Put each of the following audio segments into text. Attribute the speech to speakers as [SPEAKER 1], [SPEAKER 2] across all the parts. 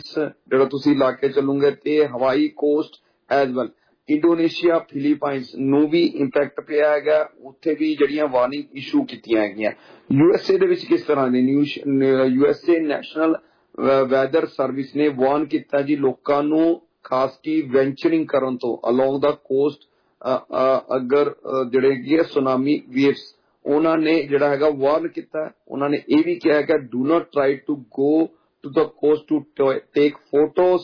[SPEAKER 1] ਜਿਹੜਾ ਤੁਸੀਂ ਲਾ ਕੇ ਚੱਲੋਗੇ ਤੇ Hawaii coast as well Indonesia Philippines ਨੂੰ ਵੀ ਇੰਪੈਕਟ ਪਿਆ ਹੈਗਾ। ਉੱਥੇ ਵੀ ਜਿਹੜੀਆਂ ਵਾਰਨਿੰਗ ਇਸ਼ੂ ਕੀਤੀਆਂ ਹੈਗੀਆਂ। USA ਦੇ ਵਿੱਚ ਕਿਸ ਤਰ੍ਹਾਂ ਦੀ USA ਨੈਸ਼ਨਲ ਵੈਦਰ ਸਰਵਿਸ ਨੇ ਵਾਰਨ ਕੀਤਾ ਜੀ ਲੋਕਾਂ ਨੂੰ, ਖਾਸ ਕੀ ਵੈਂਚਰਿੰਗ ਕਰਨ ਤੋਂ ਅਲੋਂਗ ਦਾ ਕੋਸਟ ਅਗਰ ਜਿਹੜੇ ਹੈਗੇ ਸੁਨਾਮੀ ਵੇਵਸ, ਉਹਨਾਂ ਨੇ ਜਿਹੜਾ ਹੈਗਾ ਵਾਰਨ ਕੀਤਾ। ਉਹਨਾਂ ਨੇ ਇਹ ਵੀ ਕਿਹਾ ਹੈਗਾ do not try to go to the coast to take photos.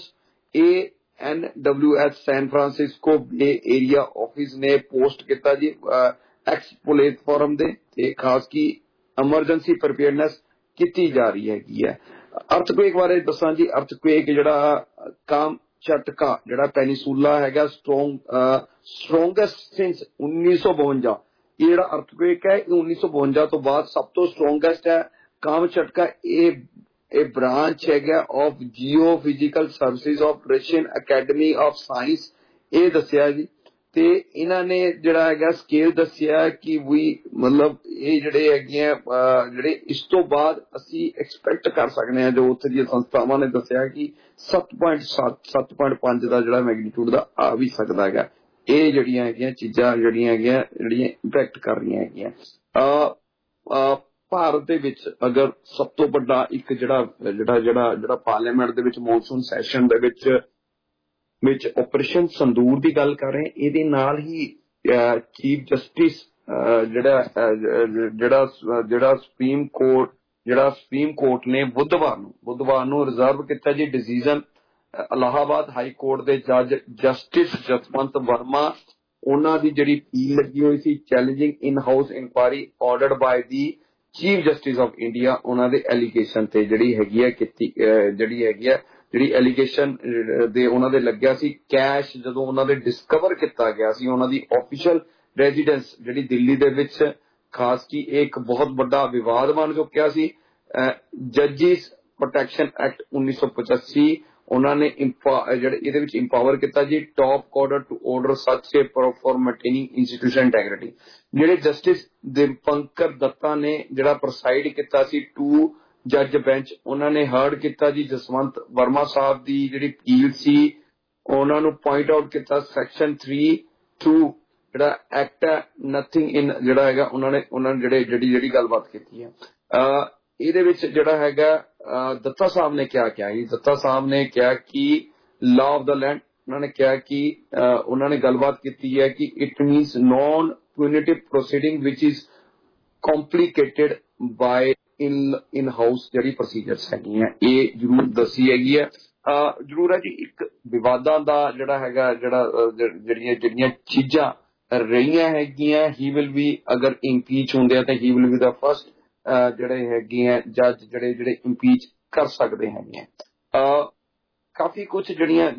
[SPEAKER 1] ANWS San Francisco bay area office ਨੇ ਪੋਸਟ ਕੀਤਾ ਜੀ ਐਕਸ ਪਲੇਟਫਾਰਮ ਦੇ, ਤੇ ਖਾਸ ਕੀ ਐਮਰਜੈਂਸੀ ਪ੍ਰੀਪੇਅਰਨੈਸ ਕੀਤੀ ਜਾ ਰਹੀ ਹੈਗੀ ਹੈ। ਅਰਥਕੁਏਕ ਬਾਰੇ ਦੱਸਾਂ ਜੀ। ਅਰਥਕੁਏਕ ਜਿਹੜਾ ਕਾਮਚਟਕਾ ਜਿਹੜਾ ਪੈਨੀਸੂਲਾ ਹੈਗਾ ਸਟਰੋਂਗੈਸਟ ਸਿੰਸ 1952। ਇਹ ਜਿਹੜਾ ਅਰਥਕੁਏਕ ਹੈ ਇਹ 1952 ਤੋਂ ਬਾਅਦ ਸਭ ਤੋਂ ਸਟਰੋਂਗੈਸਟ ਹੈ। ਕਾਮਚਟਕਾ ਇਹ ਬ੍ਰਾਂਚ ਹੈਗਾ of geophysical services of Russian academy of science, ਇਹ ਦੱਸਿਆ ਜੀ। ਤੇ ਇਹਨਾਂ ਨੇ ਜਿਹੜਾ ਹੈਗਾ ਸਕੇਲ ਦੱਸਿਆ ਕਿ ਵੀ ਮਤਲਬ ਇਹ ਜਿਹੜੇ ਹੈਗੀਆਂ ਜਿਹੜੇ ਇਸ ਤੋਂ ਬਾਅਦ ਅਸੀਂ ਐਕਸਪੈਕਟ ਕਰ ਸਕਦੇ ਹਾਂ, ਜੋ ਉੱਥੇ ਦੀਆਂ ਸੰਸਥਾਵਾਂ ਨੇ ਦੱਸਿਆ ਕਿ 7.5 ਦਾ ਜਿਹੜਾ ਮੈਗਨੀਟਿਊਡ ਦਾ ਆ ਵੀ ਸਕਦਾ ਹੈਗਾ। ਇਹ ਜਿਹੜੀਆਂ ਹੈਗੀਆਂ ਚੀਜ਼ਾਂ ਜਿਹੜੀਆਂ ਇੰਪੈਕਟ ਕਰ ਰਹੀਆਂ ਹੈਗੀਆਂ। ਭਾਰਤ ਦੇ ਵਿੱਚ ਅਗਰ ਸਭ ਤੋਂ ਵੱਡਾ ਇੱਕ ਜਿਹੜਾ ਪਾਰਲੀਮੈਂਟ ਦੇ ਵਿੱਚ ਮੌਨਸੂਨ ਸੈਸ਼ਨ ਦੇ ਵਿੱਚ ਆਪਰੇਸ਼ਨ ਸੰਦੂਰ ਦੀ ਗੱਲ ਕਰ ਰਹੇ, ਇਹਦੇ ਨਾਲ ਹੀ ਚੀਫ ਜਸਟਿਸ ਜਿਹੜਾ ਸੁਪਰੀਮ ਕੋਰਟ ਨੇ ਬੁੱਧਵਾਰ ਨੂੰ ਰਿਜ਼ਰਵ ਕੀਤਾ ਜੀ ਡਿਸੀਜ਼ਨ। ਇਲਾਹਾਬਾਦ ਹਾਈ ਕੋਰਟ ਦੇ ਜੱਜ ਜਸਟਿਸ ਜਸਵੰਤ ਵਰਮਾ, ਉਹਨਾਂ ਦੀ ਜਿਹੜੀ ਅਪੀਲ ਲੱਗੀ ਹੋਈ ਸੀ challenging in house inquiry ordered by the chief justice of India, ਉਹਨਾਂ ਦੇ ਐਲੀਗੇਸ਼ਨ ਤੇ ਜਿਹੜੀ ਐਲੀਗੇਸ਼ਨ ਦੇ ਉਹਨਾਂ ਦੇ ਲੱਗਿਆ ਸੀ ਕੈਸ਼ ਜਦੋਂ ਉਹਨਾਂ ਦੇ ਡਿਸਕਵਰ ਕੀਤਾ ਗਿਆ ਸੀ ਉਹਨਾਂ ਦੀ ਆਫੀਸ਼ੀਅਲ ਰੈਜ਼ੀਡੈਂਸ ਜਿਹੜੀ ਦਿੱਲੀ ਦੇ ਵਿੱਚ। ਖਾਸ ਕੀ ਇਹ ਇੱਕ ਬਹੁਤ ਵੱਡਾ ਵਿਵਾਦ ਬਣ ਚੁੱਕਿਆ ਸੀ। ਜੱਜਿਸ ਪ੍ਰੋਟੈਕਸ਼ਨ ਐਕਟ 1985 ਉਹਨਾਂ ਨੇ ਇਹਦੇ ਵਿੱਚ ਇੰਪਾਵਰ ਕੀਤਾ ਜੀ top court to order such a for maintaining institution integrity. ਜਿਹੜੇ ਜਸਟਿਸ ਦਿਪੰਕਰ ਦੱਤਾ ਨੇ ਜਿਹੜਾ ਪ੍ਰਸਾਈਡ ਕੀਤਾ ਸੀ 2 ਜੱਜ ਬੈਂਚ, ਉਹਨਾਂ ਨੇ ਹਰਡ ਕੀਤਾ ਜੀ ਜਸਵੰਤ ਵਰਮਾ ਸਾਹਿਬ ਦੀ ਜਿਹੜੀ ਅਪੀਲ ਸੀ। ਉਹਨਾਂ ਨੂੰ ਪੁਆਇੰਟ ਆਊਟ ਕੀਤਾ ਸੈਕਸ਼ਨ 3(2) ਜਿਹੜਾ ਐਕਟ ਹੈ ਨਥਿੰਗ ਇਨ ਜਿਹੜਾ ਹੈਗਾ ਉਹਨਾਂ ਨੇ ਜਿਹੜੀ ਗੱਲਬਾਤ ਕੀਤੀ ਹੈ। ਇਹਦੇ ਵਿੱਚ ਜਿਹੜਾ ਹੈਗਾ ਦੱਤਾ ਸਾਹਿਬ ਨੇ ਕਿਹਾ ਜੀ, ਦੱਤਾ ਸਾਹਿਬ ਨੇ ਕਿਹਾ ਕਿ ਲਾਅ ਆਫ ਦਾ ਲੈਂਡ, ਉਹਨਾਂ ਨੇ ਕਿਹਾ ਕਿ ਉਹਨਾਂ ਨੇ ਗੱਲਬਾਤ ਕੀਤੀ ਹੈ ਕਿ it means non punitive proceeding which is complicated by in house ਜਿਹੜੀ ਪ੍ਰੋਸੀਜਰਸ ਹੈਗੀਆਂ, ਇਹ ਜ਼ਰੂਰ ਦੱਸੀ ਹੈਗੀ ਹੈ। ਜ਼ਰੂਰ ਹੈ ਜੀ ਇੱਕ ਵਿਵਾਦਾਂ ਦਾ ਜਿਹੜਾ ਹੈਗਾ ਜਿਹੜੀਆਂ ਚੀਜ਼ਾਂ ਰਹੀਆਂ ਹੈਗੀਆਂ। ਹੀ ਵਿਲ ਵੀ ਅਗਰ ਇੰਪੀਚ ਹੁੰਦੇ ਆ ਤਾਂ he will we the first ਜਿਹੜੇ ਹੈਗੇ ਆ ਜੱਜ ਜਿਹੜੇ ਇੰਪੀਚ ਕਰ ਸਕਦੇ ਹੈਗੇ ਆ। ਕਾਫੀ ਕੁਛ ਜਿਹੜੀਆਂ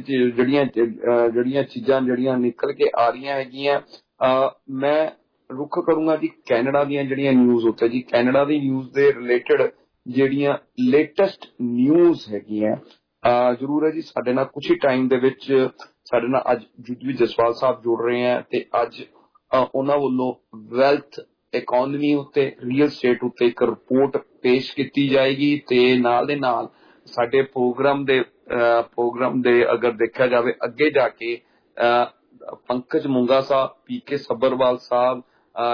[SPEAKER 1] ਚੀਜ਼ਾਂ ਜਿਹੜੀਆਂ ਨਿਕਲ ਕੇ ਆ ਰਹੀਆਂ ਹੈਗੀਆਂ। ਮੈਂ ਰੁੱਖ ਕਰੂੰਗਾ ਜੀ ਕੈਨੇਡਾ ਦੀਆਂ ਜਿਹੜੀਆਂ ਨਿਊਜ਼ ਉੱਤੇ ਜੀ। ਕੈਨੇਡਾ ਦੀ ਨਿਊਜ਼ ਦੇ ਰਿਲੇਟਡ ਜਿਹੜੀਆਂ ਲੇਟੈਸਟ ਨਿਊਜ਼ ਹੈਗੀਆਂ ਜ਼ਰੂਰ ਹੈ ਜੀ। ਸਾਡੇ ਨਾਲ ਕੁਛ ਹੀ ਟਾਈਮ ਦੇ ਵਿੱਚ ਸਾਡੇ ਨਾਲ ਅੱਜ ਜੁਗਵੀ ਜਸਵਾਲ ਸਾਹਿਬ ਜੁੜ ਰਹੇ ਆ ਤੇ ਅੱਜ ਉਹਨਾਂ ਵੱਲੋਂ ਵੈਲਥ ਇਕੋਨਮੀ ਉੱਤੇ ਰੀਅਲ ਸਟੇਟ ਉੱਤੇ ਇੱਕ ਰਿਪੋਰਟ ਪੇਸ਼ ਕੀਤੀ ਜਾਏਗੀ ਤੇ ਨਾਲ ਦੇ ਨਾਲ ਸਾਡੇ ਪ੍ਰੋਗਰਾਮ ਦੇ ਅਗਰ ਦੇਖਿਆ ਜਾਵੇ ਅੱਗੇ ਜਾ ਕੇ ਪੰਕਜ ਮੁੰਗਾ ਸਾਹਿਬ, PK ਸੱਬਰਵਾਲ ਸਾਹਿਬ,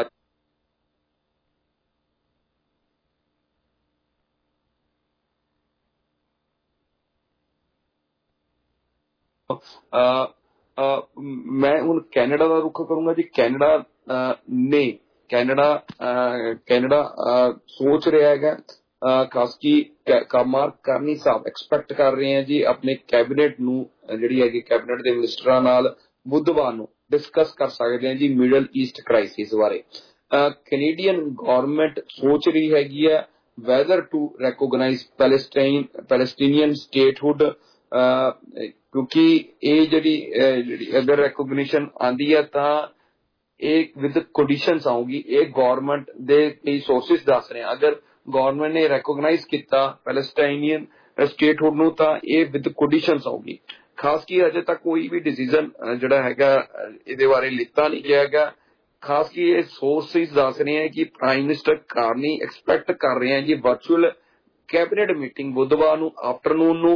[SPEAKER 1] ਮੈਂ ਹੁਣ ਕੈਨੇਡਾ ਦਾ ਰੁੱਖ ਕਰੂੰਗਾ ਜੀ। ਕੈਨੇਡਾ ਸੋਚ ਰਿਹਾ ਹੈਗਾ ਖਾਸ ਕੀ ਕਮਲ ਕਰਨੀ ਸਾਹਿਬ ਐਕਸਪੈਕਟ ਕਰ ਰਹੇ ਹੈ ਜੀ ਆਪਣੇ ਕੈਬਨਿਟ ਨੂੰ ਜਿਹੜੀ ਹੈਗੀ ਕੈਬਨਿਟ ਦੇ ਮਿਨਿਸਟਰਾਂ ਨਾਲ ਬੁੱਧਵਾਰ ਨੂੰ ਡਿਸਕਸ ਕਰ ਸਕਦੇ ਹਾਂ ਜੀ ਮਿਡਲ ਈਸਟ ਕ੍ਰਾਈਸਿਸ ਬਾਰੇ। ਕੈਨੇਡੀਅਨ ਗੌਰਮੈਂਟ ਸੋਚ ਰਹੀ ਹੈਗੀ ਹੈ whether to recognize Palestinian statehood, ਕਿਉਂਕਿ ਇਹ ਜਿਹੜੀ ਅਗਰ ਰੈਕੋਗਨੀਸ਼ਨ ਆਉਂਦੀ ਹੈ ਤਾਂ ਇਹ ਵਿਦ ਕੰਡੀਸ਼ਨਸ ਆਊਗੀ। ਇਹ ਗੌਰਮੈਂਟ ਦੇ ਕਈ ਸੋਰਸਿਸ ਦੱਸ ਰਹੇ ਆ ਅਗਰ ਗੌਰਮੈਂਟ ਨੇ ਰੈਕੋਗਨਾਈਜ਼ ਕੀਤਾ ਪੈਲਸਟਾਈਨੀਅਨ ਸਟੇਟਹੁੱਡ ਨੂੰ ਤਾਂ ਇਹ ਵਿਦ ਕੰਡੀਸ਼ਨਸ ਆਊਗੀ। ਖਾਸ ਕੀ ਅਜੇ ਤੱਕ ਕੋਈ ਵੀ ਡਿਸੀਜ਼ਨ ਜਿਹੜਾ ਹੈਗਾ ਇਹਦੇ ਬਾਰੇ ਲਿੱਤਾ ਨਹੀਂ ਗਿਆ ਹੈਗਾ। ਖਾਸ ਕੀ ਇਹ ਸੋਰਸਿਸ ਦੱਸ ਰਹੇ ਆ ਕਿ ਪ੍ਰਾਈਮ ਮਿਨਿਸਟਰ ਕਾਰਨੀ ਐਕਸਪੈਕਟ ਕਰ ਰਹੇ ਆ ਜੀ ਵਰਚੁਅਲ ਕੈਬਨਿਟ ਮੀਟਿੰਗ ਬੁੱਧਵਾਰ ਨੂੰ ਆਫਟਰਨੂਨ ਨੂੰ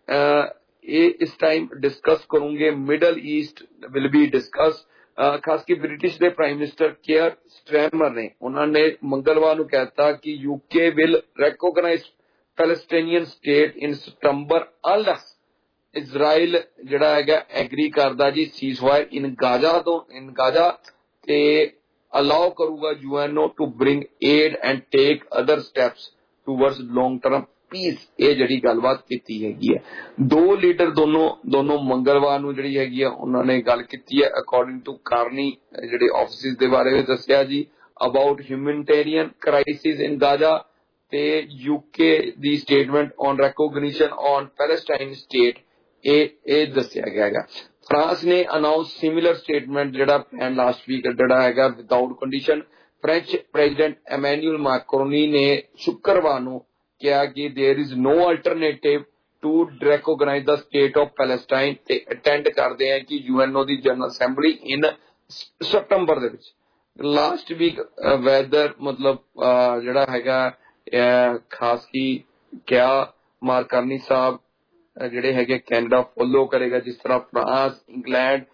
[SPEAKER 1] ये इस टाइम डिस्कस करूंगे। Middle east will be discuss. खास की ब्रिटिश के प्राइम मिनिस्टर केयर स्टैरमर ने उन्होंने मंगलवार को कहता कि UK will recognize Palestinian state in सितंबर अनलेस इजराइल जिहड़ा हैगा एग्री करदा जी सीजफायर इन गाजा ते अलाउ करूगा UNO to bring aid and take other steps towards long term peace. ये जिहड़ी गलबात कीती हैगी है। दो लीडर दोनों मंगलवार नूं जिहड़ी हैगी है उन्होंने गल कीती है। अकॉर्डिंग टू कार्नी जिहड़े ऑफिसिस दे बारे में दस्सिया जी about humanitarian crisis in Gaza ते यूके दी statement on recognition on Palestine state ये दस्सिया गया है। फ्रांस ने अनाउंस सिमिलर स्टेटमेंट जिहड़ा प्लान लास्ट वीक जिहड़ा हैगा without condition. French president Emmanuel Macron ने शुक्रवार को कहा कि there is no alternative to recognize the state of Palestine ते अटेंड करते हैं कि यूएनओ की जनरल असैंबली इन सितंबर दे विच। लास्ट वीक वैदर मतलब जिहड़ा हैगा खास की क्या मार्कानी साहब जिहड़े हैगे कैनेडा फॉलो करेगा जिस तरह फ्रांस इंग्लैंड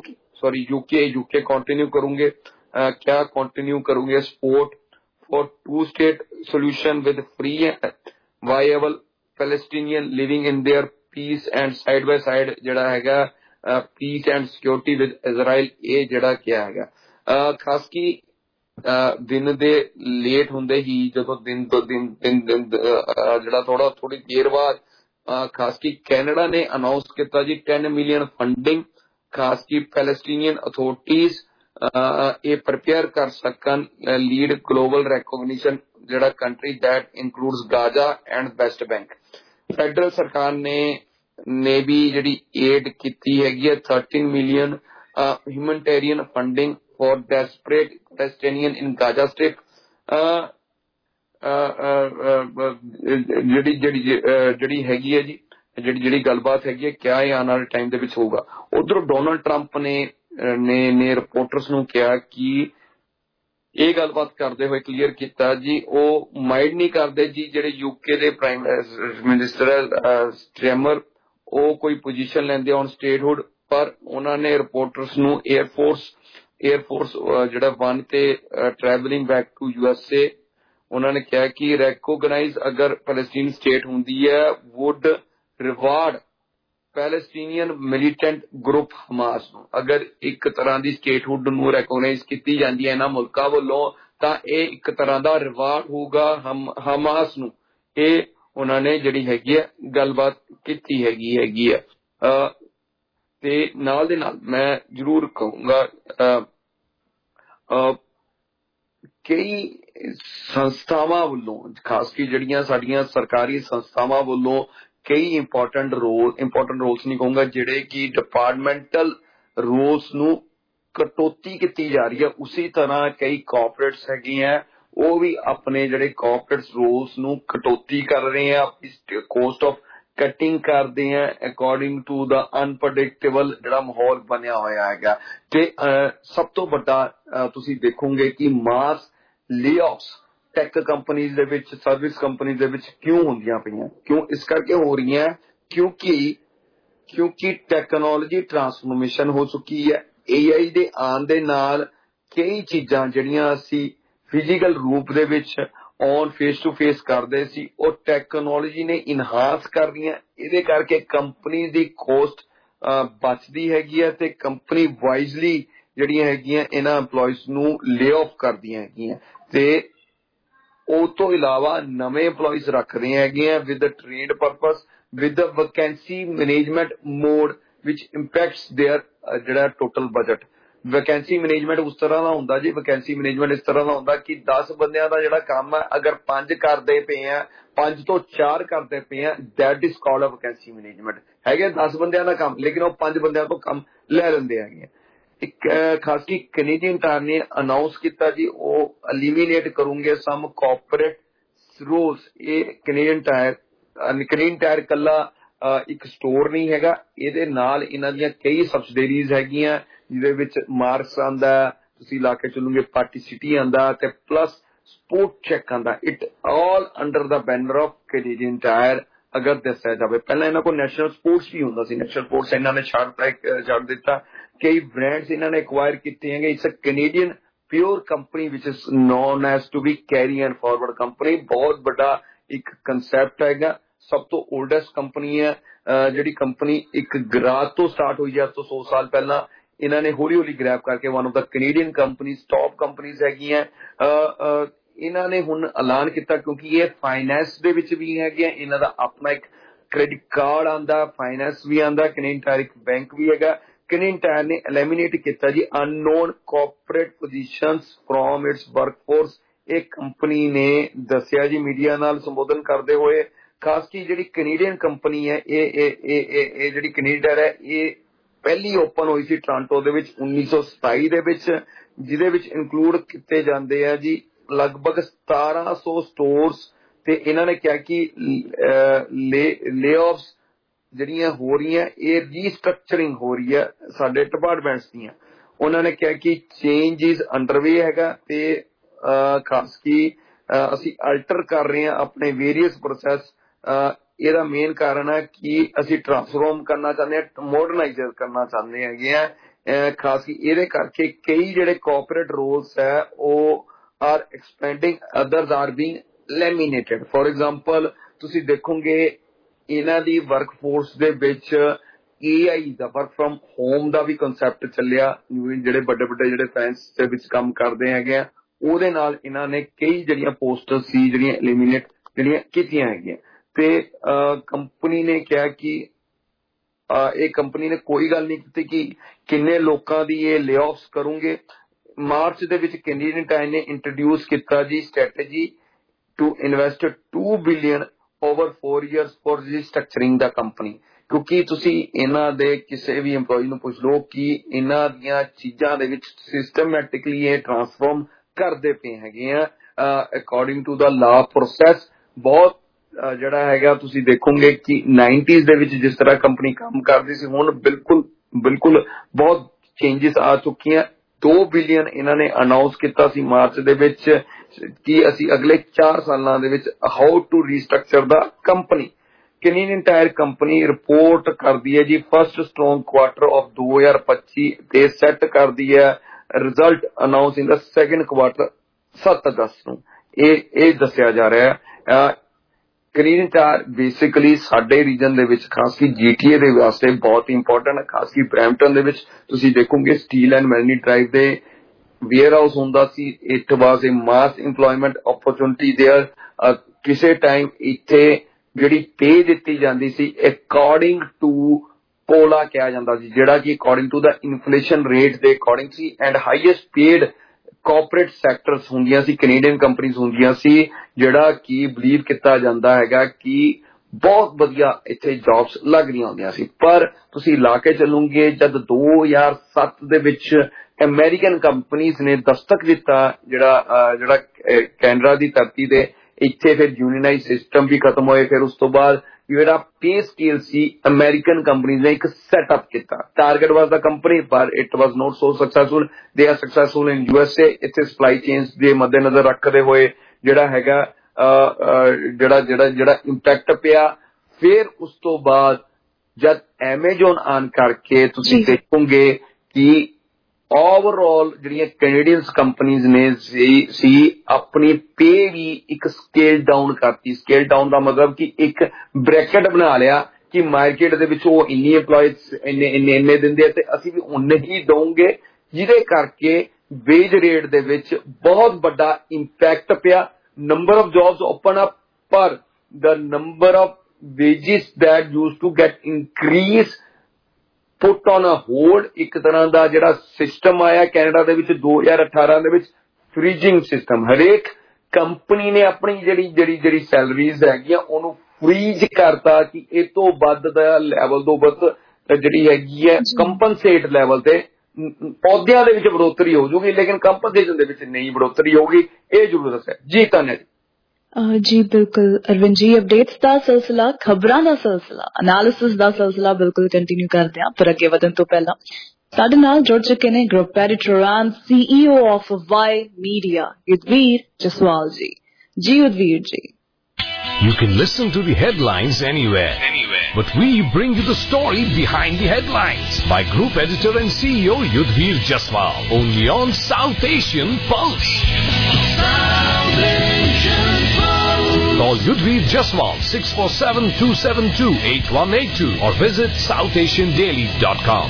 [SPEAKER 1] यूके कंटिन्यू करूंगे। क्या कंटिन्यू करूंगे support for two state solution with free and viable Palestinian living in their peace and side by side जिहड़ा हैगा peace and security with Israel. ये जिहड़ा क्या हैगा खास की दिन दे लेट हुंदे ही जदों दिन जिहड़ा थोड़ी देर बाद खास की कैनेडा ने अनाउंस किया जी 10 मिलियन फंडिंग खास की पैलेस्टीनियन अथॉरिटीज ये प्रिपेयर कर सकन लीड ग्लोबल रिकॉग्निशन जिहड़ा country that includes Gaza and West Bank. Federal सरकार ने भी जिहड़ी एड कीती हैगी है 13 million humanitarian funding for desperate Palestinian in Gaza strip. ਜਿਹੜੀ ਹੈਗੀ ਹੈ ਜੀ ਜਿਹੜੀ ਗੱਲਬਾਤ ਹੈਗੀ ਹੈ क्या ਇਹ ਆਉਣ ਵਾਲੇ टाइम ਦੇ ਵਿੱਚ ਹੋਊਗਾ। ਉਧਰੋਂ ਡੋਨਲਡ ਟਰੰਪ ਨੇ ਰਿਪੋਰਟਰਸ ਨੂੰ ਕਿਹਾ कि ਇਹ ਗੱਲਬਾਤ ਕਰਦੇ ਹੋਏ ਕਲੀਅਰ ਕੀਤਾ ਜੀ ਉਹ ਮਾਈਂਡ ਨਹੀਂ ਕਰਦੇ ਜੀ ਜਿਹੜੇ यूके ਦੇ ਪ੍ਰਾਈਮ ਮਿਨਿਸਟਰ ਸਟ੍ਰੈਮਰ ਉਹ ਕੋਈ ਪੋਜੀਸ਼ਨ ਲੈਂਦੇ ਔਨ ਸਟੇਟਹੁੱਡ। ਪਰ ਉਹਨਾਂ ਨੇ ਰਿਪੋਰਟਰਸ ਨੂੰ 에ਅਰਫੋਰਸ ਜਿਹੜਾ 1 ਤੇ ट्रैवलिंग बैक टू यूएसए उन्होंने कहा कि रिकॉग्नाइज अगर पैलेस्टीन स्टेट होंदी है would reward Palestinian militant group Hamas नूं। अगर एक तरह की स्टेटहुड नूं रिकॉग्नाइज की जाती है इन्हां मुल्कां वल्लों तां इह एक तरह का रिवार्ड होगा हमास नूं। ये उन्होंने जिहड़ी हैगी है गलबात कीती हैगी है। ते नाल दे नाल मैं जरूर कहूँगा कई संस्थावां वल्लों खास की जिहड़ियां साडीआं सरकारी संस्थावां वल्लों कई इंपोर्टेंट रोल्स नहीं कहूँगा जिहड़े कि डिपार्टमेंटल रोल्स नूं कटौती की जा रही है। उसी तरह कई कॉर्पोरेट्स हैगी हैं वो भी अपने जिहड़े कॉर्पोरेट्स रोल्स नूं कटौती कर रहे हैं अपनी कॉस्ट ऑफ कटिंग करते हैं अकॉर्डिंग टू द अनप्रडिक्टेबल जिहड़ा माहौल बनिया होया हैगा। ते सब तो वड्डा तुसीं देखोगे कि मास लेऑफ्स टैक कंपनीज दे विच सर्विस कंपनीज दे विच क्यों होंदियां पईयां क्यों इस करके हो रही हैं क्योंकि टैक्नोलॉजी ट्रांसफॉर्मेशन हो चुकी है। एआई दे आन दे नाल कई चीजां जिहड़ियां असीं फिजिकल रूप दे विच ऑन फेस टू फेस करदे सी और टैक्नोलॉजी ने इनहांस कर रही है। इहदे करके कंपनी दी कॉस्ट बचदी हैगी है ते कंपनी वाइजली ਜਿਹੜੀਆਂ ਹੈਗੀਆਂ ਇਹਨਾਂ EMPLOYEES ਨੂੰ ਲੇ ਆਫ ਕਰਦੀਆਂ ਹੈਗੀਆਂ ਤੇ ਉਹ ਤੋਂ ਇਲਾਵਾ ਨਵੇਂ EMPLOYEES ਰੱਖ ਰਹੀਆਂ ਹੈਗੀਆਂ with trained purpose with vacancy management mode ਵਿਚ ਇੰਪੈਕਟਸ देयर ਜਿਹੜਾ ਟੋਟਲ ਬਜਟ। वैकेंसी मैनेजमेंट उस तरह का होंदा जी वैकेंसी मैनेजमेंट इस तरह का होंदा कि 10 बंदियां का जिहड़ा काम है अगर 5 करते पे हैं 5 तो 4 करते पे हैं that is called a vacancy management. है 10 बंदियां का काम लेकिन वो 5 बंदियां तो काम ले लेंदे हैं। एक खास की कैनेडियन टायर ने अनाउंस किया जी वो एलिमिनेट करूंगे सम कॉर्पोरेट रोल्स। ये कैनेडियन टायर कला एक स्टोर नहीं हैगा ਇਹਦੇ ਨਾਲ ਇਹਨਾਂ ਦੀਆਂ ਕਈ ਸਬਸਿਡਰੀਜ਼ ਹੈਗੀਆਂ ਜਿਹਦੇ ਵਿੱਚ ਮਾਰਕਸ ਆਂਦਾ ਤੁਸੀਂ ਲਾ ਕੇ ਚੱਲੋਗੇ ਪਾਰਟੀ ਸਿਟੀ ਆਂਦਾ ਤੇ ਪਲੱਸ ਸਪੋਰਟ ਚੈੱਕ ਆਂਦਾ। It all under the banner of Canadian Tire ਅਗਰ ਦੱਸਿਆ ਜਾਵੇ, ਪਹਿਲਾਂ ਇਹਨਾਂ ਕੋਲ ਨੈਸ਼ਨਲ ਸਪੋਰਟਸ ਵੀ ਹੁੰਦਾ ਸੀ, ਨੈਸ਼ਨਲ ਸਪੋਰਟਸ ਇਹਨਾਂ ਨੇ ਛੱਡ ਦਿੱਤਾ। ਕਈ ਬ੍ਰਾਂਡਸ ਇਹਨਾਂ ਨੇ ਐਕਵਾਇਰ ਕੀਤੇ ਹੈਗੇ। It's a Canadian pure company which is known as to be carry and forward company. बहुत बड़ा एक कंसैप्ट हैगा। सब तो ओल्डेस्ट कंपनी है जिहड़ी कंपनी एक ग्राहक तो स्टार्ट हुई है 100 साल पहला। इन्होंने हौली हौली ग्रैब करके one of the Canadian companies top companies हैगियां। इन्होंने हुण ऐलान किया क्योंकि ये फाइनैंस दे विच भी हैगे, इन्हां दा अपना एक क्रेडिट कार्ड आंदा, फाइनैंस भी आंदा, कैनेडियन टायर एक बैंक भी हैगा। कैनेडियन टायर ने एलिमिनेट किया जी unknown corporate positions from its workforce. एक कंपनी ने दसिया जी मीडिया नाल संबोधन करते हुए, खास की जी कैनेडियन कंपनी है ये जी कैनेडियन टायर है ये पहली ओपन हुई सी टोरंटो दे विच 1927 दे विच, जिहदे विच इंक्लूड किए जाते हैं जी लगभग 1700 स्टोर्स। ते इन्हां ने कहा कि ले ऑफ्स ਜਿਹੜੀਆਂ ਹੋ ਰਹੀਆਂ ਇਹ ਰੀਸਟਰਕਚਰਿੰਗ ਹੋ ਰਹੀ ਹੈ ਸਾਡੇ ਡਿਪਾਰਟਮੈਂਟਸ ਦੀਆਂ। ਉਹਨਾਂ ਨੇ ਕਿਹਾ ਕਿ ਚੇਂਜ ਇਜ਼ ਅੰਡਰਵੇ ਹੈਗਾ ਤੇ ਖਾਸ ਕੀ ਅਸੀਂ ਅਲਟਰ ਕਰ ਰਹੇ ਹਾਂ ਆਪਣੇ ਵੇਰੀਅਸ ਪ੍ਰੋਸੈਸ। ਇਹਦਾ ਮੇਨ ਕਾਰਨ ਹੈ ਕਿ ਅਸੀਂ ਟਰਾਂਸਫਾਰਮ ਕਰਨਾ ਚਾਹੁੰਦੇ ਹਾਂ, ਮੋਡਰਨਾਈਜ਼ ਕਰਨਾ ਚਾਹੁੰਦੇ ਹੈਗੇ ਆ। ਖਾਸ ਕੀ ਇਹਦੇ ਕਰਕੇ ਕਈ ਜਿਹੜੇ ਕਾਰਪੋਰੇਟ ਰੋਲਸ ਹੈ ਉਹ are expanding, others are being laminated. For example ਤੁਸੀਂ ਦੇਖੋਗੇ ਇਹਨਾਂ ਦੀ ਵਰਕਫੋਰਸ ਦੇ ਵਿੱਚ AI ਦਾ ਵਰਕ ਫਰਮ ਹੋਮ ਦਾ ਵੀ ਕੰਸੈਪਟ ਚੱਲਿਆ। ਜਿਹੜੇ ਵੱਡੇ ਵੱਡੇ ਜਿਹੜੇ ਫਾਈਨੈਂਸ ਦੇ ਵਿੱਚ ਕੰਮ ਕਰਦੇ ਹੈਗੇ ਆ ਉਹਦੇ ਨਾਲ ਇਹਨਾਂ ਨੇ ਕਈ ਜਿਹੜੀਆਂ ਪੋਸਟਰ ਸੀ ਜਿਹੜੀਆਂ ਐਲੀਮੀਨੇਟ ਜਿਹੜੀਆਂ ਕੀਤੀਆਂ ਹੈਗੀਆਂ। ਤੇ ਕੰਪਨੀ ਨੇ ਕਿਹਾ ਕਿ ਇਹ ਕੰਪਨੀ ਨੇ ਕੋਈ ਗੱਲ ਨਹੀਂ ਕੀਤੀ ਕਿ ਕਿੰਨੇ ਲੋਕਾਂ ਦੀ ਇਹ ਲੇਆਫਸ ਕਰੂੰਗੇ। ਮਾਰਚ ਦੇ ਵਿੱਚ ਕੈਨੇਡੀਅਨ ਟਾਇਰ ਨੇ ਇੰਟਰੋਡਿਊਸ ਕੀਤਾ ਜੀ strategy to invest 2 billion over 4 years for restructuring the company। ਕਿਉਂਕਿ ਤੁਸੀਂ ਇਹਨਾਂ ਦੇ ਕਿਸੇ ਵੀ EMPLOYEE ਨੂੰ ਪੁੱਛ ਲਓ ਕਿ ਇਹਨਾਂ ਦੀਆਂ ਚੀਜ਼ਾਂ ਦੇ ਵਿੱਚ ਸਿਸਟਮੈਟਿਕਲੀ ਇਹ ਟ੍ਰਾਂਸਫਾਰਮ ਕਰਦੇ ਪਏ ਹੈਗੇ ਆ ਅਕੋਰਡਿੰਗ ਟੂ ਦਾ ਲਾ ਪ੍ਰੋਸੈਸ। ਬਹੁਤ ਜਿਹੜਾ ਹੈਗਾ ਤੁਸੀਂ ਦੇਖੋਗੇ ਕਿ 90s ਦੇ ਵਿੱਚ ਜਿਸ ਤਰ੍ਹਾਂ ਕੰਪਨੀ ਕੰਮ ਕਰਦੀ ਸੀ ਹੁਣ ਬਿਲਕੁਲ ਬਹੁਤ ਚੇਂਜਸ ਆ ਚੁੱਕੀਆਂ। 2 ਬਿਲੀਅਨ ਇਹਨਾਂ ਨੇ ਅਨਾਉਂਸ ਕੀਤਾ ਸੀ ਮਾਰਚ ਦੇ ਵਿੱਚ ਕਿ ਅਸੀਂ ਅਗਲੇ 4 ਸਾਲਾਂ ਦੇ ਵਿੱਚ how to restructure the company. Canadian Tire company report ਕਰਦੀ ਹੈ ਜੀ ਫਸਟ ਸਟਰੋਂਗ ਕੁਆਟਰ ਆਫ 2025 ਤੇ ਸੈੱਟ ਕਰਦੀ ਹੈ result announce in the second quarter 7 ਅਗਸਤ ਨੂੰ। ਇਹ ਦੱਸਿਆ ਜਾ ਰਿਹਾ ਹੈ। ਕੈਨੇਡੀਅਨ ਟਾਇਰ ਬੇਸਿਕਲੀ ਸਾਡੇ ਰੀਜਨ ਦੇ ਵਿੱਚ ਖਾਸ ਕੀ GTA ਦੇ ਵਾਸਤੇ ਬਹੁਤ ਇੰਪੋਰਟੈਂਟ ਹੈ। ਖਾਸ ਕੀ ਬਰੈਂਪਟਨ ਦੇ ਵਿੱਚ ਤੁਸੀਂ ਦੇਖੋਗੇ ਸਟੀਲ ਐਂਡ ਮੈਲਨੀ ਡਰਾਈਵ ਦੇ ਵੇਅਰ ਹਾਊਸ ਹੁੰਦਾ ਸੀ। It was a mass employment opportunity there. ਕਿਸੇ ਟਾਈਮ ਇੱਥੇ ਜਿਹੜੀ ਪੇ ਦਿੱਤੀ ਜਾਂਦੀ ਸੀ ਅਕੋਰਡਿੰਗ ਟੂ ਪੋਲਾ ਕਿਹਾ ਜਾਂਦਾ ਸੀ, ਜਿਹੜਾ ਕਿ according to the inflation rate ਦੇ ਅਕੋਰਡਿੰਗ ਸੀ। And highest paid corporate sectors ਹੁੰਦੀਆਂ ਸੀ, ਕੈਨੇਡੀਅਨ ਕੰਪਨੀਜ਼ ਹੁੰਦੀਆਂ ਸੀ, ਜਿਹੜਾ ਕਿ ਬਲੀਵ ਕੀਤਾ ਜਾਂਦਾ ਹੈਗਾ ਕਿ ਬਹੁਤ ਵਧੀਆ ਇੱਥੇ ਜੌਬਸ ਲੱਗ ਰਹੀਆਂ ਹੁੰਦੀਆਂ ਸੀ। ਪਰ ਤੁਸੀਂ ਲਾ ਕੇ ਚੱਲੋਗੇ ਜਦ 2007 ਦੇ ਵਿੱਚ ਅਮਰੀਕਨ ਕੰਪਨੀਜ਼ ਨੇ ਦਸਤਕ ਦਿੱਤਾ ਜਿਹੜਾ ਕੈਨੇਡਾ ਦੀ ਧਰਤੀ ਤੇ, ਇੱਥੇ ਫਿਰ ਯੂਨੀਅਨਾਈਜ਼ ਸਿਸਟਮ ਵੀ ਖਤਮ ਹੋਏ। ਫਿਰ ਉਸ ਤੋਂ ਬਾਅਦ ਜਿਹੜਾ ਪੇ ਸਕੇਲ ਸੀ ਅਮਰੀਕਨ ਕੰਪਨੀਜ਼ ਨੇ ਇੱਕ ਸੈਟਅਪ ਕੀਤਾ। ਟਾਰਗੇਟ ਵਾਜ਼ ਦਾ ਕੰਪਨੀ ਪਰ it was not so successful. They are successful in USA। ਇੱਥੇ ਸਪਲਾਈ ਚੇਨਸ ਦੇ ਮੱਦੇਨਜ਼ਰ ਰੱਖਦੇ ਹੋਏ ਜਿਹੜਾ ਹੈਗਾ ਜਿਹੜਾ ਇੰਪੈਕਟ ਪਿਆ। ਫਿਰ ਉਸ ਤੋਂ ਬਾਅਦ ਜਦ ਐਮਾਜ਼ੋਨ ਆਨ ਕਰਕੇ ਤੁਸੀਂ ਦੇਖੋਗੇ ਕਿ ਓਵਰਆਲ ਜਿਹੜੀਆਂ ਕੈਨੇਡੀਅਨ ਕੰਪਨੀਜ਼ ਨੇ ਸੀ ਆਪਣੀ ਪੇ ਵੀ ਇੱਕ ਸਕੇਲ ਡਾਊਨ ਕਰਤੀ। ਸਕੇਲ ਡਾਊਨ ਦਾ ਮਤਲਬ ਕਿ ਇੱਕ ਬ੍ਰੈਕਟ ਬਣਾ ਲਿਆ ਕਿ ਮਾਰਕੀਟ ਦੇ ਵਿੱਚ ਉਹ ਇੰਨੀ EMPLOYEES ਇੰਨੇ ਦਿੰਦੇ ਆ ਤੇ ਅਸੀਂ ਵੀ ਉਨੇ ਹੀ ਦਊਂਗੇ, ਜਿਹਦੇ ਕਰਕੇ ਵੇਜ ਰੇਟ ਦੇ ਵਿੱਚ ਬਹੁਤ ਵੱਡਾ ਇੰਪੈਕਟ ਪਿਆ। Number of jobs open up ਪਰ the number of wages that used to get increased put on a hold। ਇੱਕ ਤਰ੍ਹਾਂ ਦਾ ਜਿਹੜਾ ਸਿਸਟਮ ਆਇਆ ਕੈਨੇਡਾ ਦੇ ਵਿੱਚ 2018 ਦੇ ਵਿੱਚ ਫ੍ਰੀਜਿੰਗ ਸਿਸਟਮ। ਹਰੇਕ ਕੰਪਨੀ ਨੇ ਆਪਣੀ ਜਿਹੜੀ ਸੈਲਰੀਜ਼ ਹੈਗੀਆਂ ਉਹਨੂੰ ਫ੍ਰੀਜ ਕਰਤਾ ਕਿ ਇਹ ਤੋਂ ਵੱਧ ਦਾ ਲੈਵਲ ਤੋਂ ਵੱਧ ਜਿਹੜੀ ਹੈਗੀ ਹੈ ਕੰਪਨਸੇਟ ਲੈਵਲ ਤੇ ਪੌਦਿਆਂ ਦੇ ਵਿੱਚ ਬੜੋਤਰੀ ਹੋ ਜੂਗੀ, ਲੇਕਿਨ ਕੰਪਨਸੇਸ਼ਨ ਦੇ ਵਿੱਚ ਨਹੀਂ ਬੜੋਤਰੀ ਹੋਊਗੀ। ਇਹ ਜ਼ਰੂਰ ਦੱਸਿਆ ਜੀ। ਧੰਨਵਾਦ ਜੀ।
[SPEAKER 2] जी बिल्कुल अरविंद जी, अपडेट्स का सिलसिला, खबरां दा सिलसिला, एनालिसिस दा सिलसिला बिल्कुल कंटिन्यू करदे हां। पर अगे वधन तो पहला साडे नाल जुड़ चुके ने group editor and CEO of Y media Yudhvir Jaswal ji. जी Yudhvir ji.
[SPEAKER 3] You can listen to the headlines anywhere. But we bring you the story behind the headlines by Group Editor and CEO Yudhvir Jaswal. Only on South Asian Pulse. Call Yudhvir Jaswal 647-272-8182 or visit southasiandaily.com.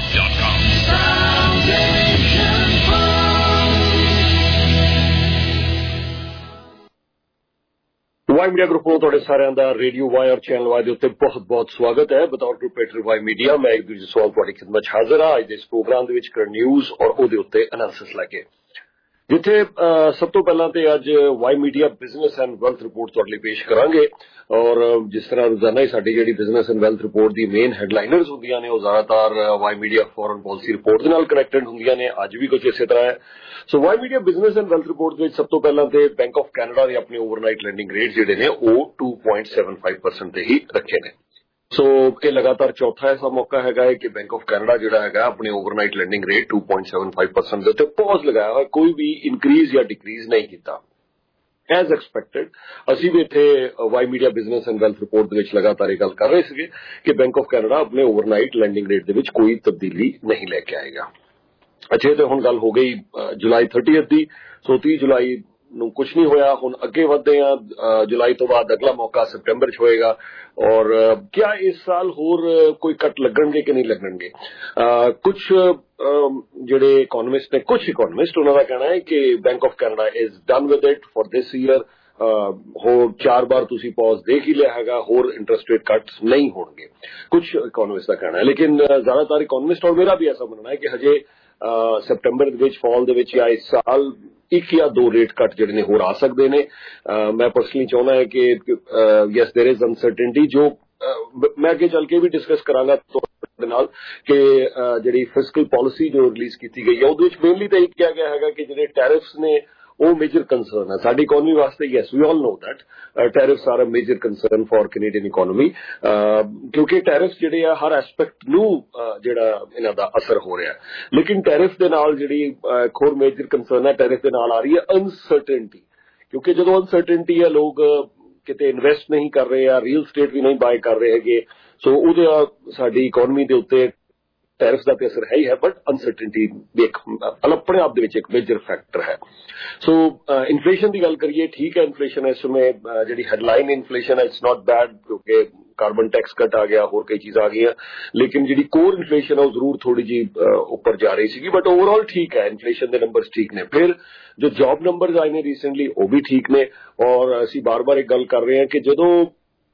[SPEAKER 4] Y media group ਨੂੰ ਤੁਹਾਡੇ ਸਾਰਿਆਂ ਦਾ radio Y ਔਰ channel Y ਦੇ ਉੱਤੇ ਬਹੁਤ-ਬਹੁਤ ਸਵਾਗਤ ਹੈ। ਬਤੌਰ ਗਰੁੱਪ ਐਡੀਟਰ ਵਾਈ ਮੀਡੀਆ ਮੈਂ ਇੱਕ ਦੂਜੇ ਸਵਾਲ ਤੁਹਾਡੀ ਖਿਦਮਤ 'ਚ ਹਾਜ਼ਰ ਹਾਂ। ਅੱਜ ਦੇ ਇਸ ਪ੍ਰੋਗਰਾਮ ਦੇ ਵਿੱਚ ਕਰੰਟ ਨਿਊਜ਼ ਔਰ ਉਹਦੇ ਉੱਤੇ ਐਨਾਲਿਸਿਸ ਲੈ ਕੇ, ਜਿੱਥੇ ਸਭ ਤੋਂ ਪਹਿਲਾਂ ਤੇ ਅੱਜ Y media business and wealth report ਤੁਹਾਡੇ ਲਈ ਪੇਸ਼ ਕਰਾਂਗੇ। ਔਰ ਜਿਸ ਤਰ੍ਹਾਂ ਰੋਜ਼ਾਨਾ ਹੀ ਸਾਡੀ ਜਿਹੜੀ ਬਿਜ਼ਨਸ ਐਂਡ ਵੈਲਥ ਰਿਪੋਰਟ ਦੀ ਮੇਨ ਹੈਡਲਾਈਨਰਸ ਹੁੰਦੀਆਂ ਨੇ ਉਹ ਜ਼ਿਆਦਾਤਰ Y media foreign policy report ਦੇ ਨਾਲ ਕਨੈਕਟਡ ਹੁੰਦੀਆਂ ਨੇ। ਅੱਜ ਵੀ ਕੁਝ ਇਸੇ ਤਰ੍ਹਾਂ ਹੈ। So Y media business and wealth report ਦੇ ਵਿੱਚ ਸਭ ਤੋਂ ਪਹਿਲਾਂ ਤੇ ਬੈਂਕ ਆਫ ਕੈਨੇਡਾ ਦੇ ਆਪਣੇ ਓਵਰਨਾਈਟ ਲੈਂਡਿੰਗ ਰੇਟ ਜਿਹੜੇ ਨੇ ਉਹ 2.75% ਤੇ ਹੀ ਰੱਖੇ ਨੇ। ਸੋ ਇਹ ਲਗਾਤਾਰ ਚੌਥਾ ਐਸਾ ਮੌਕਾ ਹੈਗਾ ਹੈ ਕਿ ਬੈਂਕ ਆਫ ਕੈਨੇਡਾ ਜਿਹੜਾ ਹੈਗਾ ਆਪਣੇ ਓਵਰਨਾਈਟ ਲੈਂਡਿੰਗ ਰੇਟ 2.75% ਦੇ ਉੱਤੇ ਪੌਜ਼ ਲਗਾਇਆ ਹੋਇਆ, ਕੋਈ ਵੀ ਇਨਕਰੀਜ਼ ਜਾਂ ਡਿਕਰੀਜ਼ ਨਹੀਂ ਕੀਤਾ। ਐਜ਼ ਐਕਸਪੈਕਟਡ ਅਸੀਂ ਵੀ ਇੱਥੇ Y media business and wealth report ਦੇ ਵਿੱਚ ਲਗਾਤਾਰ ਇਹ ਗੱਲ ਕਰ ਰਹੇ ਸੀਗੇ ਕਿ ਬੈਂਕ ਆਫ ਕੈਨੇਡਾ ਆਪਣੇ ਓਵਰਨਾਈਟ ਲੈਂਡਿੰਗ ਰੇਟ ਦੇ ਵਿੱਚ ਕੋਈ ਤਬਦੀਲੀ ਨਹੀਂ ਲੈ ਕੇ ਆਏਗਾ। ਅੱਛਾ, ਤੇ ਹੁਣ ਗੱਲ ਹੋ ਗਈ ਜੁਲਾਈ 30 ਦੀ। ਸੋ 30 ਜੁਲਾਈ ਨੂੰ ਕੁਝ ਨਹੀਂ ਹੋਇਆ। ਹੁਣ ਅੱਗੇ ਵਧਦੇ ਆ, ਜੁਲਾਈ ਤੋਂ ਬਾਅਦ ਅਗਲਾ ਮੌਕਾ ਸਤੰਬਰ 'ਚ ਹੋਏਗਾ। ਔਰ ਕਿਆ ਇਸ ਸਾਲ ਹੋਰ ਕੋਈ ਕੱਟ ਲੱਗਣਗੇ ਕਿ ਨਹੀਂ ਲੱਗਣਗੇ? ਕੁਝ ਜਿਹੜੇ ਇਕੋਨੋਮਿਸਟ ਨੇ, ਕੁਝ ਇਕੋਨੋਮਿਸਟ ਉਹਨਾਂ ਦਾ ਕਹਿਣਾ ਹੈ ਕਿ bank of Canada is done with it for this year. ਹੋਰ 4 ਵਾਰ ਤੁਸੀਂ ਪੌਜ਼ ਦੇਖ ਹੀ ਲਿਆ ਹੈਗਾ, ਹੋਰ ਇੰਟਰਸਟ ਰੇਟ ਕੱਟਸ ਨਹੀਂ ਹੋਣਗੇ, ਕੁਝ ਇਕੋਨੋਮਿਸਟ ਦਾ ਕਹਿਣਾ ਹੈ। ਲੇਕਿਨ ਜ਼ਿਆਦਾਤਰ ਇਕੋਨੋਮਿਸਟ ਔਰ ਮੇਰਾ ਵੀ ਐਸਾ ਮੰਨਣਾ ਹੈ ਕਿ ਹਜੇ ਸਤੰਬਰ ਦੇ ਵਿੱਚ, ਫਾਲ ਦੇ ਵਿੱਚ ਜਾਂ ਇਸ ਸਾਲ 1 ਜਾਂ 2 ਰੇਟ ਕੱਟ ਜਿਹੜੇ ਨੇ ਹੋਰ ਆ ਸਕਦੇ ਨੇ। ਮੈਂ ਪਰਸਨਲੀ ਚਾਹੁੰਦਾ ਹੈ ਕਿ ਯੈਸ ਦੇयर इज ਅਨਸਰਟਨਟੀ, ਜੋ ਮੈਂ ਅੱਗੇ ਚੱਲ ਕੇ ਵੀ ਡਿਸਕਸ ਕਰਾਂਗਾ ਤੁਹਾਡੇ ਨਾਲ ਕਿ ਜਿਹੜੀ ਫਿਸਕਲ ਪਾਲਿਸੀ ਜੋ ਰਿਲੀਜ਼ ਕੀਤੀ ਗਈ ਹੈ ਉਹਦੇ ਵਿੱਚ ਮੇਨਲੀ ਤਾਂ ਇਹ ਕਿਹਾ ਗਿਆ ਹੈਗਾ ਕਿ ਜਿਹੜੇ ਟੈਰਿਫਸ ਨੇ ਉਹ ਮੇਜਰ ਕੰਸਰਨ ਹੈ ਸਾਡੀ ਇਕੋਨਮੀ ਵਾਸਤੇ। Yes, we all know that tariffs are a major concern for Canadian economy, ਕਿਉਂਕਿ ਟੈਰਿਫਸ ਜਿਹੜੇ ਆ ਹਰ ਐਸਪੈਕਟ ਨੂੰ ਜਿਹੜਾ ਇਹਨਾਂ ਦਾ ਅਸਰ ਹੋ ਰਿਹਾ। ਲੇਕਿਨ ਟੈਰਿਫ ਦੇ ਨਾਲ ਜਿਹੜੀ ਇੱਕ ਹੋਰ ਮੇਜਰ ਕੰਸਰਨ ਹੈ, ਟੈਰਿਫ ਦੇ ਨਾਲ ਆ ਰਹੀ ਹੈ ਅਨਸਰਟਨਟੀ। ਕਿਉਂਕਿ ਜਦੋਂ ਅਨਸਰਟਨਟੀ ਹੈ, ਲੋਕ ਕਿਤੇ ਇਨਵੈਸਟ ਨਹੀਂ ਕਰ ਰਹੇ ਆ, ਰੀਅਲ ਸਟੇਟ ਵੀ ਨਹੀਂ ਬਾਏ ਕਰ ਰਹੇ ਹੈਗੇ। ਸੋ ਉਹਦੇ ਸਾਡੀ ਇਕੋਨਮੀ ਦੇ ਉੱਤੇ ਟੈਰਿਫਸ ਦਾ ਤੇ ਅਸਰ ਹੈ ਹੀ ਹੈ, ਬਟ ਅਨਸਰਟਨਟੀ ਵੀ ਇੱਕ ਆਪਣੇ ਆਪ ਦੇ ਵਿੱਚ ਇੱਕ ਮੇਜਰ ਫੈਕਟਰ ਹੈ। ਸੋ ਇਨਫਲੇਸ਼ਨ ਦੀ ਗੱਲ ਕਰੀਏ, ਠੀਕ ਹੈ, ਇਨਫਲੇਸ਼ਨ ਇਸ ਸਮੇਂ ਜਿਹੜੀ ਹੈਡਲਾਈਨ ਇਨਫਲੇਸ਼ਨ ਹੈ ਇਟਸ ਨਾਟ ਬੈਡ, ਕਿਉਂਕਿ ਕਾਰਬਨ ਟੈਕਸ ਕੱਟ ਆ ਗਿਆ, ਹੋਰ ਕਈ ਚੀਜ਼ਾਂ ਆ ਗਈਆਂ। ਲੇਕਿਨ ਜਿਹੜੀ ਕੋਰ ਇਨਫਲੇਸ਼ਨ ਹੈ ਉਹ ਜ਼ਰੂਰ ਥੋੜੀ ਜਿਹੀ ਉੱਪਰ ਜਾ ਰਹੀ ਸੀਗੀ, ਬਟ ਓਵਰਆਲ ਠੀਕ ਹੈ, ਇਨਫਲੇਸ਼ਨ ਦੇ ਨੰਬਰਸ ਠੀਕ ਨੇ। ਫਿਰ ਜੋ ਜੌਬ ਨੰਬਰਸ ਆਏ ਨੇ ਰੀਸੈਂਟਲੀ ਉਹ ਵੀ ਠੀਕ ਨੇ। ਔਰ ਅਸੀਂ ਬਾਰ-ਬਾਰ ਇੱਕ ਗੱਲ ਕਰ ਰਹੇ ਹਾਂ ਕਿ ਜਦੋਂ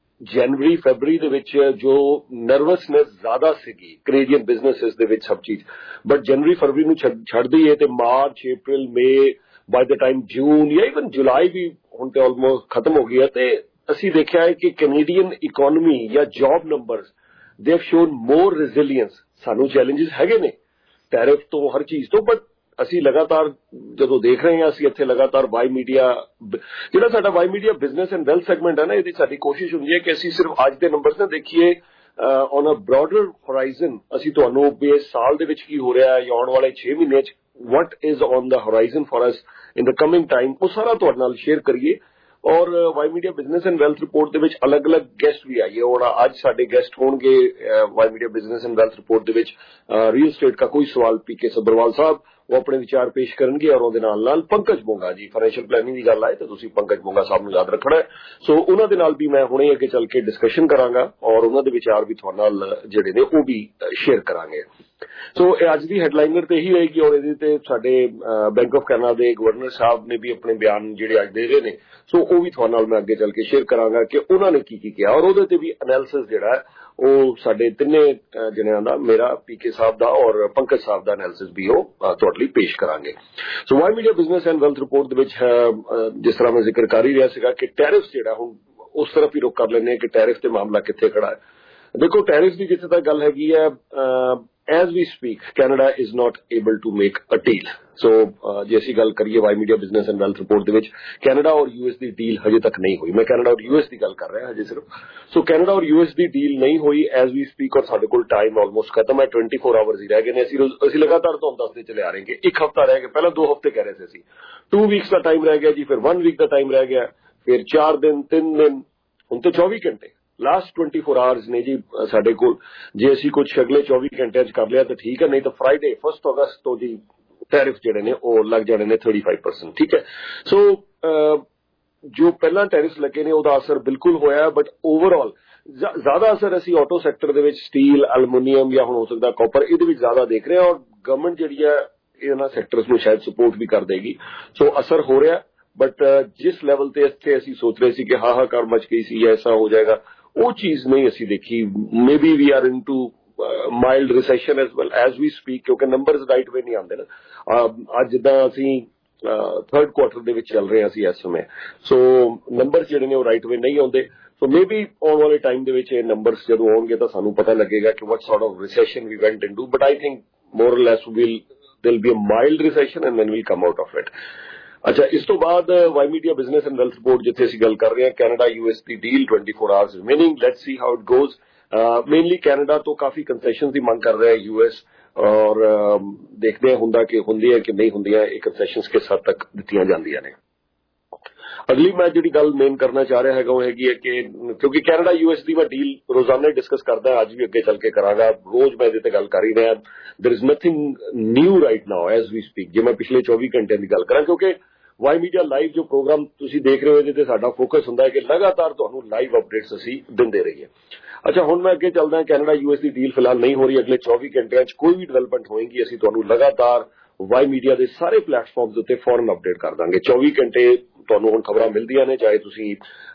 [SPEAKER 4] ਜਨਵਰੀ ਫਰਵਰੀ ਦੇ ਵਿੱਚ ਜੋ ਨਰਵਸਨੈਸ ਜ਼ਿਆਦਾ ਸੀਗੀ ਕੈਨੇਡੀਅਨ ਬਿਜ਼ਨੈਸਿਸ ਦੇ ਵਿੱਚ ਸਭ ਚੀਜ਼, ਬਟ ਜਨਵਰੀ ਫਰਵਰੀ ਨੂੰ ਛੱਡਦੀ ਹੈ ਤੇ March, April, may, by the time ਜੂਨ ਜਾਂ ਇਵਨ ਜੁਲਾਈ ਵੀ ਹੁਣ ਤੇ ਆਲਮੋਸਟ ਖਤਮ ਹੋ ਗਈ ਹੈ, ਤੇ ਅਸੀਂ ਦੇਖਿਆ ਹੈ ਕਿ ਕੈਨੇਡੀਅਨ ਇਕੋਨਮੀ ਜਾਂ job numbers they have shown more resilience. ਸਾਨੂੰ ਚੈਲੰਜਸ ਹੈਗੇ ਨੇ ਟੈਰਿਫ ਤੋਂ, ਹਰ ਚੀਜ਼ ਤੋਂ, ਬਟ ਅਸੀਂ ਲਗਾਤਾਰ ਜਦੋਂ ਦੇਖ ਰਹੇ ਹਾਂ, ਅਸੀਂ ਇੱਥੇ ਲਗਾਤਾਰ ਵਾਈ ਮੀਡੀਆ ਜਿਹੜਾ ਸਾਡਾ Y media business and wealth segment ਹੈ ਨਾ, ਇਹਦੀ ਸਾਡੀ ਕੋਸ਼ਿਸ਼ ਹੁੰਦੀ ਹੈ ਕਿ ਅਸੀਂ ਸਿਰਫ ਅੱਜ ਦੇ ਨੰਬਰਸ ਨਾ ਦੇਖੀਏ, ਔਨ ਅ ਬ੍ਰੌਡਰ ਹੋਰਾਈਜ਼ਨ ਅਸੀਂ ਤੁਹਾਨੂੰ ਵੀ ਇਸ ਸਾਲ ਦੇ ਵਿੱਚ ਕੀ ਹੋ ਰਿਹਾ ਹੈ ਜਾਂ ਆਉਣ ਵਾਲੇ 6 ਮਹੀਨੇ 'ਚ what is on the horizon for us in the coming time, ਉਹ ਸਾਰਾ ਤੁਹਾਡੇ ਨਾਲ ਸ਼ੇਅਰ ਕਰੀਏ। ਔਰ Y media business and wealth report ਦੇ ਵਿੱਚ ਅਲੱਗ-ਅਲੱਗ ਗੈਸਟ ਵੀ ਆਈਏ। ਹੁਣ ਅੱਜ ਸਾਡੇ ਗੈਸਟ ਹੋਣਗੇ Y media business and wealth report ਦੇ ਵਿੱਚ ਰੀਅਲ ਸਟੇਟ ਦਾ ਕੋਈ ਸਵਾਲ ਪੀਕੇ ਸੱਭਰਵਾਲ ਸਾਹਿਬ ਉਹ ਆਪਣੇ ਵਿਚਾਰ ਪੇਸ਼ ਕਰਨਗੇ। ਔਰ ਉਹਦੇ ਨਾਲ ਪੰਕਜ ਮੋਂਗਾ ਜੀ, ਫਾਈਨੈਂਸ਼ੀਅਲ ਪਲੈਨਿੰਗ ਦੀ ਗੱਲ ਆਏ ਤਾਂ ਤੁਸੀਂ ਪੰਕਜ ਮੋਂਗਾ ਸਾਹਿਬ ਨੂੰ ਯਾਦ ਰੱਖਣਾ ਹੈ। ਸੋ ਉਹਨਾਂ ਦੇ ਨਾਲ ਵੀ ਮੈਂ ਹੁਣੇ ਅੱਗੇ ਚੱਲ ਕੇ ਡਿਸਕਸ਼ਨ ਕਰਾਂਗਾ ਔਰ ਉਹਨਾਂ ਦੇ ਵਿਚਾਰ ਵੀ ਤੁਹਾਡੇ ਨਾਲ ਜਿਹੜੇ ਨੇ ਉਹ ਵੀ ਸ਼ੇਅਰ ਕਰਾਂਗੇ। ਸੋ ਇਹ ਅੱਜ ਦੀ ਹੈਡਲਾਈਨਰ ਤੇ ਇਹੀ ਰਹੇਗੀ। ਔਰ ਇਹਦੇ ਤੇ ਸਾਡੇ ਬੈਂਕ ਆਫ ਕੈਨੇਡਾ ਦੇ ਗਵਰਨਰ ਸਾਹਿਬ ਨੇ ਵੀ ਆਪਣੇ ਬਿਆਨ ਜਿਹੜੇ ਅੱਜ ਦੇ ਰਹੇ ਨੇ, ਸੋ ਉਹ ਵੀ ਤੁਹਾਡੇ ਨਾਲ ਮੈਂ ਅੱਗੇ ਚੱਲ ਕੇ ਸ਼ੇਅਰ ਕਰਾਂਗਾ ਕਿ ਉਹਨਾਂ ਨੇ ਕੀ ਕਿਹਾ। ਔਰ ਉਹਦੇ ਤੇ ਵੀ ਐਨਾਲਿਸਿਸ ਜਿਹੜਾ ਉਹ ਸਾਡੇ ਤਿੰਨੇ ਜਣਿਆਂ ਦਾ, ਮੇਰਾ, ਪੀਕੇ ਸਾਹਿਬ ਦਾ ਔਰ ਪੰਕਜ ਸਾਹਿਬ ਦਾ ਐਨਾਲਿਸਿਸ ਵੀ ਉਹ ਤੁਹਾਡੇ ਲਈ ਪੇਸ਼ ਕਰਾਂਗੇ। So Y media business and wealth report ਦੇ ਵਿੱਚ ਜਿਸ ਤਰ੍ਹਾਂ ਮੈਂ ਜ਼ਿਕਰ ਕਰ ਹੀ ਰਿਹਾ ਸੀਗਾ ਕਿ ਟੈਰਿਫ ਜਿਹੜਾ ਹੁਣ ਉਸ ਤਰਫ ਹੀ ਰੁਕ ਕਰ ਲੈਂਦੇ ਹਾਂ ਕਿ ਟੈਰਿਫ ਤੇ ਮਾਮਲਾ ਕਿੱਥੇ ਖੜਾ ਹੈ। ਦੇਖੋ, ਟੈਰਿਫ ਦੀ ਜਿੱਥੇ ਤੱਕ ਗੱਲ ਹੈਗੀ ਹੈ, as we speak, Canada is not able to make a deal. So, ਜੇ ਅਸੀਂ ਗੱਲ ਕਰੀਏ Y media business and wealth report ਦੇ ਵਿੱਚ, ਕੈਨੇਡਾ ਔਰ ਯੂਐਸ ਦੀ ਡੀਲ ਹਜੇ ਤੱਕ ਨਹੀਂ ਹੋਈ। ਮੈਂ ਕੈਨੇਡਾ ਔਰ ਯੂਐਸ ਦੀ ਗੱਲ ਕਰ ਰਿਹਾ ਹਜੇ ਸਿਰਫ। ਸੋ ਕੈਨੇਡਾ ਔਰ ਯੂਐਸ ਦੀ ਡੀਲ ਨਹੀਂ ਹੋਈ ਐਜ਼ ਵੀ ਸਪੀਕ, ਔਰ ਸਾਡੇ ਕੋਲ ਟਾਈਮ ਆਲਮੋਸਟ ਖਤਮ ਹੈ। 24 ਆਵਰਸ ਹੀ ਰਹਿ ਗਏ ਨੇ। ਅਸੀਂ ਲਗਾਤਾਰ ਤੁਹਾਨੂੰ ਦੱਸਦੇ ਚਲੇ ਆ ਰਹੇ ਕਿ 1 ਹਫ਼ਤਾ ਰਹਿ ਗਿਆ। ਪਹਿਲਾਂ 2 ਹਫ਼ਤੇ ਕਹਿ ਰਹੇ ਸੀ ਅਸੀਂ, 2 ਵੀਕਸ ਦਾ ਟਾਈਮ ਰਹਿ ਗਿਆ ਜੀ, ਫਿਰ 1 ਵੀਕ ਦਾ ਟਾਈਮ ਰਹਿ ਗਿਆ, ਫਿਰ 4 ਦਿਨ, 3 ਦਿਨ, ਹੁਣ ਤਾਂ 24 ਘੰਟੇ ਲਾਸਟ 24 ਆਵਰਸ ਨੇ ਜੀ ਸਾਡੇ ਕੋਲ। ਜੇ ਅਸੀਂ ਕੁਝ ਅਗਲੇ 24 ਘੰਟਿਆਂ 'ਚ ਕਰ ਲਿਆ ਤਾਂ ਠੀਕ ਹੈ, ਨਹੀਂ ਤਾਂ ਫਰਾਈਡੇ 1 ਅਗਸਤ ਤੋਂ ਜੀ ਟੈਰਿਫ ਜਿਹੜੇ ਨੇ ਉਹ ਲੱਗ ਜਾਣੇ ਨੇ 35%। ਠੀਕ ਹੈ, ਸੋ ਜੋ ਪਹਿਲਾਂ ਟੈਰਿਫ ਲੱਗੇ ਨੇ ਉਹਦਾ ਅਸਰ ਬਿਲਕੁਲ ਹੋਇਆ, ਬਟ ਓਵਰਆਲ ਜ਼ਿਆਦਾ ਅਸਰ ਅਸੀਂ ਆਟੋ ਸੈਕਟਰ ਦੇ ਵਿੱਚ ਸਟੀਲ, ਐਲੂਮੀਨੀਅਮ ਜਾਂ ਹੁਣ ਹੋ ਸਕਦਾ ਕਾਪਰ, ਇਹਦੇ ਵਿੱਚ ਜ਼ਿਆਦਾ ਦੇਖ ਰਹੇ ਹਾਂ। ਔਰ ਗਵਰਨਮੈਂਟ ਜਿਹੜੀ ਹੈ ਇਹਨਾਂ ਸੈਕਟਰਸ ਨੂੰ ਸ਼ਾਇਦ ਸਪੋਰਟ ਵੀ ਕਰ ਦੇਗੀ, ਸੋ ਅਸਰ ਹੋ ਰਿਹਾ। ਬਟ ਜਿਸ ਲੈਵਲ ਤੇ ਇੱਥੇ ਅਸੀਂ ਸੋਚ ਰਹੇ ਸੀ ਕਿ ਹਾਹਾਕਾਰ ਮਚ ਗਈ ਸੀ, ਐਸਾ ਹੋ ਜਾਏਗਾ, ਉਹ ਚੀਜ਼ ਨਹੀਂ ਅਸੀਂ ਦੇਖੀ। May be we are into mild recession as well as we speak, ਕਿਉਂਕਿ ਨੰਬਰਸ ਰਾਈਟ ਵੇ ਨਹੀਂ ਆਉਂਦੇ ਨਾ। ਅੱਜ ਜਿੱਦਾਂ ਅਸੀਂ ਥਰਡ ਕੁਆਟਰ ਦੇ ਵਿੱਚ ਚੱਲ ਰਹੇ ਹਾਂ ਅਸੀਂ ਇਸ ਸਮੇਂ, ਸੋ ਨੰਬਰ ਜਿਹੜੇ ਨੇ ਉਹ ਰਾਈਟ ਵੇ ਨਹੀਂ ਆਉਂਦੇ। ਸੋ ਮੇ ਬੀ ਆਉਣ ਵਾਲੇ ਟਾਈਮ ਦੇ ਵਿੱਚ ਇਹ ਨੰਬਰਸ ਜਦੋਂ ਆਉਣਗੇ ਤਾਂ ਸਾਨੂੰ ਪਤਾ ਲੱਗੇਗਾ ਕਿ what sort of recession we went into, but I think more or less there'll be a mild recession and then we'll come out of it. ਅੱਛਾ, ਇਸ ਤੋਂ ਬਾਅਦ Y media business and wealth report ਜਿੱਥੇ ਅਸੀਂ ਗੱਲ ਕਰ ਰਹੇ ਹਾਂ, ਕੈਨੇਡਾ US ਦੀ deal 24 hours remaining, let's see how it goes. Mainly Canada ਤੋਂ ਕਾਫੀ ਕੰਸੈਸ਼ਨ ਦੀ ਮੰਗ ਕਰ ਰਿਹਾ US, ਔਰ ਦੇਖਦੇ ਹੁੰਦਾ ਕਿ ਹੁੰਦੀ ਹੈ ਕਿ ਨਹੀਂ ਹੁੰਦੀਆਂ, ਇਹ ਕੰਸੈਸ਼ਨਸ ਕਿਸ ਹੱਦ ਤੱਕ ਦਿੱਤੀਆਂ ਜਾਂਦੀਆਂ ਨੇ। ਅਗਲੀ ਮੈਂ ਜਿਹੜੀ ਗੱਲ ਮੇਨ ਕਰਨਾ ਚਾਹ ਰਿਹਾ ਹੈਗਾ ਉਹ ਹੈਗੀ ਹੈ ਕਿ ਕਿਉਂਕਿ ਕੈਨੇਡਾ US ਦੀ ਮੈਂ ਡੀਲ ਰੋਜ਼ਾਨਾ ਡਿਸਕਸ ਕਰਦਾ, ਅੱਜ ਵੀ ਅੱਗੇ ਚੱਲ ਕੇ ਕਰਾਂਗਾ, ਰੋਜ਼ ਮੈਂ ਇਹਦੇ ਤੇ ਗੱਲ ਕਰ ਹੀ ਰਿਹਾ। There is nothing new right now as we speak. ਜੇ ਮੈਂ ਪਿਛਲੇ 24 ਘੰਟਿਆਂ ਦੀ ਗੱਲ ਕਰਾਂ, ਕਿਉਂਕਿ ਵਾਈ ਮੀਡੀਆ ਲਾਈਵ ਜੋ ਪ੍ਰੋਗਰਾਮ ਤੁਸੀਂ ਦੇਖ ਰਹੇ ਹੋ ਇਹਦੇ ਤੇ ਸਾਡਾ ਫੋਕਸ ਹੁੰਦਾ ਹੈ ਕਿ ਲਗਾਤਾਰ ਤੁਹਾਨੂੰ ਲਾਈਵ ਅਪਡੇਟਸ ਅਸੀਂ ਦਿੰਦੇ ਰਹੀਏ। ਅੱਛਾ, ਹੁਣ ਮੈਂ ਅੱਗੇ ਚੱਲਦਾ। ਕੈਨੇਡਾ US ਦੀ ਡੀਲ ਫਿਲਹਾਲ ਨਹੀਂ ਹੋ ਰਹੀ, ਅਗਲੇ 24 ਘੰਟਿਆਂ 'ਚ ਕੋਈ ਵੀ ਡਿਵੈਲਪਮੈਂਟ ਹੋਏਗੀ ਅਸੀਂ ਤੁਹਾਨੂੰ ਲਗਾਤਾਰ ਵਾਈ ਮੀਡੀਆ ਦੇ ਸਾਰੇ ਪਲੇਟਫਾਰਮਸ ਉੱਤੇ ਫੌਰਨ ਅਪਡੇਟ ਕਰ ਦਾਂਗੇ। 24 ਘੰਟੇ ਤੁਹਾਨੂੰ ਹੁਣ ਖਬਰਾਂ ਮਿਲਦੀਆਂ ਨੇ, ਚਾਹੇ ਤੁਸੀਂ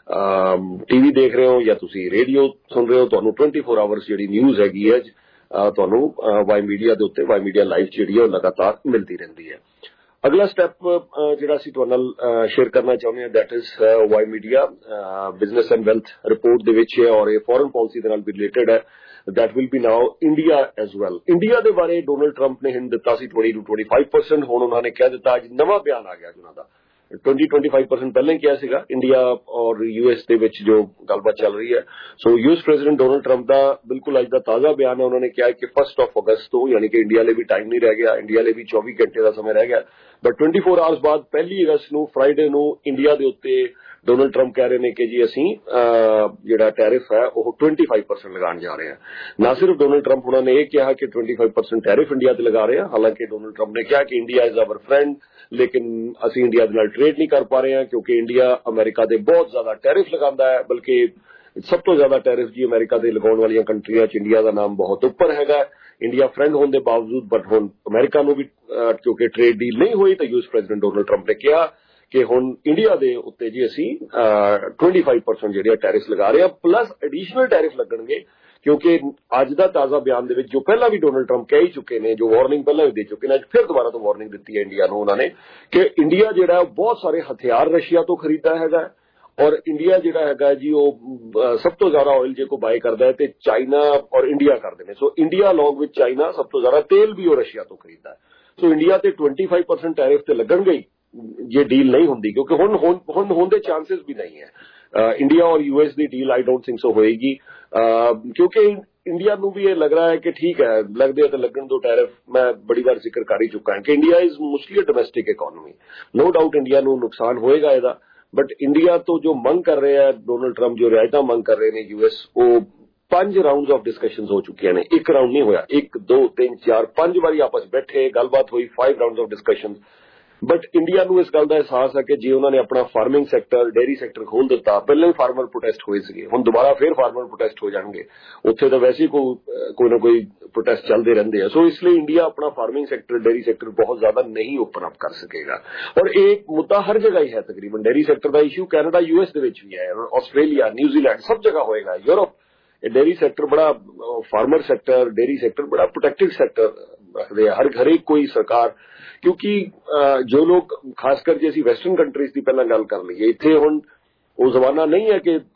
[SPEAKER 4] ਟੀਵੀ ਦੇਖ ਰਹੇ ਹੋ ਜਾਂ ਤੁਸੀਂ ਰੇਡੀਓ ਸੁਣ ਰਹੇ ਹੋ, ਤੁਹਾਨੂੰ 24 ਆਵਰਸ ਜਿਹੜੀ ਨਿਊਜ਼ ਹੈਗੀ ਹੈ ਤੁਹਾਨੂੰ ਵਾਈ ਮੀਡੀਆ ਦੇ ਉੱਤੇ, ਵਾਈ ਮੀਡੀਆ ਲਾਈਵ ਜਿਹੜੀ ਹੈ ਉਹ ਲਗਾਤਾਰ ਮਿਲਦੀ ਰਹਿੰਦੀ ਹੈ। ਅਗਲਾ ਸਟੈਪ ਜਿਹੜਾ ਅਸੀਂ ਤੁਹਾਡੇ ਨਾਲ ਸ਼ੇਅਰ ਕਰਨਾ ਚਾਹੁੰਦੇ ਹਾਂ, that is Y media business and wealth report ਦੇ ਵਿੱਚ ਹੈ, ਔਰ ਇਹ ਫੋਰਨ ਪਾਲਿਸੀ ਦੇ ਨਾਲ ਵੀ ਰਿਲੇਟਡ ਹੈ। that will be now India as well. India ਦੇ ਬਾਰੇ ਡੋਨਲਡ ਟਰੰਪ ਨੇ ਹਿੰਟ ਦਿੱਤਾ ਸੀ 20 to 25%, ਹੁਣ ਉਹਨਾਂ ਨੇ ਕਹਿ ਦਿੱਤਾ, ਅੱਜ ਨਵਾਂ ਬਿਆਨ ਆ ਗਿਆ ਉਹਨਾਂ ਦਾ। 20-25% ਪਹਿਲਾਂ ਹੀ ਕਿਹਾ ਸੀਗਾ ਇੰਡੀਆ ਔਰ US ਦੇ ਵਿੱਚ ਜੋ ਗੱਲਬਾਤ ਚੱਲ ਰਹੀ ਹੈ। So US president Donald Trump ਦਾ ਬਿਲਕੁਲ ਅੱਜ ਦਾ ਤਾਜ਼ਾ ਬਿਆਨ ਹੈ, ਉਹਨਾਂ ਨੇ ਕਿਹਾ ਕਿ 1 ਅਗਸਤ ਤੋਂ, ਯਾਨੀ ਕਿ ਇੰਡੀਆ ਲਈ ਵੀ ਟਾਈਮ ਨਹੀਂ ਰਹਿ ਗਿਆ, ਇੰਡੀਆ ਲਈ ਵੀ 24 ਘੰਟੇ ਦਾ ਸਮਾਂ ਰਹਿ ਗਿਆ, ਬਟ 24 ਆਵਰਸ ਬਾਅਦ 1 ਅਗਸਤ ਨੂੰ ਫਰਾਈਡੇ ਨੂੰ ਇੰਡੀਆ ਦੇ ਉੱਤੇ ਡੋਨਲਡ ਟਰੰਪ ਕਹਿ ਰਹੇ ਨੇ ਕਿ ਜੀ ਅਸੀਂ ਜਿਹੜਾ ਟੈਰਿਫ ਹੈ ਉਹ 25% ਲਗਾਉਣ ਜਾ ਰਹੇ ਹਾਂ। ਨਾ ਸਿਰਫ ਡੋਨਲਡ ਟਰੰਪ ਉਹਨਾਂ ਨੇ ਇਹ ਕਿਹਾ ਕਿ 25% ਟੈਰਿਫ ਇੰਡੀਆ ਤੇ ਲਗਾ ਰਹੇ ਹਾਂ, ਹਾਲਾਂਕਿ ਡੋਨਲਡ ਟਰੰਪ ਨੇ ਕਿਹਾ ਕਿ ਇੰਡੀਆ ਇਜ਼ ਆਵਰ ਫਰੈਂਡ, ਲੇਕਿਨ ਅਸੀਂ ਇੰਡੀਆ ਦੇ ਨਾਲ ਟ੍ਰੇਡ ਨਹੀਂ ਕਰ ਪਾ ਰਹੇ ਹਾਂ ਕਿਉਂਕਿ ਇੰਡੀਆ ਅਮਰੀਕਾ ਦੇ ਬਹੁਤ ਜ਼ਿਆਦਾ ਟੈਰਿਫ ਲਗਾਉਂਦਾ ਹੈ, ਬਲਕਿ ਸਭ ਤੋਂ ਜ਼ਿਆਦਾ ਟੈਰਿਫ ਜੀ ਅਮਰੀਕਾ ਦੇ ਲਗਾਉਣ ਵਾਲੀਆਂ ਕੰਟਰੀਆਂ 'ਚ ਇੰਡੀਆ ਦਾ ਨਾਮ ਬਹੁਤ ਉੱਪਰ ਹੈਗਾ। ਇੰਡੀਆ ਫਰੈਂਡ ਹੋਣ ਦੇ ਬਾਵਜੂਦ ਬਟ ਹੁਣ ਅਮਰੀਕਾ ਨੂੰ ਵੀ ਕਿਉਂਕਿ ਟ੍ਰੇਡ ਡੀਲ ਨਹੀਂ ਹੋਈ ਤਾਂ US ਪ੍ਰੈਜ਼ੀਡੈਂਟ ਡੋਨਲਡ ਟਰੰਪ ਨੇ ਕਿਹਾ ਕਿ ਹੁਣ ਇੰਡੀਆ ਦੇ ਉੱਤੇ ਜੀ ਅਸੀਂ 25% ਜਿਹੜੇ ਟੈਰਿਫ ਲਗਾ ਰਹੇ ਹਾਂ, ਪਲੱਸ ਐਡੀਸ਼ਨਲ ਟੈਰਿਫ ਲੱਗਣਗੇ, ਕਿਉਂਕਿ ਅੱਜ ਦਾ ਤਾਜ਼ਾ ਬਿਆਨ ਦੇ ਵਿੱਚ ਜੋ ਪਹਿਲਾਂ ਵੀ ਡੋਨਲਡ ਟਰੰਪ ਕਹਿ ਹੀ ਚੁੱਕੇ ਨੇ, ਜੋ ਵਾਰਨਿੰਗ ਪਹਿਲਾਂ ਵੀ ਦੇ ਚੁੱਕੇ ਨੇ, ਅੱਜ ਫਿਰ ਦੁਬਾਰਾ ਤੋਂ ਵਾਰਨਿੰਗ ਦਿੱਤੀ ਹੈ ਇੰਡੀਆ ਨੂੰ ਉਹਨਾਂ ਨੇ ਕਿ ਇੰਡੀਆ ਜਿਹੜਾ ਬਹੁਤ ਸਾਰੇ ਹਥਿਆਰ ਰਸ਼ੀਆ ਤੋਂ ਖਰੀਦਦਾ ਹੈਗਾ, ਔਰ ਇੰਡੀਆ ਜਿਹੜਾ ਹੈਗਾ ਜੀ ਉਹ ਸਭ ਤੋਂ ਜ਼ਿਆਦਾ ਆਇਲ ਜੇ ਕੋ ਬਾਏ ਕਰਦਾ ਹੈ ਤੇ ਚਾਈਨਾ ਔਰ ਇੰਡੀਆ ਕਰਦੇ ਨੇ। So India along with China ਸਭ ਤੋਂ ਜ਼ਿਆਦਾ ਤੇਲ ਵੀ ਉਹ ਰਸ਼ੀਆ ਤੋਂ ਖਰੀਦਦਾ ਹੈ। ਸੋ ਇੰਡੀਆ ਤੇ 25% ਟੈਰਿਫ ਤੇ ਲੱਗਣਗੇ ਜੇ ਡੀਲ ਨਹੀਂ ਹੁੰਦੀ, ਕਿਉਂਕਿ ਹੁਣ ਹੋਣ ਦੇ ਚਾਂਸਸ ਵੀ ਨਹੀਂ ਹੈ। ਇੰਡੀਆ ਔਰ US ਦੀ deal I don't think so ਹੋਏਗੀ, ਕਿਉਂਕਿ ਇੰਡੀਆ ਨੂੰ ਵੀ ਇਹ ਲੱਗ ਰਿਹਾ ਹੈ ਕਿ ਠੀਕ ਹੈ ਲੱਗਦੇ ਤਾਂ ਲੱਗਣ ਦੋ ਟੈਰਿਫ। ਮੈਂ ਬੜੀ ਵਾਰ ਜ਼ਿਕਰ ਕਰ ਹੀ ਚੁੱਕਾ ਹਾਂ ਕਿ India is mostly domestic economy, no doubt India ਨੂੰ ਨੁਕਸਾਨ ਹੋਏਗਾ ਇਹਦਾ, ਬਟ ਇੰਡੀਆ ਤੋਂ ਜੋ ਮੰਗ ਕਰ ਰਹੇ ਹੈ ਡੋਨਲਡ ਟਰੰਪ, ਜੋ ਰਿਆਇਤਾਂ ਮੰਗ ਕਰ ਰਹੇ ਨੇ US, ਉਹ 5 ਰਾਉਂਡਸ ਆਫ ਡਿਸਕਸ਼ਨਸ ਹੋ ਚੁੱਕੀਆਂ ਨੇ। ਇੱਕ ਰਾਉਂਡ ਨਹੀਂ ਹੋਇਆ, 1 2 3 4 5 ਵਾਰੀ ਆਪਸ ਬੈਠੇ ਗੱਲਬਾਤ ਹੋਈ, 5 rounds of discussions. But India ਨੂੰ ਇਸ ਗੱਲ ਦਾ ਅਹਿਸਾਸ ਹੈ ਕਿ ਜੇ ਉਹਨਾਂ ਨੇ ਆਪਣਾ ਫਾਰਮਿੰਗ ਸੈਕਟਰ, ਡੇਅਰੀ ਸੈਕਟਰ ਖੋਲ ਦਿੱਤਾ, ਪਹਿਲਾਂ ਹੀ ਫਾਰਮਰ ਪ੍ਰੋਟੈਸਟ ਹੋਏ ਸੀਗੇ, ਹੁਣ ਦੁਬਾਰਾ ਫਿਰ ਫਾਰਮਰ ਪ੍ਰੋਟੈਸਟ ਹੋ ਜਾਣਗੇ, ਉੱਥੇ ਤਾਂ ਵੈਸੇ ਹੀ ਕੋਈ ਨਾ ਕੋਈ ਪ੍ਰੋਟੈਸਟ ਚੱਲਦੇ ਰਹਿੰਦੇ ਆ। ਸੋ ਇਸ ਲਈ ਇੰਡੀਆ ਆਪਣਾ ਫਾਰਮਿੰਗ ਸੈਕਟਰ, ਡੇਅਰੀ ਸੈਕਟਰ ਬਹੁਤ ਜ਼ਿਆਦਾ ਨਹੀਂ ਓਪਨ ਅਪ ਕਰ ਸਕੇਗਾ, ਔਰ ਇਹ ਮੁੱਦਾ ਹਰ ਜਗ੍ਹਾ ਹੀ ਹੈ ਤਕਰੀਬਨ। ਡੇਅਰੀ ਸੈਕਟਰ ਦਾ ਇਸ਼ੂ ਕੈਨੇਡਾ US ਦੇ ਵਿੱਚ ਵੀ ਹੈ, ਆਸਟ੍ਰੇਲੀਆ, ਨਿਊਜ਼ੀਲੈਂਡ ਸਭ ਜਗ੍ਹਾ ਹੋਏਗਾ, ਯੂਰਪ। ਇਹ ਡੇਅਰੀ ਸੈਕਟਰ ਬੜਾ, ਫਾਰਮਰ ਸੈਕਟਰ, ਡੇਅਰੀ ਸੈਕਟਰ ਬੜਾ ਪ੍ਰੋਟੈਕਟਿਵ ਸੈਕਟਰ ਰੱਖਦੇ ਆ ਹਰੇਕ ਕੋਈ ਸਰਕਾਰ, ਕਿਉਂਕਿ ਜੋ ਲੋਕ ਖਾਸ ਕਰ ਜੇ ਅਸੀਂ ਵੈਸਟਰਨ ਕੰਟਰੀਜ਼ ਦੀ ਪਹਿਲਾਂ ਗੱਲ ਕਰ ਲਈਏ, ਇੱਥੇ ਹੁਣ ਉਹ ਜ਼ਮਾਨਾ ਨਹੀਂ ਹੈ ਕਿ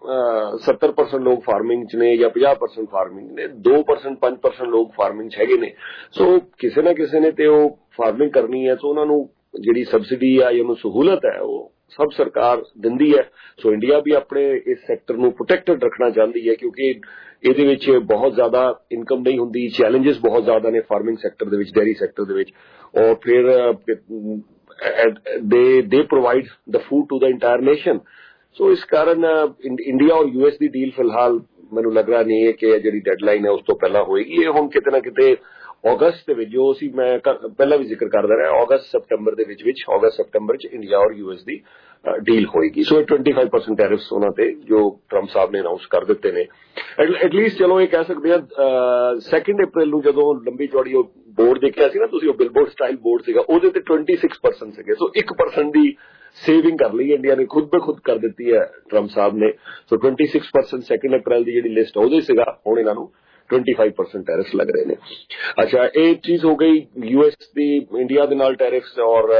[SPEAKER 4] 70% ਲੋਕ ਫਾਰਮਿੰਗ 'ਚ ਨੇ ਜਾਂ 50% ਫਾਰਮਿੰਗ ਨੇ, 2% 5% ਲੋਕ ਫਾਰਮਿੰਗ 'ਚ ਹੈਗੇ ਨੇ। ਸੋ ਕਿਸੇ ਨਾ ਕਿਸੇ ਨੇ ਤੇ ਉਹ ਫਾਰਮਿੰਗ ਕਰਨੀ ਹੈ, ਸੋ ਉਹਨਾਂ ਨੂੰ ਜਿਹੜੀ ਸਬਸਿਡੀ ਆ ਜਾਂ ਉਹਨੂੰ ਸਹੂਲਤ ਹੈ ਉਹ ਸਭ ਸਰਕਾਰ ਦਿੰਦੀ ਹੈ। ਸੋ ਇੰਡੀਆ ਵੀ ਆਪਣੇ ਇਸ ਸੈਕਟਰ ਨੂੰ ਪ੍ਰੋਟੈਕਟਡ ਰੱਖਣਾ ਚਾਹੁੰਦੀ ਹੈ, ਕਿਉਂਕਿ ਇਹਦੇ ਵਿੱਚ ਬਹੁਤ ਜ਼ਿਆਦਾ ਇਨਕਮ ਨਹੀਂ ਹੁੰਦੀ, ਚੈਲੰਜਸ ਬਹੁਤ ਜ਼ਿਆਦਾ ਨੇ ਫਾਰਮਿੰਗ ਸੈਕਟਰ ਦੇ ਵਿੱਚ, ਡੇਅਰੀ ਸੈਕਟਰ ਦੇ ਵਿੱਚ, ਔਰ ਫਿਰ they provide the food to the entire nation. So ਇਸ ਕਾਰਨ ਇੰਡੀਆ ਔਰ US ਦੀ ਡੀਲ ਫਿਲਹਾਲ ਮੈਨੂੰ ਲੱਗ ਰਿਹਾ ਨਹੀਂ ਹੈ ਕਿ ਜਿਹੜੀ ਡੈਡਲਾਈਨ ਹੈ ਉਸ ਤੋਂ ਪਹਿਲਾਂ ਹੋਏਗੀ। ਇਹ ਹੁਣ ਕਿਤੇ ਨਾ ਕਿਤੇ ਅਗਸਤ ਦੇ ਵਿੱਚ, ਜੋ ਅਸੀਂ ਮੈਂ ਪਹਿਲਾਂ ਵੀ ਜ਼ਿਕਰ ਕਰਦਾ ਰਿਹਾ, ਅਗਸਤ ਸਤੰਬਰ ਚ ਇੰਡੀਆ ਔਰ US ਦੀ ਡੀਲ ਹੋਏਗੀ। ਸੋ 25% ਟੈਰਿਫਸ ਉਹਨਾਂ ਤੇ ਜੋ ਟਰੰਪ ਸਾਹਿਬ ਨੇ ਅਨਾਉਂਸ ਕਰ ਦਿੱਤੇ ਨੇ। ਐਟਲੀਸਟ ਚਲੋ ਇਹ ਕਹਿ ਸਕਦੇ ਆ 2 ਅਪ੍ਰੈਲ ਨੂੰ ਜਦੋਂ ਲੰਬੀ ਚੌੜੀ ਉਹ ਬੋਰਡ ਦੇਖਿਆ ਸੀ ਨਾ ਤੁਸੀਂ, ਉਹ ਬਿਲਬੋਰਡ ਸਟਾਈਲ ਬੋਰਡ ਸੀਗਾ, ਉਹਦੇ ਤੇ 26% ਸੀਗੇ। ਸੋ 1% ਦੀ ਸੇਵਿੰਗ ਕਰ ਲਈ ਇੰਡੀਆ ਨੇ, ਖੁਦ ਬਖੁਦ ਕਰ ਦਿੱਤੀ ਹੈ ਟਰੰਪ ਸਾਹਿਬ ਨੇ। ਸੋ 26% 2 ਅਪ੍ਰੈਲ ਦੀ ਜਿਹੜੀ ਲਿਸਟ ਉਹਦੇ ਸੀਗਾ, ਹੁਣ ਇਹਨਾਂ ਨੂੰ 25% ਟੈਰਿਫਸ ਲੱਗ ਰਹੇ ਨੇ। ਅੱਛਾ, ਇਹ ਚੀਜ਼ ਹੋ ਗਈ US ਦੀ ਇੰਡੀਆ ਦੇ ਨਾਲ ਟੈਰਿਫਸ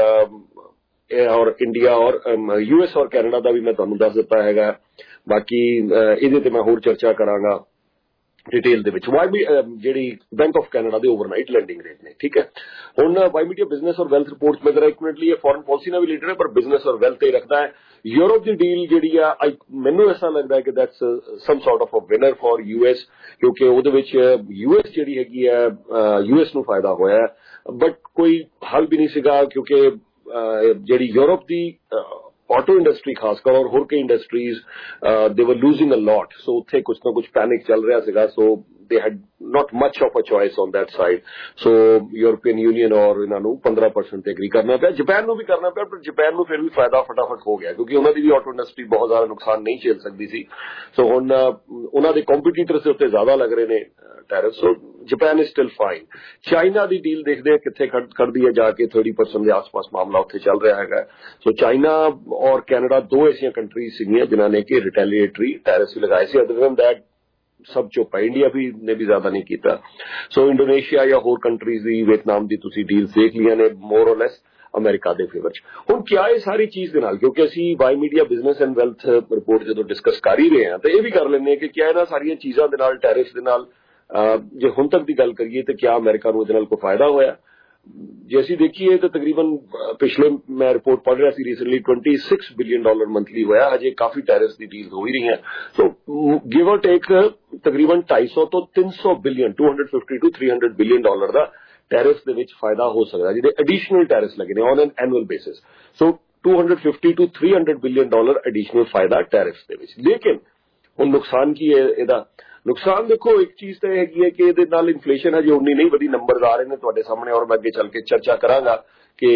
[SPEAKER 4] ਔਰ ਇੰਡੀਆ ਔਰ US ਔਰ ਕੈਨੇਡਾ ਦਾ ਵੀ ਮੈਂ ਤੁਹਾਨੂੰ ਦੱਸ ਦਿੱਤਾ ਹੈਗਾ। ਬਾਕੀ ਇਹਦੇ ਤੇ ਮੈਂ ਹੋਰ ਚਰਚਾ ਕਰਾਂਗਾ डिटेल ਦੇ ਵਿੱਚ। ਜਿਹੜੀ बैंक ऑफ कैनेडा ਦੇ ओवरनाइट लैंडिंग रेट ने, ठीक है। ਹੁਣ वाई मीडिया बिजनेस और वेल्थ रिपोर्ट में जरा एक मिनट लिए फॉरेन पॉलिसी ਨਾਲ ਵੀ लीडर है पर बिजनेस और वेल्थ ही रखता है। यूरोप ਦੀ ਡੀਲ ਜਿਹੜੀ ਆ ਮੈਨੂੰ ਐਸਾ ਲੱਗਦਾ ਹੈ ਕਿ that's some sort of a winner for US, ਕਿਉਂਕਿ ਉਹਦੇ ਵਿੱਚ US ਜਿਹੜੀ ਹੈਗੀ ਹੈ US ਨੂੰ ਫਾਇਦਾ ਹੋਇਆ, ਬਟ ਕੋਈ ਹੱਲ ਵੀ ਨਹੀਂ ਸੀਗਾ ਕਿਉਂਕਿ ਜਿਹੜੀ ਯੂਰਪ ਦੀ ऑटो इंडस्ट्री खासकर और होर कई industries they were losing a lot. So उत्थे कुछ ना कुछ पैनिक चल रहा सीगा। So they had not much of a choice on that side. So European Union और इन्हां नूं 15% ते एग्री करना पिया, जापान नूं भी करना पिया, पर जापान नूं फिर भी फायदा फटाफट हो गया क्योंकि उन्हां दी भी ऑटो इंडस्ट्री बहुत ज्यादा नुकसान नहीं झेल सकती सी। सो हुण उन्हां दे कॉम्पीटीटर्स दे उत्ते ज्यादा लग रहे ने tariff. So Japan is still fine. China दी डील देखते हैं कित्थे खड़दी है जाके 30% के आसपास मामला उत्थे चल रहा है। सो चाइना और कैनेडा दो ऐसी कंट्रीज सीगियां जिन्हां ने कि रिटेलिएटरी टैरिफ भी लगाए सी। अदर देन दैट सब चुप है, इंडिया भी ने भी ज्यादा नहीं किया। सो इंडोनेशिया या होर कंट्रीज दी, वियतनाम दी तुसीं डील्स देख लिया ने मोर और लैस अमेरिका के फेवर च। हुण क्या ये सारी चीज दे नाल, क्योंकि असीं Y Media business and wealth report जो डिस्कस कर ही रहे हैं तो यह भी कर लेने कि क्या इन्हां सारियां चीज़ां दे नाल टैरिफ दे नाल जे हुण तक की गल करिए तो क्या अमेरिका नूं इहदे नाल कोई फायदा होया। जे असीं देखिए तो तकरीबन पिछले मैं रिपोर्ट पढ़ रहा सी रिसेंटली $26 बिलियन मंथली होया, हजे काफी टैरिफ की डील हो ही रही हैं। सो गिव और टेक तकरीबन 250 तो 300 बिलियन $250 to 300 बिलियन का टैरिफ दे विच फायदा हो सकता है, जिहड़े एडिशनल टैरिफ लगे ने on an annual basis. So $250 to 300 billion additional फायदा टैरिफ दे विच। लेकिन हुण नुकसान की है इहदा? नुकसान देखो, एक चीज तो हैगी है कि इहदे नाल इन्फ्लेशन हजे उन्नी नहीं वधी, नंबर आ रहे हैं तुहाडे सामने और मैं अगे चल के चर्चा करांगा कि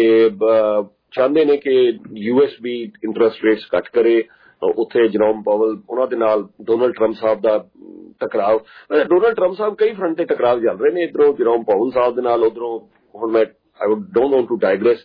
[SPEAKER 4] चाहते ने कि US भी इंटरस्ट रेट्स घट करे। उत्थे जेरोम पावल उन्हां दे नाल डोनाल्ड ट्रंप साहब दा टकराव, डोनाल्ड ट्रंप साहब कई फ्रंट ते टकराव चल रहे ने, इधरों जेरोम पावल साहब दे नाल, उधरों हुण मैं I don't want to digress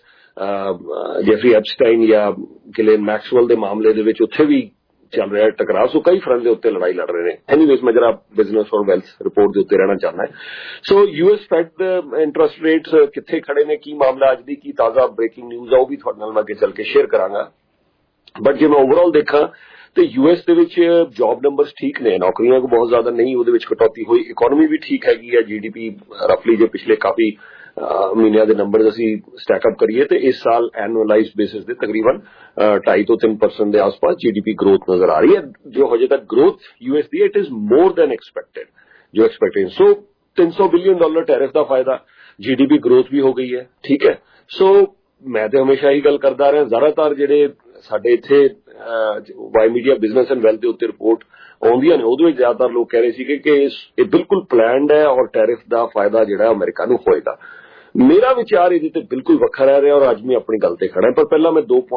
[SPEAKER 4] Jeffrey Epstein या गिलेन मैक्सवेल दे मामले दे विच उत्थे भी चल रहा है टकराव। सो कई फ्रंट के उत्ते लड़ाई लड़ रहे हैं। एनीवेज मैं जरा बिजनेस और वेल्थ रिपोर्ट के उत्ते रहना चाहना है। So US Fed interest rates कित्थे खड़े ने, की मामला अज दी की ताज़ा ब्रेकिंग न्यूज़ आ, वो भी तुहाडे नाल मैं अगे चल के शेयर करांगा। बट जे मैं ओवरऑल देखा तो US दे विच जॉब नंबर्स ठीक ने, नौकरियां को बहुत ज्यादा नहीं उहदे विच कटौती हुई, इकोनॉमी भी ठीक हैगी है। GDP रफली जो पिछले काफी महीनों के नंबर असीं स्टैकअप करिए तो इस साल एनुअलाइज बेसिस दे तकरीबन 2.5 to 3% के आसपास GDP ग्रोथ नजर आ रही है। जो हजे तक ग्रोथ US दी it is more than expected, जो एक्सपेक्टेड। सो $300 बिलियन टैरिफ का फायदा, GDP ग्रोथ भी हो गई है, ठीक है। सो मैं तो हमेशा ही गल करता रहा, ज्यादातर जिहड़े साडे इत्थे Y Media business and wealth के उत्ते रिपोर्ट आउंदियां ने उहदे विच ज्यादातर लोग कह रहे थे कि ये बिल्कुल प्लैंड है और टैरिफ का फायदा जिहड़ा अमेरिका नूं होएगा। मेरा विचार ये बिल्कुल वखरा रहा और अज मैं अपनी गल ते खड़ा। पर पहला मैं 2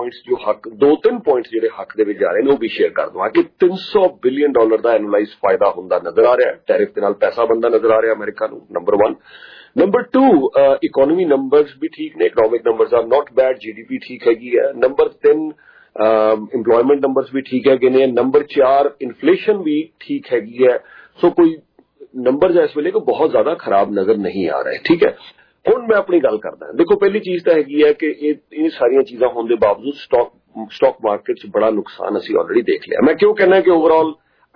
[SPEAKER 4] 3 पॉइंट्स जो हक दे विच जा रहे हैं वो भी शेयर कर दूंगा कि $300 बिलियन का एनुअलाइज फायदा हुंदा नजर आ रहा है, टैरिफ के नाल पैसा बनता नजर आ रहा है अमेरिका नूं, नंबर 1। नंबर 2, इकोनॉमी नंबर्स भी ठीक ने, economic numbers are not bad, GDP ठीक हैगी है। नंबर 3, एम्प्लॉयमेंट नंबर्स भी ठीक है। नंबर 4, इन्फ्लेशन भी ठीक हैगी है। सो कोई नंबर इस वेले को बहुत ज्यादा खराब नजर नहीं आ रहा है, ठीक है। हुण मैं अपनी गल करदा। देखो पहली चीज तो हैगी है कि ये सारियां चीजां होने के बावजूद स्टॉक मार्केट च बड़ा नुकसान असीं ऑलरेडी देख लिया। मैं क्यों कहना कि ओवरऑल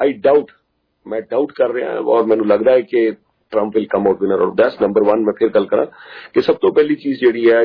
[SPEAKER 4] मैं डाउट कर रहा और मैनूं लगता है कि Trump will come out winner of that. Number 1 मैं फिर गल करा कि सब तो पहली चीज जिहड़ी है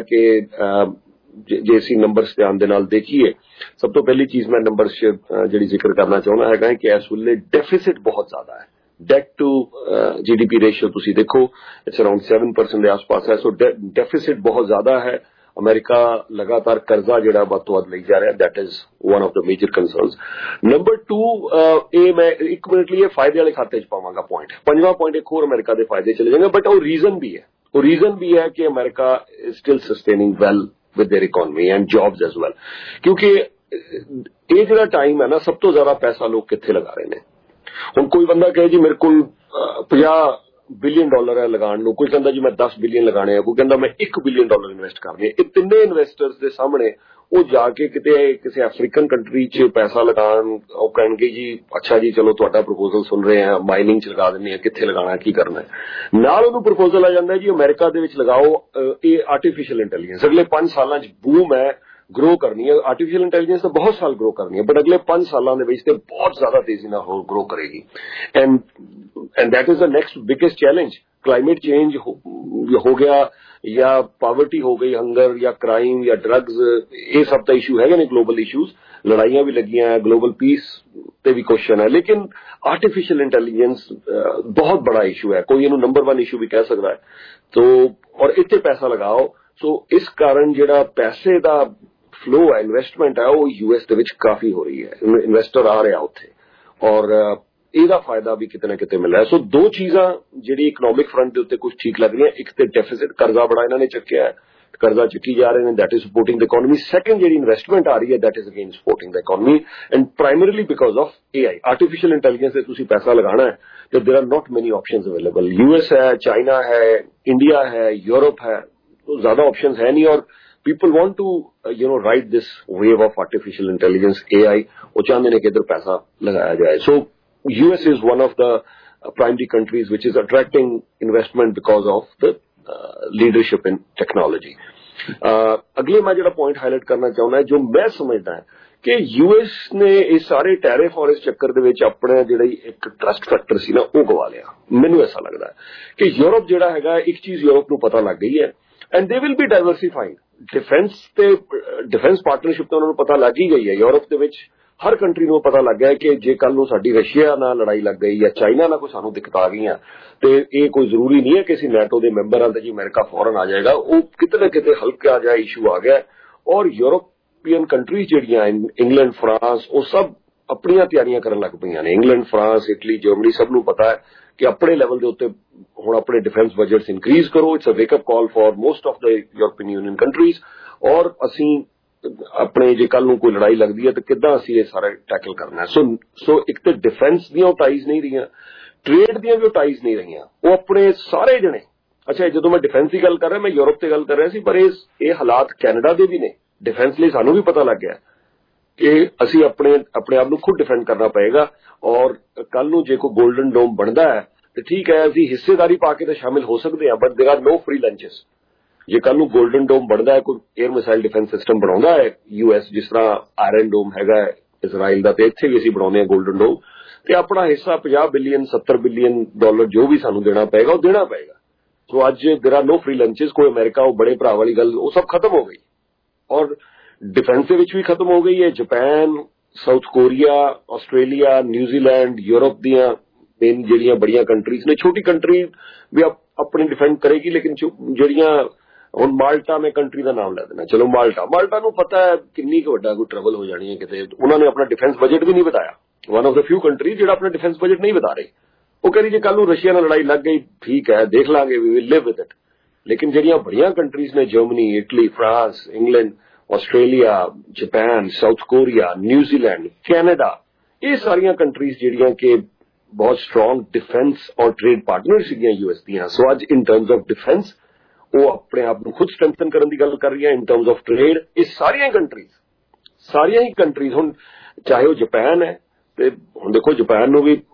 [SPEAKER 4] कि जे असीं नंबर्स ध्यान दे नाल देखिए, सब तो पहली चीज मैं नंबर्स जिहड़ी जिक्र करना चाहुंदा है कि इस वेले डेफिसिट बहुत ज्यादा है। डेट टू GDP रेशियो तुसी देखो इट्स अराउंड 7% के आसपास है। सो डेफिसिट बहुत ज्यादा है ਅਮਰੀਕਾ ਲਗਾਤਾਰ ਕਰਜ਼ਾ ਜਿਹੜਾ ਵੱਧ ਤੋਂ ਵੱਧ ਲਈ ਜਾ ਰਿਹਾ, that is one of the major concerns. Number 2, ਇਹ ਮੈਂ 1 ਮਿੰਟ ਲਈ ਫਾਇਦੇ ਵਾਲੇ ਖਾਤੇ 'ਚ ਪਾਵਾਂਗਾ ਪੁਆਇੰਟ। 5ਵਾਂ ਪੁਆਇੰਟ ਇੱਕ ਹੋਰ ਅਮਰੀਕਾ ਦੇ ਫਾਇਦੇ ਚਲੇ ਜਾਏਗਾ, ਬਟ ਉਹ ਰੀਜ਼ਨ ਵੀ ਹੈ ਕਿ America is still sustaining well with their economy and jobs as well. ਕਿਉਂਕਿ ਇਹ ਜਿਹੜਾ ਟਾਈਮ ਹੈ ਨਾ, ਸਭ ਤੋਂ ਜ਼ਿਆਦਾ ਪੈਸਾ ਲੋਕ ਕਿੱਥੇ ਲਗਾ ਰਹੇ ਨੇ। ਹੁਣ ਕੋਈ ਬੰਦਾ ਕਹੇ ਜੀ ਮੇਰੇ ਕੋਲ $50 ਬਿਲੀਅਨ ਹੈ ਲਗਾਉਣ ਨੂੰ, ਕੋਈ ਕਹਿੰਦਾ ਜੀ ਮੈਂ 10 ਬਿਲੀਅਨ ਲਗਾਣੇ ਆ, ਕੋਈ ਕਹਿੰਦਾ ਮੈਂ $1 ਬਿਲੀਅਨ ਇਨਵੈਸਟ ਕਰਨੇ। ਇਹ ਤਿੰਨੇ ਇਨਵੈਸਟਰਸ ਦੇ ਸਾਹਮਣੇ ਉਹ ਜਾ ਕੇ ਕਿਤੇ ਕਿਸੇ ਅਫਰੀਕਨ ਕੰਟਰੀ 'ਚ ਪੈਸਾ ਲਗਾਉਣ, ਉਹ ਕਹਿਣਗੇ ਜੀ ਅੱਛਾ ਜੀ ਚਲੋ ਤੁਹਾਡਾ ਪ੍ਰਪੋਜ਼ਲ ਸੁਣ ਰਹੇ ਆ, ਮਾਈਨਿੰਗ 'ਚ ਲਗਾ ਦਿੰਦੇ ਆ, ਕਿੱਥੇ ਲਗਾਉਣਾ, ਕੀ ਕਰਨਾ। ਨਾਲ ਉਹਨੂੰ ਪ੍ਰਪੋਜ਼ਲ ਆ ਜਾਂਦਾ ਜੀ ਅਮਰੀਕਾ ਦੇ ਵਿੱਚ ਲਗਾਓ, ਇਹ ਆਰਟੀਫਿਸ਼ੀਅਲ ਇੰਟੈਲੀਜੈਂਸ ਅਗਲੇ 5 ਸਾਲਾਂ 'ਚ ਬੂਮ ਹੈ, ग्रो करनी है। आर्टिफिशियल इंटेलिजेंस तो बहुत साल ग्रो करनी है, बट अगले 5 सालों के विच बहुत ज्यादा तेजी ना ग्रो करेगी। And that is the next biggest challenge. Climate change हो गया या पावर्टी हो गई, हंगर या क्राइम या ड्रग्स, ये सब तो इशू है ने ग्लोबल इशूज, लड़ाइयां भी लगियां हैं, ग्लोबल पीस पे भी क्वेश्चन है। लेकिन आर्टिफिशियल इंटेलिजेंस बहुत बड़ा इशू है, कोई इनू नंबर 1 इशू भी कह सकता है। तो और इतने पैसा लगाओ, सो इस कारण जिहड़ा पैसे दा फ्लो है, इन्वेस्टमेंट है, वो यूएस ਦੇ ਵਿੱਚ ਕਾਫੀ ਹੋ ਰਹੀ ਹੈ। ਇਨਵੈਸਟਰ ਆ ਰਿਹਾ ਉੱਥੇ ਔਰ ਇਹਦਾ ਫਾਇਦਾ ਵੀ ਕਿਤੇ ਨਾ ਕਿਤੇ ਮਿਲ ਰਿਹਾ। ਸੋ ਦੋ ਚੀਜ਼ਾਂ ਜਿਹੜੀ ਇਕਨੋਮਿਕ ਫਰੰਟ ਦੇ ਉੱਤੇ ਕੁਝ ਠੀਕ ਲੱਗ ਰਹੀਆਂ, ਇੱਕ ਤੇ ਡੈਫਿਸਿਟ, ਕਰਜ਼ਾ ਬੜਾ ਇਹਨਾਂ ਨੇ ਚੱਕਿਆ ਹੈ, ਕਰਜ਼ਾ ਚੱਕੀ ਜਾ ਰਹੇ ਨੇ, that is supporting the economy. Second ਜਿਹੜੀ ਇਨਵੈਸਟਮੈਂਟ ਆ ਰਹੀ ਹੈ, that is again supporting the economy and primarily because of AI, artificial intelligence ਤੇ ਤੁਸੀਂ ਪੈਸਾ ਲਗਾਉਣਾ ਹੈ ਤੇ there are not many options available. US है, चाइना है, इंडिया है, यूरोप है, तो ज्यादा ऑप्शंस है नहीं। और people want to ride this wave of artificial intelligence, AI, वो चाहते हैं कि इधर पैसा लगाया जाए। So US is one of the primary countries which is attracting investment because of the leadership in technology। अगले मैं जो पॉइंट हाईलाइट करना चाहूंगा है, जो मैं समझता है कि यूएस ने इस सारे टैरिफ और इस चक्कर दे विच अपने जिहड़ा एक ट्रस्ट फैक्टर सी ना वो गवा लिया। मैनूं ऐसा लगता है कि यूरोप जिहड़ा हैगा, एक चीज यूरोप नूं पता लग गई है and they will be diversifying. Defence partnership तो उन्होंने पता लग ही गई है। यूरोप के विच हर कंट्री को पता लग गया है कि जे कल नूं साडी रशिया नाल लड़ाई लग गई या चाइना नाल कोई सानूं दिक्कत आ गई तो ये कोई जरूरी नहीं है कि असीं नैटो के मैंबर हाँ तो जी अमेरिका फौरन आ जाएगा। वो किते ना किते हल्का जिहा इशू आ गया और यूरोपियन कंट्रीज जिहड़ियां इंग्लैंड, फ्रांस, वो सब अपनियां तैयारियां करन लग पईयां ने। इंग्लैंड, फ्रांस, इटली, जर्मनी सब नूं पता है कि अपने लेवल के उत्ते हुण अपने डिफेंस बजट्स इंक्रीज करो। It's a wake up call for most of the European Union countries. और असीं अपने जे कल नूं कोई लड़ाई लगदी है तो किद्दां असीं ये सारा टैकल करना है। सो एक तो डिफेंस दीयां टाइज नहीं रहियां, ट्रेड दीयां भी टाइज नहीं रहियां, वो अपने सारे जने। अच्छा, जो मैं डिफेंस की गल कर रहा, मैं यूरोप की गल कर रहा सी, पर ये हालात कैनेडा के भी ने। डिफेंस लिए सानू भी पता लग गया कि असीं अपने आप नूं खुद डिफेंड करना पएगा। और कल नूं जे कोई गोल्डन डोम बनता है तो ठीक है, असीं हिस्सेदारी पा के तो शामिल हो सकते हैं, but there are no free lunches. जे कल नूं गोल्डन डोम बनता है, कोई एयर मिसाइल डिफेंस सिस्टम बनाउंदा है यूएस, जिस तरह आयरन डोम हैगा इजराइल दा, ते इत्थे भी असीं बनाउंदे हां गोल्डन डोम, ते अपना हिस्सा $50 बिलियन $70 बिलियन जो भी सानू देना पएगा वो देना पएगा। सो अज there are no free lunches. कोई अमेरिका वो बड़े भरा वाली गल वो सब खत्म हो गई और डिफेंस के विच भी खत्म हो गई है। Japan, South Korea, Australia, New Zealand, Europe दियां मेन जिहड़ियां बड़ियां कंट्रीज ने, छोटी कंट्री भी अपनी डिफेंड करेगी, लेकिन जिहड़ियां हुण माल्टा में कंट्री का नाम लै देना, चलो माल्टा नूं पता है किन्नी क वड्डा कोई ट्रबल हो जानी है किते, उन्होंने अपना डिफेंस बजट भी नहीं बताया। One of the few country जिहड़ा अपना डिफेंस बजट नहीं बता रही। वो कह रही जे कल नूं रशिया नाल लड़ाई लग गई, ठीक है, देख लांगे, we will live with it. लेकिन जिहड़ियां बड़ियां कंट्रीज ने, Germany, Italy, France, England, Australia, Japan, South Korea, न्यूजीलैंड, कैनेडा, ये सारियां कंट्रीज जिहड़ियां के बहुत स्ट्रॉन्ग डिफेंस और ट्रेड पार्टनर सीगियां यूएस दियां। सो अज इन टर्म्स ऑफ डिफेंस वो अपने आप को खुद स्ट्रेंथन करने की गल कर रही है। इन टर्म्स ऑफ ट्रेड ये सारियां ही कंट्रीज हुण चाहे वो जापान है, तो हुण देखो जापान नूं भी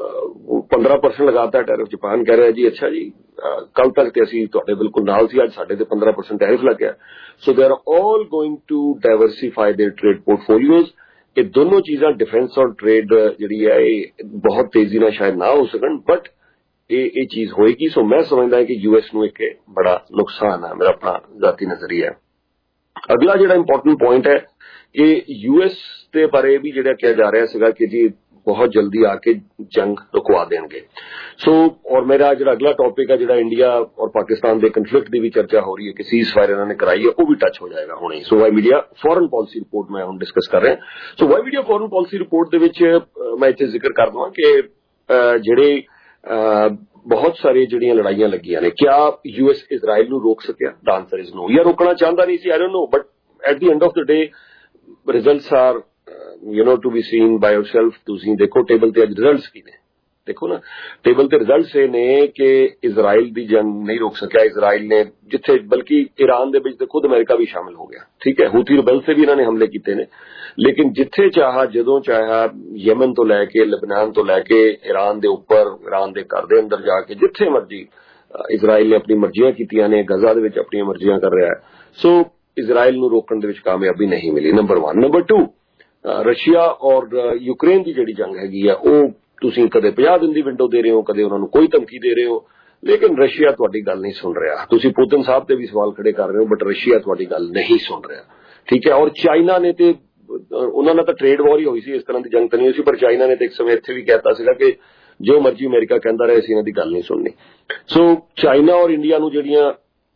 [SPEAKER 4] 15% लगाता है टैरिफ। जापान कह रहा है जी अच्छा जी कल तक तो असीं तुहाडे बिल्कुल नाल सी, अज साडे ते 15% टैरिफ लग गया। So they are all going to diversify their trade portfolios. ये दोनों चीज़ां डिफेंस और ट्रेड जिहड़ी है बहुत तेजी नाल शायद ना हो सकन, बट ये चीज होएगी। सो मैं समझदा है कि यूएस नूं एक बड़ा नुकसान है, मेरा अपना जाती नजरिया है। अगला जिहड़ा इंपॉर्टेंट पॉइंट है कि यूएस के बारे भी जिहड़ा कहा जा रहा है कि जी बहुत जल्दी आके जंग रुकवा देंगे। सो और मेरा जो अगला टॉपिक है, जो इंडिया और पाकिस्तान के कन्फ्लिक्ट की भी चर्चा हो रही है कि सीज फायर इन्होंने कराई है, वो भी टच हो जाएगा हुणे। So Y Media foreign policy report मैं हम डिस्कस कर रहे हैं। So Y Media foreign policy report दे विच मैं इत्थे जिक्र कर दूं कि ਜਿਹੜੇ बहुत सारी ਜਿਹੜੀਆਂ ਲੜਾਈਆਂ ਲੱਗੀਆਂ ਨੇ, क्या यूएस इजराइल ਨੂੰ रोक सकिया? The answer is no. या रोकना चाहता नहीं सी, I don't know, but at the end of the day results are to be seen by yourself. तुसीं देखो टेबल ते अज रिजल्ट्स की ने, देखो ना टेबल ते रिजल्ट्स ये ने कि इजराइल दी जंग नहीं रोक सकिया इजराइल ने, जिथे बल्कि ईरान दे विच खुद अमेरिका भी शामिल हो गया, ठीक है। हूथी रिबेल से भी इन्होंने हमले किए ने, लेकिन जिथे चाहा जदों चाहा यमन तो लैके लबनान तो लैके ईरान दे उपर, ईरान दे घर दे अंदर जाके जिथे मर्जी इजराइल ने अपनी मर्जियां कीतियां ने, गजा दे विच अपनी मर्जियां कर रहा है। सो इजराइल नूं रोकण दे विच कामयाबी नहीं मिली, नंबर 1। नंबर 2, रशिया और यूक्रेन की जिहड़ी जंग हैगी है, वो तुसीं कदे 50 दिन की विंडो दे रहे हो, कदे उन्होंने कोई धमकी दे रहे हो, लेकिन रशिया तुहाडी गल नहीं सुन रहा। तुसीं पुतिन साहब ते भी सवाल खड़े कर रहे हो, बट रशिया तुहाडी गल नहीं सुन रहा, ठीक है। और चाइना ने तो उन्होंने तो ट्रेड वॉर ही हुई सी, इस तरह की जंग तो नहीं हुई सी, पर चाइना ने तो एक समय इत्थे भी कहता सीगा कि जो मर्जी अमेरिका कहता रहे, इन्हां दी गल नहीं सुननी। सो चाइना और इंडिया नूं जिहड़ियां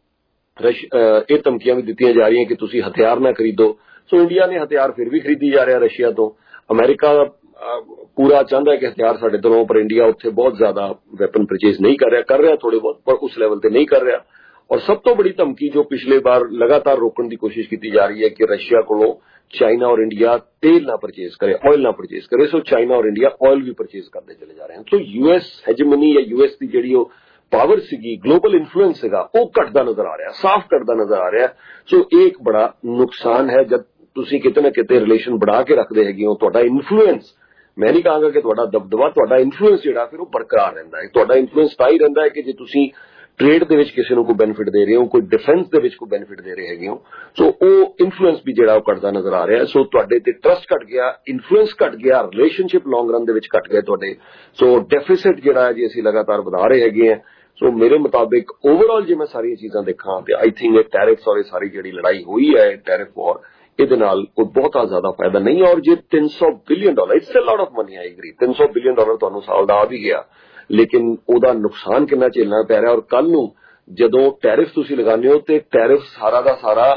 [SPEAKER 4] ये धमकियां भी दित्तियां जा रही हैं कि तुसीं हथियार ना खरीदो। सो इंडिया ने हथियार फिर भी खरीदी जा रहा रशिया तो। अमेरिका पूरा चाहता है कि हथियार साडे तों, पर इंडिया उत्थे बहुत ज्यादा वैपन परचेज नहीं कर रहा थोड़े बहुत, पर उस लेवल ते नहीं कर रहा। और सब तो बड़ी धमकी जो पिछले बार लगातार रोकने की कोशिश की जा रही है कि रशिया को चाइना और इंडिया तेल ना परचेज करे, ऑयल ना परचेज करे। सो चाइना और इंडिया ऑयल भी परचेज करते चले जा रहे हैं। तो यूएस हेजेमनी या यूएस की जिहड़ी पावर सीगी, ग्लोबल इन्फ्लुएंस सीगा, वो घटदा नजर आ रहा, साफ घटदा नजर आ रहा। सो एक बड़ा नुकसान है जब तुसीं किते ना किते रिलेशन बढ़ा के रखते हैगे हो, तुहाडा इन्फ्लुएंस, मैं नहीं कहांगा कि तुहाडा दबदबा, तुहाडा इन्फ्लुएंस जिहड़ा फिर वो बरकरार रहिंदा है। तुहाडा इन्फ्लुएंस तां ही रहिंदा है कि जे तुसीं ट्रेड दे विच किसी नूं कोई बेनिफिट दे रहे हो, कोई डिफेंस दे विच कोई बेनिफिट दे रहे हैगे हो, सो वो इन्फ्लुएंस भी जिहड़ा घटदा नजर आ रहा है। सो तुहाडे ते ट्रस्ट घट गया, इन्फ्लुएंस घट गया, रिलेशनशिप लॉन्ग रन दे विच घट गए तुहाडे। सो डेफिसिट जिहड़ा है जी असीं लगातार वधा रहे हैगे हैं। सो मेरे मुताबिक ओवरऑल जे मैं सारी चीज़ां देखा तो आई थिंक टैरिफ्स और सारी जिहड़ी लड़ाई हुई है टैरिफ वॉर, ਇਹਦੇ ਨਾਲ ਕੋਈ ਬਹੁਤਾ ਜ਼ਿਆਦਾ ਫਾਇਦਾ ਨਹੀਂ। ਔਰ ਜੇ $300 billion it's a lot of money, I agree, $300 billion ਤੁਹਾਨੂੰ ਸਾਲ ਦਾ ਆ ਵੀ ਗਿਆ, ਲੇਕਿਨ ਉਹਦਾ ਨੁਕਸਾਨ ਕਿੰਨਾ ਝੇਲਣਾ ਪੈ ਰਿਹਾ। ਔਰ ਕੱਲ ਨੂੰ ਜਦੋਂ ਟੈਰਿਫ ਤੁਸੀਂ ਲਗਾਉਂਦੇ ਹੋ ਤੇ ਟੈਰਿਫ ਸਾਰਾ ਦਾ ਸਾਰਾ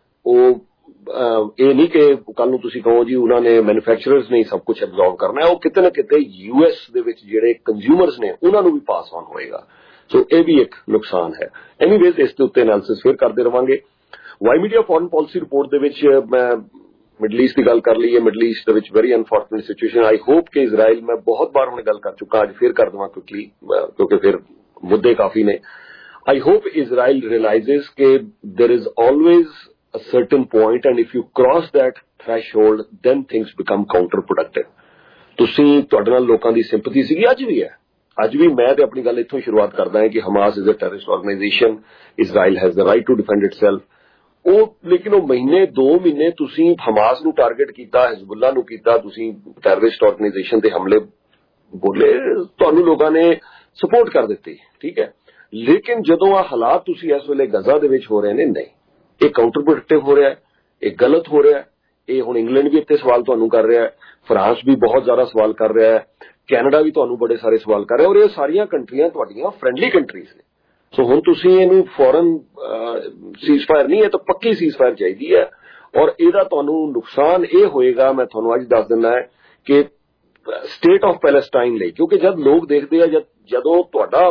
[SPEAKER 4] ਉਹ ਇਹ ਨਹੀਂ ਕਿ ਕੱਲ ਨੂੰ ਤੁਸੀਂ ਕਹੋ ਜੀ ਉਹਨਾਂ ਨੇ ਮੈਨੂਫੈਕਚਰਰਸ ਨੇ ਸਭ ਕੁਝ ਐਬਜ਼ੌਰਬ ਕਰਨਾ ਹੈ, ਉਹ ਕਿਤੇ ਨਾ ਕਿਤੇ ਯੂਐਸ ਦੇ ਵਿੱਚ ਜਿਹੜੇ ਕੰਜ਼ਿਊਮਰਸ ਨੇ ਉਹਨਾਂ ਨੂੰ ਵੀ ਪਾਸ ਆਨ ਹੋਏਗਾ। ਸੋ ਇਹ ਵੀ ਇੱਕ ਨੁਕਸਾਨ ਹੈ। ਐਨੀਵੇਜ਼ ਇਸ ਦੇ ਉੱਤੇ ਐਨਾਲਿਸਿਸ ਫਿਰ ਕਰਦੇ ਰਵਾਂਗੇ। Y Media foreign policy report दे विच मैं मिडल ईस्ट की गल कर ली है। मिडल ईस्ट दे विच very unfortunate situation. I hope कि इजराइल मैं बहुत बार हुणे गल कर चुका, अज फिर कर देवां क्विकली क्योंकि फिर मुद्दे काफी ने। आई होप इजराइल रियलाइजेस कि there is always a certain point and if you cross that threshold then things become counterproductive. तुसीं तुहाडे नाल लोकां दी सिंपैथी सीगी, अज भी है, अज भी मैं अपनी गल इत्थों शुरुआत करदा है कि Hamas is a terrorist organisation, Israel has the right to defend itself. लेकिन वो महीने 2 महीने तुसीं हमास नूं टारगेट कीता, हिजबुल्ला नूं कीता, तुसीं टेररिस्ट ऑर्गेनाइजेशन ते हमले बोले, तुहानूं लोकां ने सपोर्ट कर दित्ती, ठीक है। लेकिन जदों आ हालात तुसीं इस वेले गजा दे विच हो रहे ने, नहीं, ये काउंटर प्रोडक्टिव हो रहा है, ये गलत हो रहा है। ये हुण इंग्लैंड भी इत्थे सवाल तुहानूं कर रहा है, फ्रांस भी बहुत ज्यादा सवाल कर रहा है, कैनेडा भी तुहानूं बड़े सारे सवाल कर रहा है, और ये सारियां कंट्रियां तुहाडीआं फ्रेंडली कंट्रीज ने। सो हुण तुसीं इहनूं फॉरन सीज फायर नहीं है तो पक्की सीज फायर चाहिदी है। और इहदा तुहानूं नुकसान ये होएगा, मैं तुहानूं अज दस दिना है कि स्टेट ऑफ पैलेस्टाइन लई, क्योंकि जब लोग देखते हैं, जदों तुहाडा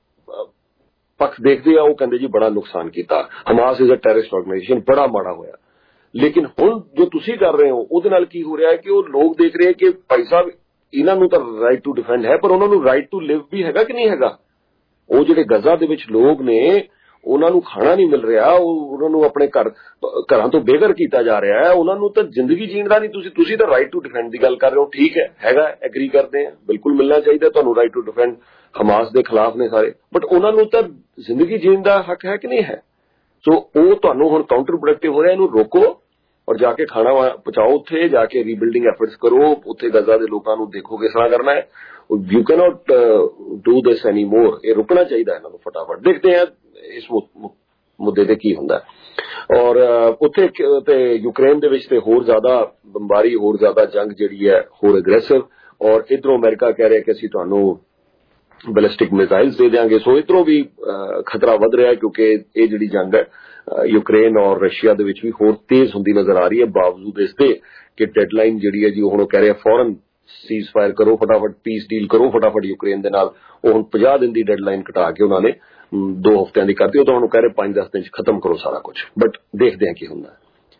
[SPEAKER 4] पक्ष देखते हैं, वो कहते जी बड़ा नुकसान किया, Hamas is a terrorist organisation, बड़ा माड़ा होया। लेकिन हुण जो तुसीं कर रहे हो उहदे नाल की हो रहा है कि वो लोग देख रहे हैं कि भाई साहब इन्हां नूं तां राइट टू डिफेंड है, पर उन्हां नूं राइट टू लिव भी हैगा कि नहीं हैगा। वो जिहड़े गजा दे विच लोग ने उन्हां नूं खाना नहीं मिल रहा, उन्हां नूं अपने घरां तो बेघर किया जा रहा है, उन्हां नूं तां जिंदगी जीण दा नहीं। तुसीं तां राइट टू डिफेंड दी गल कर रहे हो, ठीक है, हैगा, एग्री करते हैं, बिल्कुल मिलना चाहिए तुहानूं राइट टू डिफेंड। हमास दे खिलाफ ने सारे, बट उन्हां नूं तां जिंदगी जीण दा हक है कि नहीं है। सो वो तुहानूं हुण काउंटर प्रोडक्टिव हो रहा है, इहनूं रोको और जाके खाना पहुंचाओ, उत्थे जाके रीबिल्डिंग एफर्ट्स करो, उत्थे गजा दे लोकां नूं देखो किस तरह करना है। You can not do this any more, ये रुकना चाहिए इन्हां नूं फटाफट। देखते हैं इस मुद्दे ते की हुंदा है। और उत्थे ते यूक्रेन दे विच ते होर ज्यादा बंबारी, होर ज्यादा जंग जिहड़ी है होर एग्रेसिव, ਔਰ ਇਧਰੋਂ ਅਮਰੀਕਾ ਕਹਿ ਰਿਹਾ ਕਿ ਅਸੀਂ ਤੁਹਾਨੂੰ ਬੈਲਿਸਟਿਕ ਮਿਜ਼ਾਈਲਸ ਦੇ ਦੇਾਂਗੇ। ਸੋ ਇਧਰੋਂ ਵੀ ਖਤਰਾ ਵਧ ਰਿਹਾ ਕਿਉਂਕਿ ਇਹ ਜਿਹੜੀ ਜੰਗ ਹੈ ਯੂਕਰੇਨ ਔਰ ਰਸ਼ੀਆ ਦੇ ਵਿੱਚ ਵੀ ਹੋਰ ਤੇਜ਼ ਹੁੰਦੀ ਨਜ਼ਰ ਆ ਰਹੀ ਹੈ, ਬਾਵਜੂਦ ਇਸ ਦੇ ਕਿ ਡੈਡਲਾਈਨ ਜਿਹੜੀ ਹੈ ਜੀ ਉਹ ਹੁਣ ਕਹਿ ਰਿਹਾ ਫੌਰਨ ਸੀਜ਼ ਫਾਇਰ ਕਰੋ, ਫਟਾਫਟ ਪੀਸ ਡੀਲ ਕਰੋ ਫਟਾਫਟ ਯੂਕਰੇਨ ਦੇ ਨਾਲ। ਉਹ ਹੁਣ 50 ਦਿਨ ਦੀ ਡੈਡਲਾਈਨ ਘਟਾ ਕੇ ਉਹਨਾਂ ਨੇ 2 ਹਫ਼ਤਿਆਂ ਦੀ ਕਰਤੀ। ਉਹ ਤਾਂ ਹੁਣ ਕਹਿ ਰਹੇ 5-10 ਦਿਨ 'ਚ ਖਤਮ ਕਰੋ ਸਾਰਾ ਕੁਝ, ਬਟ ਦੇਖਦੇ ਹਾਂ ਕੀ ਹੁੰਦਾ।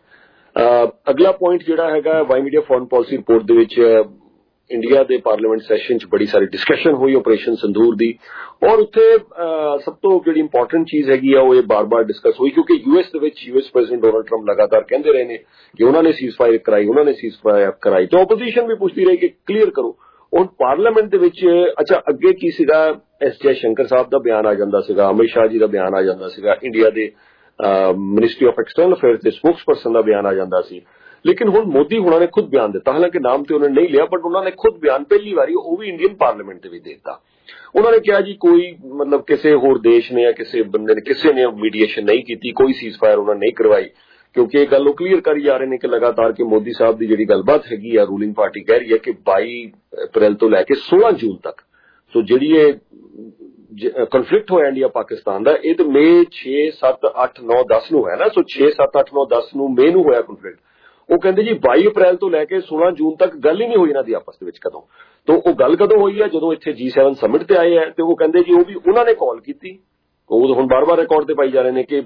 [SPEAKER 4] ਅਗਲਾ ਪੁਆਇੰਟ ਜਿਹੜਾ ਹੈਗਾ Y media foreign policy report ਦੇ ਵਿੱਚ ਇੰਡੀਆ ਦੇ ਪਾਰਲੀਮੈਂਟ ਸੈਸ਼ਨ 'ਚ ਬੜੀ ਸਾਰੀ ਡਿਸਕਸ਼ਨ ਹੋਈ ਆਪਰੇਸ਼ਨ ਸਿੰਦੂਰ ਦੀ, ਔਰ ਉੱਥੇ ਸਭ ਤੋਂ ਜਿਹੜੀ ਇੰਪੋਰਟੈਂਟ ਚੀਜ਼ ਹੈਗੀ ਆ ਉਹ ਇਹ ਬਾਰ-ਬਾਰ ਡਿਸਕਸ ਹੋਈ ਕਿਉਂਕਿ ਯੂਐਸ ਦੇ ਵਿੱਚ ਯੂਐਸ ਪ੍ਰੈਜ਼ੀਡੈਂਟ ਡੋਨਾਲਡ ਟਰੰਪ ਲਗਾਤਾਰ ਕਹਿੰਦੇ ਰਹੇ ਨੇ ਕਿ ਉਹਨਾਂ ਨੇ ਸੀਜ਼ ਫਾਇਰ ਕਰਾਈ, ਉਹਨਾਂ ਨੇ ਸੀਜ਼ ਫਾਇਰ ਕਰਾਈ, ਤੇ ਆਪੋਜੀਸ਼ਨ ਵੀ ਪੁੱਛਦੀ ਰਹੀ ਕਿ ਕਲੀਅਰ ਕਰੋ। ਹੁਣ ਪਾਰਲੀਮੈਂਟ ਦੇ ਵਿੱਚ ਅੱਛਾ ਅੱਗੇ ਕੀ ਸੀਗਾ, ਐਸ ਜੈ ਸ਼ੰਕਰ ਸਾਹਿਬ ਦਾ ਬਿਆਨ ਆ ਜਾਂਦਾ ਸੀਗਾ, ਅਮਿਤ ਸ਼ਾਹ ਜੀ ਦਾ ਬਿਆਨ ਆ ਜਾਂਦਾ ਸੀਗਾ, ਇੰਡੀਆ ਦੇ ਮਿਨਿਸਟਰੀ ਆਫ ਐਕਸਟਰਨਲ ਅਫੇਅਰਸ ਦੇ ਸਪੋਕਸਪਰਸਨ ਦਾ ਬਿਆਨ ਆ ਜਾਂਦਾ ਸੀ। ਲੇਕਿਨ ਹੁਣ ਮੋਦੀ ਹੁਣਾਂ ਨੇ ਖੁਦ ਬਿਆਨ ਦਿੱਤਾ, ਹਾਲਾਂਕਿ ਨਾਮ ਤੇ ਉਹਨਾਂ ਨੇ ਨਹੀਂ ਲਿਆ, ਬਟ ਉਹਨਾਂ ਨੇ ਖੁਦ ਬਿਆਨ ਪਹਿਲੀ ਵਾਰੀ ਉਹ ਵੀ ਇੰਡੀਅਨ ਪਾਰਲੀਮੈਂਟ ਦੇ ਵਿੱਚ ਦੇ ਦਿੱਤਾ। ਉਹਨਾਂ ਨੇ ਕਿਹਾ ਜੀ ਕੋਈ ਮਤਲਬ ਕਿਸੇ ਹੋਰ ਦੇਸ਼ ਨੇ ਜਾਂ ਕਿਸੇ ਬੰਦੇ ਨੇ ਕਿਸੇ ਨੇ ਮੀਡੀਏਸ਼ਨ ਨਹੀਂ ਕੀਤੀ, ਕੋਈ ਸੀਜ਼ ਫਾਇਰ ਉਹਨਾਂ ਨੇ ਨਹੀਂ ਕਰਵਾਈ, ਕਿਉਂਕਿ ਇਹ ਗੱਲ ਉਹ ਕਲੀਅਰ ਕਰੀ ਜਾ ਰਹੇ ਨੇ ਕਿ ਲਗਾਤਾਰ ਕਿ ਮੋਦੀ ਸਾਹਿਬ ਦੀ ਜਿਹੜੀ ਗੱਲਬਾਤ ਹੈਗੀ ਆ ਰੂਲਿੰਗ ਪਾਰਟੀ ਕਹਿ ਰਹੀ ਹੈ ਕਿ 22 ਅਪ੍ਰੈਲ ਤੋਂ ਲੈ ਕੇ 16 ਜੂਨ ਤੱਕ, ਸੋ ਜਿਹੜੀ ਇਹ ਕਨਫਲਿਕਟ ਹੋਇਆ ਇੰਡੀਆ ਪਾਕਿਸਤਾਨ ਦਾ, ਇਹ ਤਾਂ ਮਈ 6, 7, 8, 9, 10 ਨੂੰ ਹੈ ਨਾ, ਸੋ 6, 7, 8, 9, 10 ਨੂੰ ਮਈ ਨੂੰ ਹੋਇਆ ਕਨਫਲਿਕਟ। ਉਹ ਕਹਿੰਦੇ ਜੀ 22 ਅਪ੍ਰੈਲ ਤੋਂ ਲੈ ਕੇ 16 ਜੂਨ ਤੱਕ ਗੱਲ ਹੀ ਨਹੀਂ ਹੋਈ ਇਹਨਾਂ ਦੀ ਆਪਸ ਦੇ ਵਿੱਚ ਕਦੋਂ। ਤਾਂ ਉਹ ਗੱਲ ਕਦੋਂ ਹੋਈ ਹੈ, ਜਦੋਂ ਇੱਥੇ G7 ਸਮਿਟ ਤੇ ਆਏ ਹੈ, ਤੇ ਉਹ ਕਹਿੰਦੇ ਜੀ ਉਹ ਵੀ ਉਹਨਾਂ ਨੇ ਕਾਲ ਕੀਤੀ। ਉਹ ਹੁਣ ਬਾਰ-ਬਾਰ ਰਿਕਾਰਡ ਤੇ ਪਾਈ ਜਾ ਰਹੇ ਨੇ ਕਿ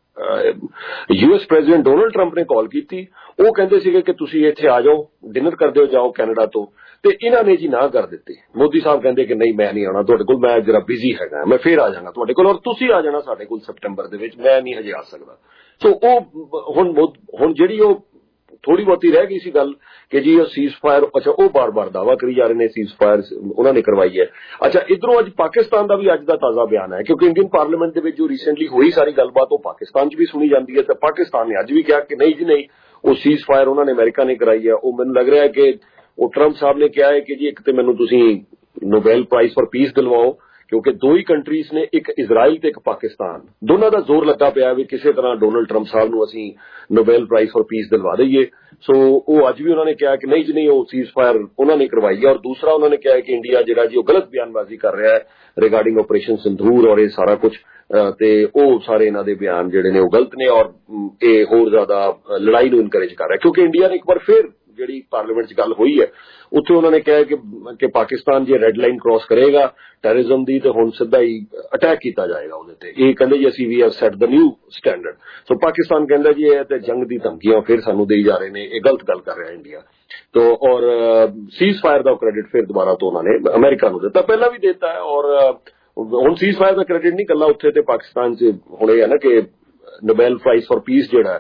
[SPEAKER 4] ਯੂਐਸ ਪ੍ਰੈਜ਼ੀਡੈਂਟ ਡੋਨਾਲਡ ਟਰੰਪ ਨੇ ਕਾਲ ਕੀਤੀ। ਉਹ ਕਹਿੰਦੇ ਸੀਗੇ ਕਿ ਤੁਸੀਂ ਇੱਥੇ ਆ ਜਾਓ, ਡਿਨਰ ਕਰਦੇ ਹੋ ਜਾਓ ਕੈਨੇਡਾ ਤੋਂ, ਤੇ ਇਹਨਾਂ ਨੇ ਜੀ ਨਾ ਕਰ ਦਿੱਤੀ। ਮੋਦੀ ਸਾਹਿਬ ਕਹਿੰਦੇ ਕਿ ਨਹੀਂ ਮੈਂ ਨਹੀਂ ਆਉਣਾ ਤੁਹਾਡੇ ਕੋਲ, ਮੈਂ ਜਰਾ ਬਿਜ਼ੀ ਹੈਗਾ, ਮੈਂ ਫੇਰ ਆ ਜਾਣਾ ਤੁਹਾਡੇ ਕੋਲ, ਔਰ ਤੁਸੀਂ ਆ ਜਾਣਾ ਸਾਡੇ ਕੋਲ ਸੈਪਟੈਂਬਰ ਦੇ ਵਿੱਚ, ਮੈਂ ਨਹੀਂ ਹਜੇ ਆ ਸਕਦਾ। ਸੋ ਉਹ ਹੁਣ ਜਿਹੜੀ ਉਹ ਥੋੜੀ ਬਹੁਤੀ ਰਹਿ ਗਈ ਸੀ ਗੱਲ ਕਿ ਜੀ ਉਹ ਸੀਜ਼ ਫਾਇਰ, ਅੱਛਾ ਉਹ ਬਾਰ-ਬਾਰ ਦਾਵਾ ਕਰੀ ਜਾ ਰਹੇ ਨੇ ਸੀਜ਼ ਫਾਇਰ ਉਹਨਾਂ ਨੇ ਕਰਵਾਈ ਹੈ। ਅੱਛਾ ਇਧਰੋਂ ਅੱਜ ਪਾਕਿਸਤਾਨ ਦਾ ਵੀ ਅੱਜ ਦਾ ਤਾਜ਼ਾ ਬਿਆਨ ਹੈ, ਕਿਉਂਕਿ ਇੰਡੀਅਨ ਪਾਰਲੀਮੈਂਟ ਦੇ ਵਿੱਚ ਜੋ ਰੀਸੈਂਟਲੀ ਹੋਈ ਸਾਰੀ ਗੱਲਬਾਤ ਉਹ ਪਾਕਿਸਤਾਨ 'ਚ ਵੀ ਸੁਣੀ ਜਾਂਦੀ ਹੈ, ਤੇ ਪਾਕਿਸਤਾਨ ਨੇ ਅੱਜ ਵੀ ਕਿਹਾ ਕਿ ਨਹੀਂ ਜੀ ਨਹੀਂ, ਉਹ ਸੀਜ਼ ਫਾਇਰ ਉਹਨਾਂ ਨੇ ਅਮਰੀਕਾ ਨੇ ਕਰਾਈ ਹੈ। ਉਹ ਮੈਨੂੰ ਲੱਗ ਰਿਹਾ ਹੈ ਕਿ ਉਹ ਟਰੰਪ ਸਾਹਿਬ ਨੇ ਕਿਹਾ ਹੈ ਕਿ ਜੀ ਇੱਕ ਤੇ ਮੈਨੂੰ ਤੁਸੀਂ ਨੋਬੈਲ ਪ੍ਰਾਈਜ਼ ਫॉर ਪੀਸ ਦਿਲਵਾਓ, ਕਿਉਂਕਿ 2 ਹੀ ਕੰਟਰੀਜ਼ ਨੇ, ਇੱਕ ਇਜ਼ਰਾਈਲ ਤੇ ਇੱਕ ਪਾਕਿਸਤਾਨ, ਦੋਨਾਂ ਦਾ ਜ਼ੋਰ ਲੱਗਾ ਪਿਆ ਵੀ ਕਿਸੇ ਤਰ੍ਹਾਂ ਡੋਨਾਲਡ ਟਰੰਪ ਸਾਹਿਬ ਨੂੰ ਅਸੀਂ ਨੋਬੈਲ ਪ੍ਰਾਈਜ਼ ਫॉर ਪੀਸ ਦਿਲਵਾ ਦਈਏ। ਸੋ ਉਹ ਅੱਜ ਵੀ ਉਹਨਾਂ ਨੇ ਕਿਹਾ ਕਿ ਨਹੀਂ ਜੀ ਨਹੀਂ, ਉਹ ਸੀਜ਼ ਫਾਇਰ ਉਹਨਾਂ ਨੇ ਕਰਵਾਈ ਹੈ। ਔਰ ਦੂਸਰਾ ਉਹਨਾਂ ਨੇ ਕਿਹਾ ਕਿ ਇੰਡੀਆ ਜਿਹੜਾ ਜੀ ਉਹ ਗਲਤ ਬਿਆਨਬਾਜ਼ੀ ਕਰ ਰਿਹਾ ਹੈ ਰਿਗਾਰਡਿੰਗ ਆਪਰੇਸ਼ਨ ਸਿੰਦੂਰ ਔਰ ਇਹ ਸਾਰਾ ਕੁਝ, ਤੇ ਉਹ ਸਾਰੇ ਇਹਨਾਂ ਦੇ ਬਿਆਨ ਜਿਹੜੇ ਨੇ ਉਹ ਗਲਤ ਨੇ, ਔਰ ਇਹ ਹੋਰ ਜ਼ਿਆਦਾ ਲੜਾਈ ਨੂੰ ਇਨਕਰੇਜ ਕਰ ਰਿਹਾ, ਕਿਉਂਕਿ ਇੰਡੀਆ ਨੇ ਇੱਕ ਵਾਰ ਫਿਰ ਜਿਹੜੀ ਪਾਰਲੀਮੈਂਟ 'ਚ ਗੱਲ ਹੋਈ ਹੈ ਉੱਥੇ ਉਹਨਾਂ ਨੇ ਕਿਹਾ ਕਿ ਪਾਕਿਸਤਾਨ ਜੇ ਰੈੱਡ ਲਾਈਨ ਕ੍ਰਾਸ ਕਰੇਗਾ ਟੈਰਰਿਜ਼ਮ ਦੀ, ਤੇ ਹੁਣ ਸਿੱਧਾ ਹੀ ਅਟੈਕ ਕੀਤਾ ਜਾਏਗਾ ਉਹਦੇ ਤੇ। ਇਹ ਕਹਿੰਦੇ ਜੀ ਅਸੀਂ we have set the new standard. So Pakistan ਕਹਿੰਦਾ ਜੀ ਇਹ ਤੇ ਜੰਗ ਦੀ ਧਮਕੀਆਂ ਫਿਰ ਸਾਨੂੰ ਦੇਈ ਜਾ ਰਹੇ ਨੇ, ਇਹ ਗਲਤ ਗੱਲ ਕਰ ਰਿਹਾ ਇੰਡੀਆ। ਤੋ ਔਰ ਸੀਜ਼ ਫਾਇਰ ਦਾ ਕ੍ਰੈਡਿਟ ਫਿਰ ਦੁਬਾਰਾ ਤੋਂ ਉਹਨਾਂ ਨੇ ਅਮਰੀਕਾ ਨੂੰ ਦਿੱਤਾ, ਪਹਿਲਾਂ ਵੀ ਦਿੱਤਾ ਹੈ, ਔਰ ਹੁਣ ਸੀਜ਼ ਫਾਇਰ ਦਾ ਕ੍ਰੈਡਿਟ ਨਹੀਂ ਕੱਲਾ ਉੱਥੇ ਤੇ ਪਾਕਿਸਤਾਨ 'ਚ ਹੁਣ ਇਹ ਹੈ ਨਾ ਕਿ ਨੋਬੈਲ ਪ੍ਰਾਈਜ਼ ਫॉर ਪੀਸ ਜਿਹੜਾ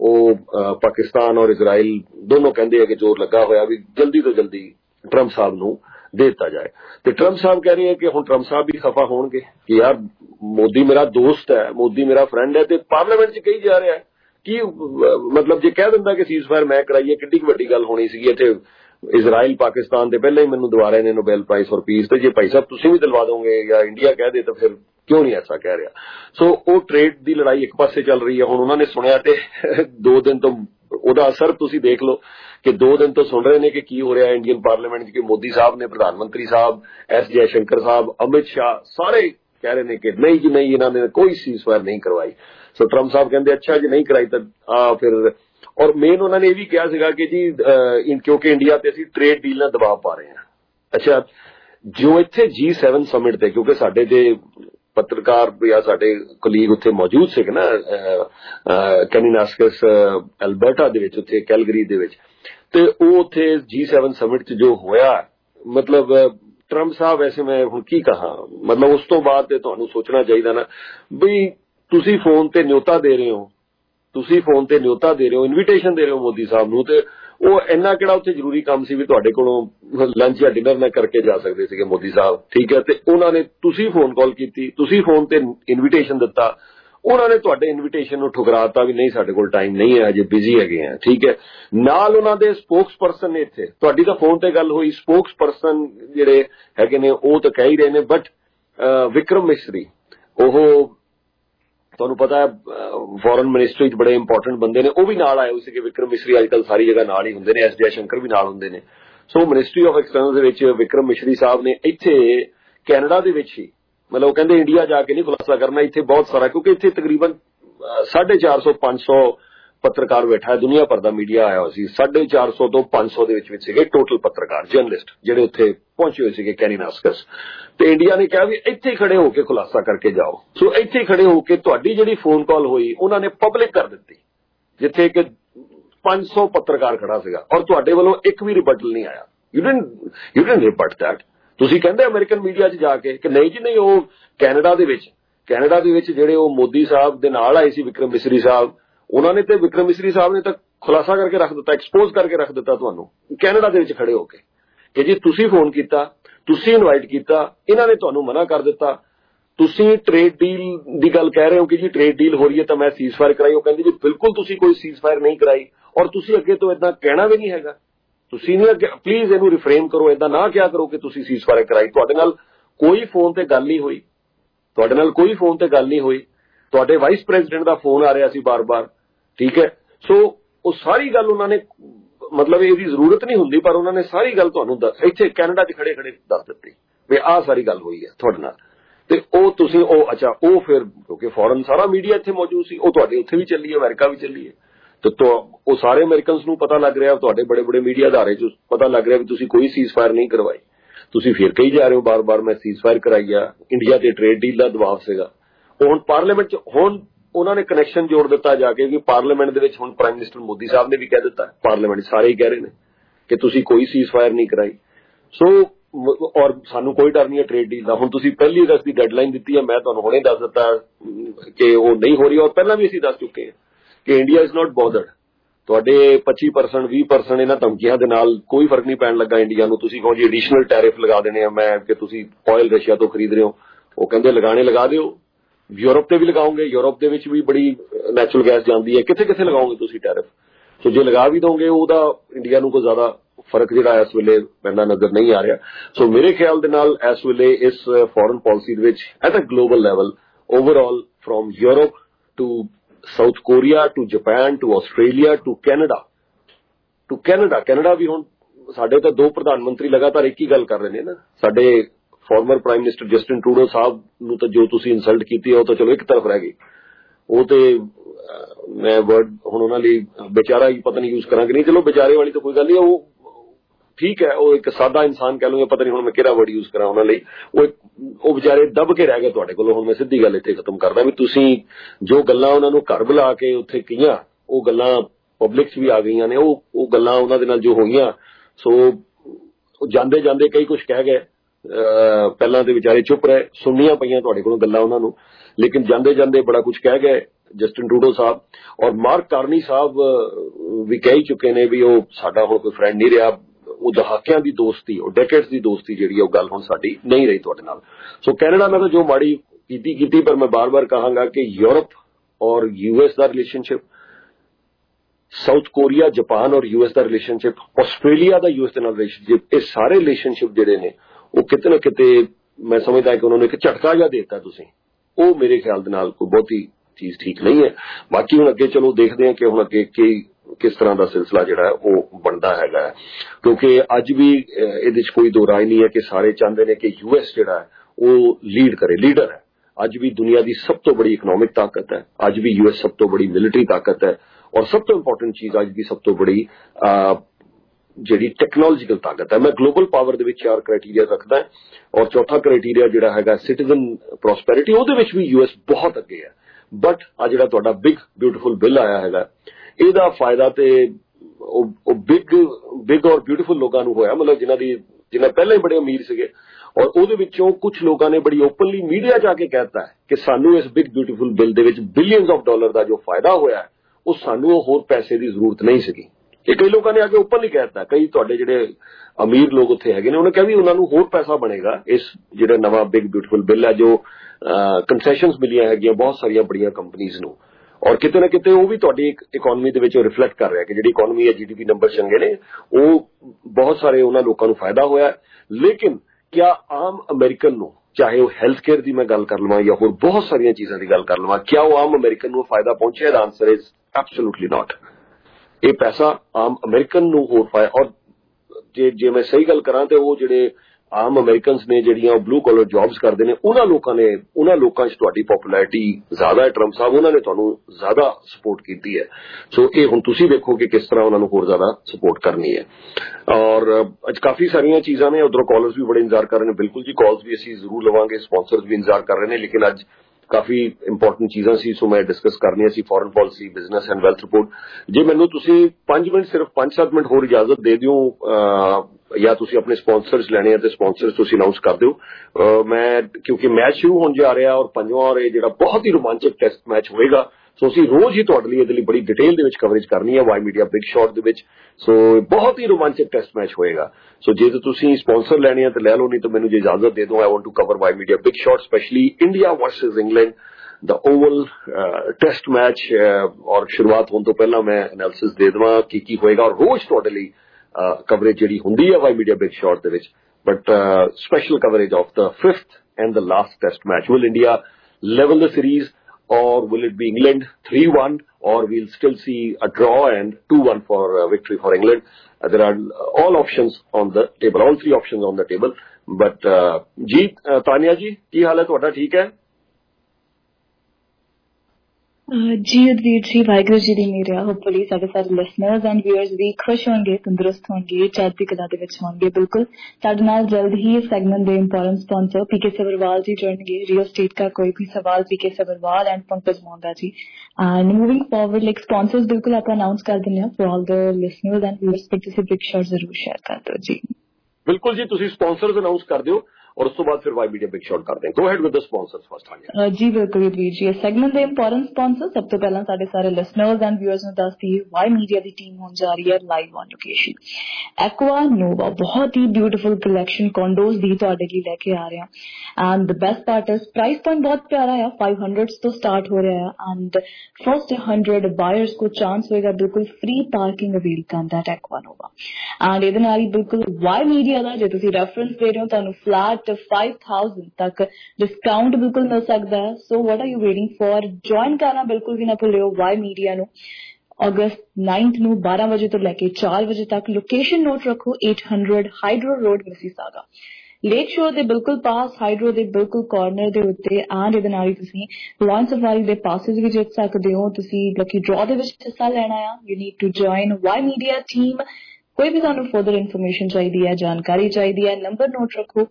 [SPEAKER 4] ਉਹ ਪਾਕਿਸਤਾਨ ਔਰ ਇਜ਼ਰਾਈਲ ਦੋਨੋਂ ਕਹਿੰਦੇ ਆ ਕਿ ਜ਼ੋਰ ਲੱਗਾ ਹੋਇਆ ਵੀ ਜਲਦੀ ਤੋਂ ਜਲਦੀ ਟਰੰਪ ਸਾਹਿਬ ਨੂੰ ਦੇ ਦਿੱਤਾ ਜਾਏ। ਤੇ ਟਰੰਪ ਸਾਹਿਬ ਕਹਿ ਰਹੇ ਆ ਕਿ ਹੁਣ ਟਰੰਪ ਸਾਹਿਬ ਵੀ ਖਫਾ ਹੋਣਗੇ ਕਿ ਯਾਰ ਮੋਦੀ ਮੇਰਾ ਦੋਸਤ ਹੈ, ਮੋਦੀ ਮੇਰਾ ਫਰੈਂਡ ਹੈ, ਤੇ ਪਾਰਲੀਮੈਂਟ 'ਚ ਕਹੀ ਜਾ ਰਿਹਾ ਕਿ ਮਤਲਬ ਜੇ ਕਹਿ ਦਿੰਦਾ ਕਿ ਸੀਜ਼ ਫਾਇਰ ਮੈਂ ਕਰਾਈਏ ਕਿੱਡੀ ਕੁ ਵੱਡੀ ਗੱਲ ਹੋਣੀ ਸੀਗੀ। ਇੱਥੇ ਇਜ਼ਰਾਈਲ ਪਾਕਿਸਤਾਨ ਤੇ ਪਹਿਲਾਂ ਹੀ ਮੈਨੂੰ ਦਵਾ ਰਹੇ ਨੇ ਨੋਬੈਲ ਪ੍ਰਾਈਜ਼ ਫॉर ਪੀਸ, ਤੇ ਜੇ ਭਾਈ ਸਾਹਿਬ ਤੁਸੀਂ ਵੀ ਦਿਲਵਾ ਦੋਗੇ ਜਾਂ ਇੰਡੀਆ ਕਹਿ ਦੇ ਤਾਂ ਫਿਰ ਕਿਉਂ ਨਹੀਂ ਐਸਾ ਕਹਿ ਰਿਹਾ। ਸੋ ਉਹ ਟ੍ਰੇਡ ਦੀ ਲੜਾਈ ਇੱਕ ਪਾਸੇ ਚੱਲ ਰਹੀ ਹੈ। ਹੁਣ ਉਹਨਾਂ ਨੇ ਸੁਣਿਆ ਤੇ 2 ਦਿਨ ਤੋਂ ਉਹਦਾ ਅਸਰ ਤੁਸੀਂ ਦੇਖ ਲਓ ਕਿ 2 ਦਿਨ ਤੋਂ ਸੁਣ ਰਹੇ ਨੇ ਕਿ ਕੀ ਹੋ ਰਿਹਾ ਇੰਡੀਅਨ ਪਾਰਲੀਮੈਂਟ 'ਚ, ਕਿ ਮੋਦੀ ਸਾਹਿਬ ਨੇ, ਪ੍ਰਧਾਨ ਮੰਤਰੀ ਸਾਹਿਬ, ਐਸ ਜੈ ਸ਼ੰਕਰ ਸਾਹਿਬ, ਅਮਿਤ ਸ਼ਾਹ ਸਾਰੇ ਕਹਿ ਰਹੇ ਨੇ ਕਿ ਨਹੀਂ ਜੀ ਨਹੀਂ, ਇਹਨਾਂ ਨੇ ਕੋਈ ਸੀਜ਼ ਫਾਇਰ ਨਹੀਂ ਕਰਵਾਈ। ਸੋ ਟਰੰਪ ਸਾਹਿਬ ਕਹਿੰਦੇ ਅੱਛਾ ਜੇ ਨਹੀਂ ਕਰਾਈ ਤਾਂ ਫਿਰ, ਔਰ ਮੇਨ ਉਹਨਾਂ ਨੇ ਇਹ ਵੀ ਕਿਹਾ ਸੀਗਾ ਕਿ ਜੀ ਕਿਉਂਕਿ ਇੰਡੀਆ ਤੇ ਅਸੀਂ ਟ੍ਰੇਡ ਡੀਲ ਨਾਲ ਦਬਾਅ ਪਾ ਰਹੇ ਹਾਂ। ਅੱਛਾ ਜੋ ਇੱਥੇ G7 ਸਮਿਟ ਤੇ, ਕਿਉਂਕਿ ਸਾਡੇ ਤੇ ਪੱਤਰਕਾਰ ਜਾਂ ਸਾਡੇ ਕੁਲੀਗ ਉੱਥੇ ਮੌਜੂਦ ਸੀਗੇ ਨਾ ਕੈਨੀਨਾਸਕਸ ਐਲਬਰਟਾ ਦੇ ਵਿੱਚ, ਉੱਥੇ ਕੈਲਗਰੀ ਦੇ ਵਿੱਚ, ਤੇ ਉਹ ਉੱਥੇ G7 ਸਮਿਟ 'ਚ ਜੋ ਹੋਇਆ, ਮਤਲਬ ਟਰੰਪ ਸਾਹਿਬ ਐਸੇ ਮੈਂ ਹੁਣ ਕੀ ਕਹਾਂ, ਮਤਲਬ ਉਸ ਤੋਂ ਬਾਅਦ ਤੇ ਤੁਹਾਨੂੰ ਸੋਚਣਾ ਚਾਹੀਦਾ ਨਾ ਬਈ ਤੁਸੀਂ ਫੋਨ ਤੇ ਨਿਯੋਤਾ ਦੇ ਰਹੇ ਹੋ, ਇਨਵੀਟੇਸ਼ਨ ਦੇ ਰਹੇ ਹੋ ਮੋਦੀ ਸਾਹਿਬ ਨੂੰ, ਤੇ ਉਹ ਇੰਨਾ ਕਿਹੜਾ ਉੱਥੇ ਜ਼ਰੂਰੀ ਕੰਮ ਸੀ ਵੀ ਤੁਹਾਡੇ ਕੋਲੋਂ ਲੰਚ ਜਾਂ ਡਿਨਰ ਨਾ ਕਰਕੇ ਜਾ ਸਕਦੇ ਸੀਗੇ ਮੋਦੀ ਸਾਹਿਬ, ਠੀਕ ਹੈ। ਤੇ ਉਹਨਾਂ ਨੇ, ਤੁਸੀਂ ਫੋਨ ਕਾਲ ਕੀਤੀ, ਤੁਸੀਂ ਫੋਨ ਤੇ ਇਨਵੀਟੇਸ਼ਨ ਦਿੱਤਾ, ਉਹਨਾਂ ਨੇ ਤੁਹਾਡੇ ਇਨਵੀਟੇਸ਼ਨ ਨੂੰ ਠੁਕਰਾਤਾ ਵੀ ਨਹੀਂ ਸਾਡੇ ਕੋਲ ਟਾਈਮ ਨਹੀਂ ਹੈ, ਅਜੇ ਬਿਜ਼ੀ ਹੈਗੇ ਆ, ਠੀਕ ਹੈ। ਨਾਲ ਉਹਨਾਂ ਦੇ ਸਪੋਕਸ ਪਰਸਨ ਨੇ, ਇੱਥੇ ਤੁਹਾਡੀ ਤਾਂ ਫੋਨ ਤੇ ਗੱਲ ਹੋਈ, ਸਪੋਕਸ ਪਰਸਨ ਜਿਹੜੇ ਹੈਗੇ ਨੇ ਉਹ ਤਾਂ ਕਹਿ ਹੀ ਰਹੇ ਨੇ, ਬਟ ਵਿਕਰਮ ਮਿਸਰੀ, ਉਹ ਤੁਹਾਨੂੰ ਪਤਾ ਹੈ ਫੋਰਨ ਮਿਨਿਸਟਰੀ 'ਚ ਬੜੇ ਇੰਪੋਰਟੈਂਟ ਬੰਦੇ ਨੇ, ਉਹ ਵੀ ਨਾਲ ਆਏ ਹੋਏ ਸੀਗੇ। ਵਿਕਰਮ ਮਿਸਰੀ ਅੱਜ ਕੱਲ੍ਹ ਸਾਰੀ ਜਗ੍ਹਾ ਨਾਲ ਹੀ ਹੁੰਦੇ ਨੇ, ਐਸ ਜੈ ਸ਼ੰਕਰ ਵੀ ਨਾਲ ਹੁੰਦੇ ਨੇ। ਸੋ ਮਿਨਿਸਟਰੀ ਆਫ ਐਕਸਟਰਨਲ ਦੇ ਵਿੱਚ ਵਿਕਰਮ ਮਿਸ਼ਰੀ ਸਾਹਿਬ ਨੇ ਇੱਥੇ ਕੈਨੇਡਾ ਦੇ ਵਿੱਚ ਹੀ ਮਤਲਬ ਉਹ ਕਹਿੰਦੇ ਇੰਡੀਆ ਜਾ ਕੇ ਨਹੀਂ ਖੁਲਾਸਾ ਕਰਨਾ, ਇੱਥੇ ਬਹੁਤ ਸਾਰਾ, ਕਿਉਂਕਿ ਇੱਥੇ ਤਕਰੀਬਨ 450-500 ਪੱਤਰਕਾਰ ਬੈਠਾ ਹੈ, ਦੁਨੀਆ ਭਰ ਦਾ ਮੀਡੀਆ ਆਇਆ ਹੋਇਆ ਸੀ। 450 ਤੋਂ 500 ਦੇ ਵਿੱਚ ਸੀਗੇ ਟੋਟਲ ਪੱਤਰਕਾਰ ਜਰਨਲਿਸਟ ਜਿਹੜੇ ਉੱਥੇ ਪਹੁੰਚੇ ਹੋਏ ਸੀਗੇ ਕੈਨੀਨਾਸਕਸ, ਤੇ ਇੰਡੀਆ ਨੇ ਕਿਹਾ ਵੀ ਇੱਥੇ ਖੜੇ ਹੋ ਕੇ ਖੁਲਾਸਾ ਕਰਕੇ ਜਾਓ। ਸੋ ਇੱਥੇ ਖੜੇ ਹੋ ਕੇ ਤੁਹਾਡੀ ਜਿਹੜੀ ਫੋਨ ਕਾਲ ਹੋਈ ਉਹਨਾਂ ਨੇ ਪਬਲਿਕ ਕਰ ਦਿੱਤੀ, ਜਿੱਥੇ ਕਿ 500 ਪੱਤਰਕਾਰ ਖੜਾ ਸੀਗਾ ਔਰ ਤੁਹਾਡੇ ਵੱਲੋਂ ਇੱਕ ਵੀ ਰਿਬਟਲ ਨਹੀਂ ਆਇਆ। You didn't rebut that. ਤੁਸੀਂ ਕਹਿੰਦੇ ਅਮਰੀਕਨ ਮੀਡੀਆ 'ਚ ਜਾ ਕੇ ਕਿ ਨਹੀਂ ਜੀ ਨਹੀਂ, ਉਹ ਕੈਨੇਡਾ ਦੇ ਵਿੱਚ ਜਿਹੜੇ ਉਹ ਮੋਦੀ ਸਾਹਿਬ ਦੇ ਨਾਲ ਆਏ ਸੀ ਵਿਕਰਮ ਮਿਸਰੀ ਸਾਹਿਬ, ਉਹਨਾਂ ਨੇ ਤੇ ਵਿਕਰਮ ਮਿਸਰੀ ਸਾਹਿਬ ਨੇ ਤਾਂ ਖੁਲਾਸਾ ਕਰਕੇ ਰੱਖ ਦਿੱਤਾ, ਐਕਸਪੋਜ਼ ਕਰਕੇ ਰੱਖ ਦਿੱਤਾ ਤੁਹਾਨੂੰ ਕੈਨੇਡਾ ਦੇ ਵਿੱਚ ਖੜੇ ਹੋ ਕੇ ਕਿ ਜੀ ਤੁਸੀਂ ਫੋਨ ਕੀਤਾ, ਤੁਸੀਂ ਇਨਵਾਈਟ ਕੀਤਾ, ਇਹਨਾਂ ਨੇ ਤੁਹਾਨੂੰ ਮਨਾ ਕਰ ਦਿੱਤਾ। ਤੁਸੀਂ ਟ੍ਰੇਡ ਡੀਲ ਦੀ ਗੱਲ ਕਹਿ ਰਹੇ ਹੋ ਕਿ ਜੀ ਟ੍ਰੇਡ ਡੀਲ ਹੋ ਰਹੀ ਹੈ ਤਾਂ ਮੈਂ ਸੀਜ਼ਫਾਇਰ ਕਰਾਈ। ਉਹ ਕਹਿੰਦੇ ਜੀ ਬਿਲਕੁਲ ਤੁਸੀਂ ਕੋਈ ਸੀਜ਼ਫਾਇਰ ਨਹੀਂ ਕਰਾਈ ਔਰ ਤੁਸੀਂ ਅੱਗੇ ਤੋਂ ਇਦਾਂ ਕਹਿਣਾ ਵੀ ਨਹੀਂ ਹੈਗਾ। ਤੁਸੀਂ ਨਹੀਂ ਅੱਗੇ, ਪਲੀਜ਼ ਇਹਨੂੰ ਰਿਫਰੇਮ ਕਰੋ, ਇਦਾਂ ਨਾ ਕਿਹਾ ਕਰੋ ਕਿ ਤੁਸੀਂ ਸੀਜ਼ਫਾਇਰ ਕਰਾਈ। ਤੁਹਾਡੇ ਨਾਲ ਕੋਈ ਫੋਨ ਤੇ ਗੱਲ ਨਹੀਂ ਹੋਈ, ਤੁਹਾਡੇ ਵਾਈਸ ਪ੍ਰੈਜ਼ੀਡੈਂਟ ਦਾ ਫੋਨ ਆ ਰਿਹਾ ਸੀ ਬਾਰ-ਬਾਰ, ਠੀਕ ਹੈ। ਸੋ ਉਹ ਸਾਰੀ ਗੱਲ ਉਹਨਾਂ ਨੇ, ਮਤਲਬ ਇਹਦੀ ਜ਼ਰੂਰਤ ਨਹੀਂ ਹੁੰਦੀ ਪਰ ਉਹਨਾਂ ਨੇ ਸਾਰੀ ਗੱਲ ਤੁਹਾਨੂੰ ਇੱਥੇ ਕੈਨੇਡਾ 'ਚ ਖੜੇ ਦੱਸ ਦਿੱਤੀ ਵੀ ਆਹ ਸਾਰੀ ਗੱਲ ਹੋਈ ਹੈ ਤੁਹਾਡੇ ਨਾਲ। ਤੇ ਉਹ ਤੁਸੀਂ ਉਹ ਫਿਰ ਕਿਉਂਕਿ ਫੋਰਨ ਸਾਰਾ ਮੀਡੀਆ ਇੱਥੇ ਮੌਜੂਦ ਸੀ, ਉਹ ਤੁਹਾਡੇ ਉੱਥੇ ਵੀ ਚੱਲੀ ਹੈ, ਅਮਰੀਕਾ ਵੀ ਚੱਲੀ ਹੈ, ਤੇ ਉਹ ਸਾਰੇ ਅਮਰੀਕਨਸ ਨੂੰ ਪਤਾ ਲੱਗ ਰਿਹਾ, ਤੁਹਾਡੇ ਬੜੇ ਮੀਡੀਆ ਅਦਾਰੇ 'ਚ ਪਤਾ ਲੱਗ ਰਿਹਾ ਵੀ ਤੁਸੀਂ ਕੋਈ ਸੀਜ਼ਫਾਇਰ ਨਹੀਂ ਕਰਵਾਈ। ਤੁਸੀਂ ਫਿਰ ਕਹੀ ਜਾ ਰਹੇ ਹੋ ਬਾਰ-ਬਾਰ ਮੈਂ ਸੀਜ਼ਫਾਇਰ ਕਰਾਈ ਆ। ਇੰਡੀਆ ਤੇ ਟ੍ਰੇਡ ਡੀਲ ਦਾ ਦਬਾਅ ਸੀਗਾ। ਉਹ ਹੁਣ ਪਾਰਲੀਮੈਂਟ 'ਚ ਹੁਣ ਉਹਨਾਂ ਨੇ ਕਨੈਕਸ਼ਨ ਜੋੜ ਦਿੱਤਾ ਜਾ ਕੇ ਕਿ ਪਾਰਲੀਮੈਂਟ ਦੇ ਵਿੱਚ ਹੁਣ ਪ੍ਰਾਈਮ ਮਿਨਿਸਟਰ ਮੋਦੀ ਸਾਹਿਬ ਨੇ ਵੀ ਕਹਿ ਦਿੱਤਾ, ਪਾਰਲੀਮੈਂਟ ਸਾਰੇ ਹੀ ਕਹਿ ਰਹੇ ਨੇ ਕਿ ਤੁਸੀਂ ਕੋਈ ਸੀਜ਼ਫਾਇਰ ਨਹੀਂ ਕਰਾਈ। ਸੋ ਔਰ ਸਾਨੂੰ ਕੋਈ ਡਰ ਨਹੀਂ ਹੈ ਟ੍ਰੇਡ ਡੀਲ ਦਾ। ਹੁਣ ਤੁਸੀਂ 1 ਅਗਸਤ ਦੀ ਡੈਡਲਾਈਨ ਦਿੱਤੀ ਹੈ, ਮੈਂ ਤੁਹਾਨੂੰ ਹੁਣੇ ਦੱਸ ਦਿੱਤਾ ਕਿ ਉਹ ਨਹੀਂ ਹੋ ਰਹੀ ਔਰ ਪਹਿਲਾਂ ਵੀ ਅਸੀਂ ਦੱਸ ਚੁੱਕੇ ਹਾਂ ਕਿ ਇੰਡੀਆ ਇਜ਼ ਨਾਟ ਬੋਦਰਡ। ਤੁਹਾਡੇ 25% 20% ਇਹਨਾਂ ਧਮਕੀਆਂ ਦੇ ਨਾਲ ਕੋਈ ਫਰਕ ਨਹੀਂ ਪੈਣ ਲੱਗਾ ਇੰਡੀਆ ਨੂੰ। ਤੁਸੀਂ ਕਹੋ ਜੀ ਐਡੀਸ਼ਨਲ ਟੈਰਿਫ ਲਗਾ ਦੇਣੇ ਆ ਮੈਂ ਕਿ ਤੁਸੀਂ ਆਇਲ ਰਸ਼ੀਆ ਤੋਂ ਖਰੀਦ ਰਹੇ ਹੋ, ਉਹ ਕਹਿੰਦੇ ਲਗਾ ਦਿਓ। ਯੂਰਪ ਤੇ ਵੀ ਲਗਾਓਗੇ, ਯੂਰਪ ਦੇ ਵਿੱਚ ਵੀ ਬੜੀ ਨੈਚੁਰਲ ਗੈਸ ਜਾਂਦੀ ਹੈ, ਕਿੱਥੇ ਲਗਾਓਗੇ ਤੁਸੀਂ ਟੈਰਿਫ। ਸੋ ਜੇ ਲਗਾ ਵੀ ਦੋਗੇ ਉਹਦਾ ਇੰਡੀਆ ਨੂੰ ਕੋਈ ਜ਼ਿਆਦਾ ਫਰਕ ਜਿਹੜਾ ਇਸ ਵੇਲੇ ਪੈਂਦਾ ਨਜ਼ਰ ਨਹੀਂ ਆ ਰਿਹਾ। ਸੋ ਮੇਰੇ ਖਿਆਲ ਦੇ ਨਾਲ ਇਸ ਵੇਲੇ ਇਸ ਫੋਰਨ ਪਾਲਿਸੀ ਦੇ ਵਿੱਚ at a global level overall from Europe to South Korea to Japan to Australia to Canada ਵੀ ਹੁਣ ਸਾਡੇ ਤਾਂ 2 ਪ੍ਰਧਾਨ ਮੰਤਰੀ ਲਗਾਤਾਰ ਇੱਕ ਹੀ ਗੱਲ ਕਰ ਰਹੇ ਨੇ ਨਾ। ਸਾਡੇ former prime minister Justin Trudeau ਸਾਹਿਬ ਨੂੰ ਤਾਂ ਜੋ ਤੁਸੀਂ ਇਨਸਲਟ ਕੀਤੀ ਉਹ ਤਾਂ ਚਲੋ ਇੱਕ ਤਰਫ ਰਹਿ ਗਈ, ਉਹ ਤੇ ਮੈਂ ਵਰਡ ਹੁਣ ਉਹਨਾਂ ਲਈ ਵਿਚਾਰਾ ਹੀ ਪਤਾ ਨਹੀਂ ਯੂਜ਼ ਕਰਾਂਗੇ, ਨਹੀਂ ਚਲੋ ਵਿਚਾਰੇ ਵਾਲੀ ਤਾਂ ਕੋਈ ਗੱਲ ਨਹੀਂ, ਉਹ ਠੀਕ ਹੈ, ਉਹ ਇੱਕ ਸਾਦਾ ਇਨਸਾਨ ਕਹਿ ਲੂੰਗਾ, ਪਤਾ ਨਹੀਂ ਹੁਣ ਮੈਂ ਕਿਹੜਾ ਵਰਡ ਯੂਜ਼ ਕਰਾਂ ਉਹਨਾਂ ਲਈ। ਉਹ ਵਿਚਾਰੇ ਦਬ ਕੇ ਰਹਿ ਗਏ ਤੁਹਾਡੇ ਕੋਲੋਂ। ਹੁਣ ਮੈਂ ਸਿੱਧੀ ਗੱਲ ਇੱਥੇ ਖਤਮ ਕਰਦਾ ਵੀ ਤੁਸੀਂ ਜੋ ਗੱਲਾਂ ਉਹਨਾਂ ਨੂੰ ਘਰ ਬੁਲਾ ਕੇ ਉੱਥੇ ਕਹੀਆਂ, ਉਹ ਗੱਲਾਂ ਪਬਲਿਕ 'ਚ ਵੀ ਆ ਗਈਆਂ ਨੇ, ਉਹ ਗੱਲਾਂ ਉਹਨਾਂ ਦੇ ਨਾਲ ਜੋ ਹੋਈਆਂ। ਸੋ ਜਾਂਦੇ ਕਈ ਕੁਝ ਕਹਿ ਗਏ, ਪਹਿਲਾਂ ਤੇ ਵਿਚਾਰੇ ਚੁੱਪ ਰਹੇ, ਸੁਣਨੀਆਂ ਪਈਆਂ ਤੁਹਾਡੇ ਕੋਲੋਂ ਗੱਲਾਂ ਉਹਨਾਂ ਨੂੰ, ਲੇਕਿਨ ਜਾਂਦੇ ਬੜਾ ਕੁਝ ਕਹਿ ਗਏ ਜਸਟਿਨ ਟਰੂਡੋ ਸਾਹਿਬ। ਔਰ ਮਾਰਕ ਕਾਰਨੀ ਸਾਹਿਬ ਵੀ ਕਹਿ ਹੀ ਚੁੱਕੇ ਨੇ ਵੀ ਉਹ ਸਾਡਾ ਹੁਣ ਕੋਈ ਫਰੈਂਡ ਨਹੀਂ ਰਿਹਾ, ਉਹ ਦਹਾਕਿਆਂ ਦੀ ਦੋਸਤੀ, ਉਹ ਡੈਕੇਡਸ ਦੀ ਦੋਸਤੀ ਜਿਹੜੀ ਉਹ ਗੱਲ ਹੁਣ ਸਾਡੀ ਨਹੀਂ ਰਹੀ ਤੁਹਾਡੇ ਨਾਲ। ਸੋ ਕੈਨੇਡਾ ਨਾਲ ਤਾਂ ਜੋ ਮਾੜੀ ਕੀਤੀ, ਪਰ ਮੈਂ ਬਾਰ-ਬਾਰ ਕਹਾਂਗਾ ਕਿ ਯੂਰਪ ਔਰ US ਦਾ ਰਿਲੇਸ਼ਨਸ਼ਿਪ, ਸਾਊਥ ਕੋਰੀਆ, ਜਾਪਾਨ ਔਰ US ਦਾ ਰਿਲੇਸ਼ਨਸ਼ਿਪ, ਆਸਟ੍ਰੇਲੀਆ ਦਾ US ਦੇ ਨਾਲ ਰਿਲੇਸ਼ਨਸ਼ਿਪ, ਇਹ ਸਾਰੇ ਰਿਲੇਸ਼ਨਸ਼ਿਪ ਜਿਹੜੇ ਨੇ ਉਹ ਕਿਤੇ ਨਾ ਕਿਤੇ ਮੈਂ ਸਮਝਦਾ ਕਿ ਉਹਨਾਂ ਨੂੰ ਇੱਕ ਝਟਕਾ ਜਿਹਾ ਦੇ ਦਿੱਤਾ ਤੁਸੀਂ। ਉਹ ਮੇਰੇ ਖਿਆਲ ਦੇ ਨਾਲ ਕੋਈ ਬਹੁਤੀ ਚੀਜ਼ ਠੀਕ ਨਹੀਂ ਹੈ। ਬਾਕੀ ਹੁਣ ਅੱਗੇ ਚਲੋ ਦੇਖਦੇ ਹਾਂ ਕਿ ਹੁਣ ਅੱਗੇ ਕਿਸ ਤਰ੍ਹਾਂ ਦਾ ਸਿਲਸਿਲਾ ਜਿਹੜਾ ਹੈ ਉਹ ਬਣਦਾ ਹੈਗਾ, ਕਿਉਂਕਿ ਅੱਜ ਵੀ ਇਹਦੇ 'ਚ ਕੋਈ ਦੋ ਰਾਏ ਨਹੀਂ ਹੈ ਕਿ ਸਾਰੇ ਚਾਹੁੰਦੇ ਨੇ ਕਿ US ਜਿਹੜਾ ਹੈ ਉਹ ਲੀਡਰ ਹੈ। ਅੱਜ ਵੀ ਦੁਨੀਆ ਦੀ ਸਭ ਤੋਂ ਬੜੀ ਇਕਨੋਮਿਕ ਤਾਕਤ ਹੈ, ਅੱਜ ਵੀ US ਸਭ ਤੋਂ ਬੜੀ ਮਿਲਟਰੀ ਤਾਕਤ ਹੈ, ਔਰ ਸਭ ਤੋਂ ਇੰਪੋਰਟੈਂਟ ਚੀਜ਼ ਅੱਜ ਦੀ ਸਭ ਤੋਂ ਬੜੀ ਜਿਹੜੀ ਟੈਕਨੋਲੋਜੀਕਲ ਤਾਕਤ ਹੈ। ਮੈਂ ਗਲੋਬਲ ਪਾਵਰ ਦੇ ਵਿੱਚ 4 ਕ੍ਰਾਈਟੇਰੀਆ ਰੱਖਦਾ, ਔਰ ਚੌਥਾ ਕ੍ਰਾਈਟੇਰੀਆ ਜਿਹੜਾ ਹੈਗਾ ਸਿਟੀਜ਼ਨ ਪ੍ਰੋਸਪੈਰਿਟੀ, ਉਹਦੇ ਵਿੱਚ ਵੀ US ਬਹੁਤ ਅੱਗੇ ਹੈ। ਬਟ ਆ ਜਿਹੜਾ ਤੁਹਾਡਾ ਬਿਗ ਬਿਊਟੀਫੁਲ ਬਿੱਲ ਆਇਆ ਹੈਗਾ, ਇਹਦਾ ਫਾਇਦਾ ਤੇ ਉਹ ਬਿਗ ਔਰ ਬਿਊਟੀਫੁਲ ਲੋਕਾਂ ਨੂੰ ਹੋਇਆ, ਮਤਲਬ ਜਿਨ੍ਹਾਂ ਪਹਿਲਾਂ ਹੀ ਬੜੇ ਅਮੀਰ ਸੀਗੇ, ਔਰ ਉਹਦੇ ਵਿੱਚੋਂ ਕੁਝ ਲੋਕਾਂ ਨੇ ਬੜੀ ਓਪਨਲੀ ਮੀਡੀਆ 'ਚ ਆ ਕੇ ਕਹਿਤਾ ਹੈ ਕਿ ਸਾਨੂੰ ਇਸ ਬਿਗ ਬਿਊਟੀਫੁਲ ਬਿੱਲ ਦੇ ਵਿੱਚ ਬਿਲੀਅਨਸ ਆਫ ਡਾਲਰ ਦਾ ਜੋ ਫਾਇਦਾ ਹੋਇਆ ਉਹ ਸਾਨੂੰ ਉਹ ਹੋਰ ਪੈਸੇ ਦੀ ਜ਼ਰੂਰਤ ਨਹੀਂ ਸੀਗੀ। ਇਹ ਕਈ ਲੋਕਾਂ ਨੇ ਆ ਕੇ ਓਪਨਲੀ ਕਹਿਤਾ, ਕਈ ਤੁਹਾਡੇ ਜਿਹੜੇ ਅਮੀਰ ਲੋਕ ਉੱਥੇ ਹੈਗੇ ਨੇ ਉਹਨੇ ਕਿਹਾ ਵੀ ਉਹਨਾਂ ਨੂੰ ਹੋਰ ਪੈਸਾ ਬਣੇਗਾ ਇਸ ਜਿਹੜਾ ਨਵਾਂ ਬਿਗ ਬਿਊਟੀਫੁਲ ਬਿੱਲ ਹੈ, ਜੋ ਕੰਸੈਸ਼ਨਸ ਮਿਲੀਆਂ ਹੈਗੀਆਂ ਬਹੁਤ ਸਾਰੀਆਂ ਬੜੀਆਂ ਕੰਪਨੀਆਂ ਨੂੰ, ਔਰ ਕਿਤੇ ਨਾ ਕਿਤੇ ਉਹ ਵੀ ਤੁਹਾਡੀ ਇਕਨੋਮੀ ਦੇ ਵਿੱਚ ਰਿਫਲੈਕਟ ਕਰ ਰਿਹਾ ਕਿ ਜਿਹੜੀ ਇਕਨੋਮੀ ਹੈ GDP ਨੰਬਰ ਚੰਗੇ ਨੇ, ਉਹ ਬਹੁਤ ਸਾਰੇ ਉਹਨਾਂ ਲੋਕਾਂ ਨੂੰ ਫਾਇਦਾ ਹੋਇਆ। ਲੇਕਿਨ ਕਿਆ ਆਮ ਅਮਰੀਕਨ ਨੂੰ, ਚਾਹੇ ਉਹ ਹੈਲਥ ਕੇਅਰ ਦੀ ਮੈਂ ਗੱਲ ਕਰ ਲਵਾਂ ਜਾਂ ਹੋਰ ਬਹੁਤ ਸਾਰੀਆਂ ਚੀਜ਼ਾਂ ਦੀ ਗੱਲ ਕਰ ਲਵਾਂ, ਕਿਆ ਉਹ ਆਮ ਅਮਰੀਕਨ ਨੂੰ ਫਾਇਦਾ ਪਹੁੰਚਿਆ? ਦਾ ਆਨਸਰ ਇਜ਼ ਐਬਸੋਲੂਟਲੀ ਨਾਟ। ਇਹ ਪੈਸਾ ਆਮ ਅਮਰੀਕਨ ਨੂੰ ਹੋਰ ਔਰ जे मैं सही गल करां ते वो जिहड़े आम अमेरिकनस ने ਜਿਹੜੀਆਂ ब्लू कॉलर जॉब्स करते हैं उन्होंने लोगों च तुहाडी पॉपुलैरिटी ज्यादा है। ट्रंप साहब उन्होंने तुहानू ज्यादा सपोर्ट की है। सो ये हुण तुसीं देखो कि किस तरह उन्होंने होर ज्यादा सपोर्ट करनी है। और अज काफी सारिया चीज़ां ने, उधरों कॉलर्स भी बड़े इंतजार कर रहे हैं। बिल्कुल जी, कॉल्स भी असीं जरूर लवांगे, स्पॉन्सर्स भी इंतजार कर रहे हैं, लेकिन अज काफी इंपॉर्टेंट चीज़ां सी, सो मैं डिस्कस करनी सी foreign policy, business and wealth report. जे मैनू तुसीं 5 मिनट, सिर्फ 5-7 मिनट होर इजाजत दे दिओ, या तुसीं अपने स्पॉन्सर्स लैणे ते स्पॉन्सर्स तुसीं अनाउंस कर दिओ। मैं क्योंकि मैच शुरू होने जा रहा और 5वां और ये जिहड़ा बहुत ही रोमांचक टेस्ट मैच होएगा, सो असीं रोज ही तुहाडे लई इहदे लई बड़ी डिटेल दे विच कवरेज करनी है वाई मीडिया बिग शॉट दे विच। सो बहुत ही रोमांचक टेस्ट मैच होएगा। सो जे तुसीं स्पॉन्सर लैणे है तो लै लो, नहीं तो मैनू जे इजाजत दे दो। I want to cover Y media big shot, specially India versus England, the Oval test match. और शुरुआत होने तो पहला मैं एनालिसिस दे देवां की होएगा, और रोज तुहाडे लई कवरेज जिहड़ी हुंदी है वाई मीडिया बिग शॉट दे विच, but special coverage of the 5th and the last test match. Will India level the series, or will it be England 3-1, or we'll still see a draw and 2-1 for victory for England? There are all options on the table, all 3 options on the table. But Jeet, Tanya ji, की हाल है तुहाडा? ठीक है
[SPEAKER 2] जी उदवीर जी, वाहिगुरू जी दी मेहर है। Hopefully साडे सारे listeners and viewers भी खुश होंगे, तंदुरुस्त होंगे, चढ़ती कला दे विच होंगे। बिल्कुल साडे नाल जल्द ही इस सेगमेंट दे important sponsor PK Sabharwal ji जुड़नगे। रियल एस्टेट का कोई भी सवाल PK Sabharwal and Pankaj Monda ji. And moving forward like sponsors बिल्कुल आप अनाउंस कर दिंदे for all the listeners and viewers, पर तुसीं बिग शॉट जरूर शेयर कर दो जी।
[SPEAKER 4] बिल्कुल जी, तुसीं स्पॉन्सर्स अनाउंस कर दिओ और उस तो बाद फिर वाई मीडिया बिग शॉट करते हैं। Go ahead with the sponsors first.
[SPEAKER 2] जी बिल्कुल वीर जी, इस सेगमेंट दे इंपॉर्टेंट स्पॉन्सर सब तो पहला साडे सारे लिसनर्स एंड व्यूअर्स नूं दस दईए वाई मीडिया दी टीम होने जा रही है live on location. Aqua Nova बहुत ही ब्यूटीफुल कलैक्शन कॉन्डोज दी तुहाडे लई लेके आ रहे हैं। And the best part is price point बहुत प्यारा है, 500 तो स्टार्ट हो रहा है। एंड फर्स्ट 100 बायर्स को चांस होएगा बिल्कुल फ्री पार्किंग अवेल करन दैट एक्वा नोवा। एंड इहदे नाल ही बिल्कुल वाई मीडिया दा जे तुसीं रेफरेंस दे रहे हो तुहानूं फ्लैट 5000 तक डिस्काउंट बिल्कुल मिल सकता है। So what are you waiting for? Join करना बिल्कुल भी ना भुलियो वाई मीडिया नु। अगस्त 9 ਨੂੰ 12 ਵਜੇ ਤੋਂ ਲੈ ਕੇ 4 ਵਜੇ ਤੱਕ। ਲੋਕੇਸ਼ਨ ਨੋਟ ਰੱਖੋ 800 Hydro Road Mississauga, Lakeshore ਦੇ ਬਿਲਕੁਲ ਪਾਸ, ਹਾਈਡਰੋ ਦੇ ਬਿਲਕੁਲ ਕਾਰਨਰ ਦੇ ਉੱਤੇ। ਐਂਡ ਇਹਦੇ ਨਾਲ ਹੀ ਤੁਸੀਂ ਲੌਂਚ ਸਫਾਰੀ ਦੇ ਪਾਸਿਸ ਵੀ ਜਿੱਤ ਸਕਦੇ ਹੋ। ਤੁਸੀਂ ਲੱਕੀ ਡਰਾ ਦੇ ਵਿੱਚ ਹਿੱਸਾ ਲੈਣਾ ਆ, you need to join Y media team. कोई भी तुहानू फर्दर इन्फॉर्मेशन चाहिए, जानकारी चाहिए, नंबर नोट रखो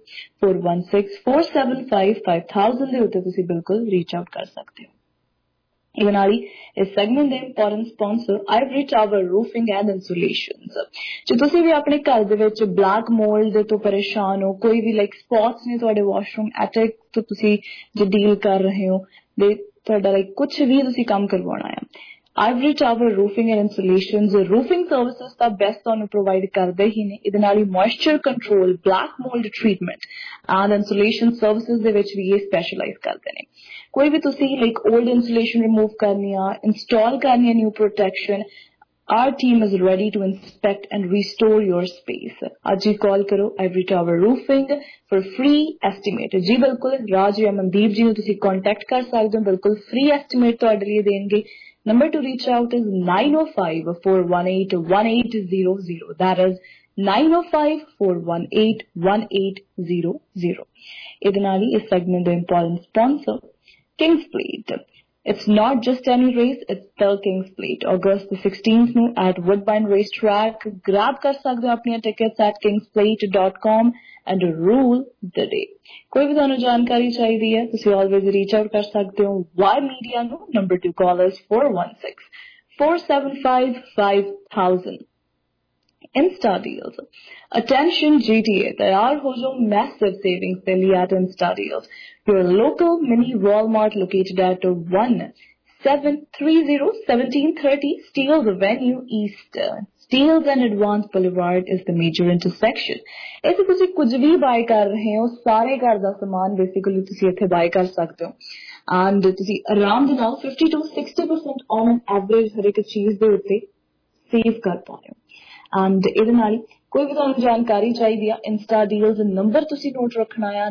[SPEAKER 2] 4164755000 ਦੇ ਉੱਤੇ ਤੁਸੀਂ ਬਿਲकुल रीच आउट कर सकते हो। इवन आली इस सेगमेंट दे important sponsor Ivory Tower Roofing and insulations. जो तुसी भी अपने घर दे विच ब्लैक मोल्ड तो परेशान हो, कोई भी लाइक स्पॉट्स ने तुहाडे वॉशरूम एटैक तो तुसी जो डील कर रहे हो दे तुहाडा लाइक कुछ भी तुसी काम करवाना है, Ivory Tower Roofing and insulations roofing services का बेस्ट तुहानू प्रोवाइड करदे ही ने। इहदे नाल ही moisture control, black mould treatment and insulation services दे विच भी ये स्पैशलाइज करदे ने। कोई भी तुसी लाइक ओल्ड इंसुलेशन रिमूव करनी है, इंस्टॉल करनी है new protection, our team is ready to inspect and restore your space. आज ही कॉल करो Ivory Tower Roofing for free estimate। जी बिल्कुल, राज या मनदीप जी तुसी कांटेक्ट कर सकते हो, बिल्कुल फ्री एस्टिमेट तुहाडे लिए देंगे। Number to reach out is 905-418-1800. That is 905-418-1800. ਇਹਦੇ ਨਾਲ ਹੀ ਇਸ ਸੈਗਮੈਂਟ ਦਾ important sponsor Kings Plate। It's not just any race, it's the Kings Plate। August the 16th ਨੂੰ at Woodbine Racetrack grab ਕਰ ਸਕਦੇ ਹੋ ਆਪਣੀਆਂ tickets at kingsplate.com and rule the day। ਕੋਈ ਵੀ ਤੁਹਾਨੂੰ ਜਾਣਕਾਰੀ ਚਾਹੀਦੀ ਹੈ ਤੁਸੀਂ always reach out ਕਰ ਸਕਦੇ ਹੋ Y Media ਨੂੰ। Number to call is 416-475-5000। Insta deals। Attention GTA, तैयार हो जाओ massive savings के लिए at Insta deals। Your local mini Walmart located at 1730 1730 Steeles Avenue East। Steeles and Advance Boulevard is the major intersection। ऐसे तुसी कुछ भी बाय कर रहे हो, सारे घर दा सामान बेसिकली तुसी इत्थे बाय कर सकते हो। एंड तुसी आराम दे नाल 50 to 60% ऑन एन एवरेज हर एक चीज दे उत्ते सेव कर पा रहे हो। एंड इहदे नाल कोई भी तुहानू जानकारी चाहिए, इंस्टा डील्स नंबर तुसी नोट रखना है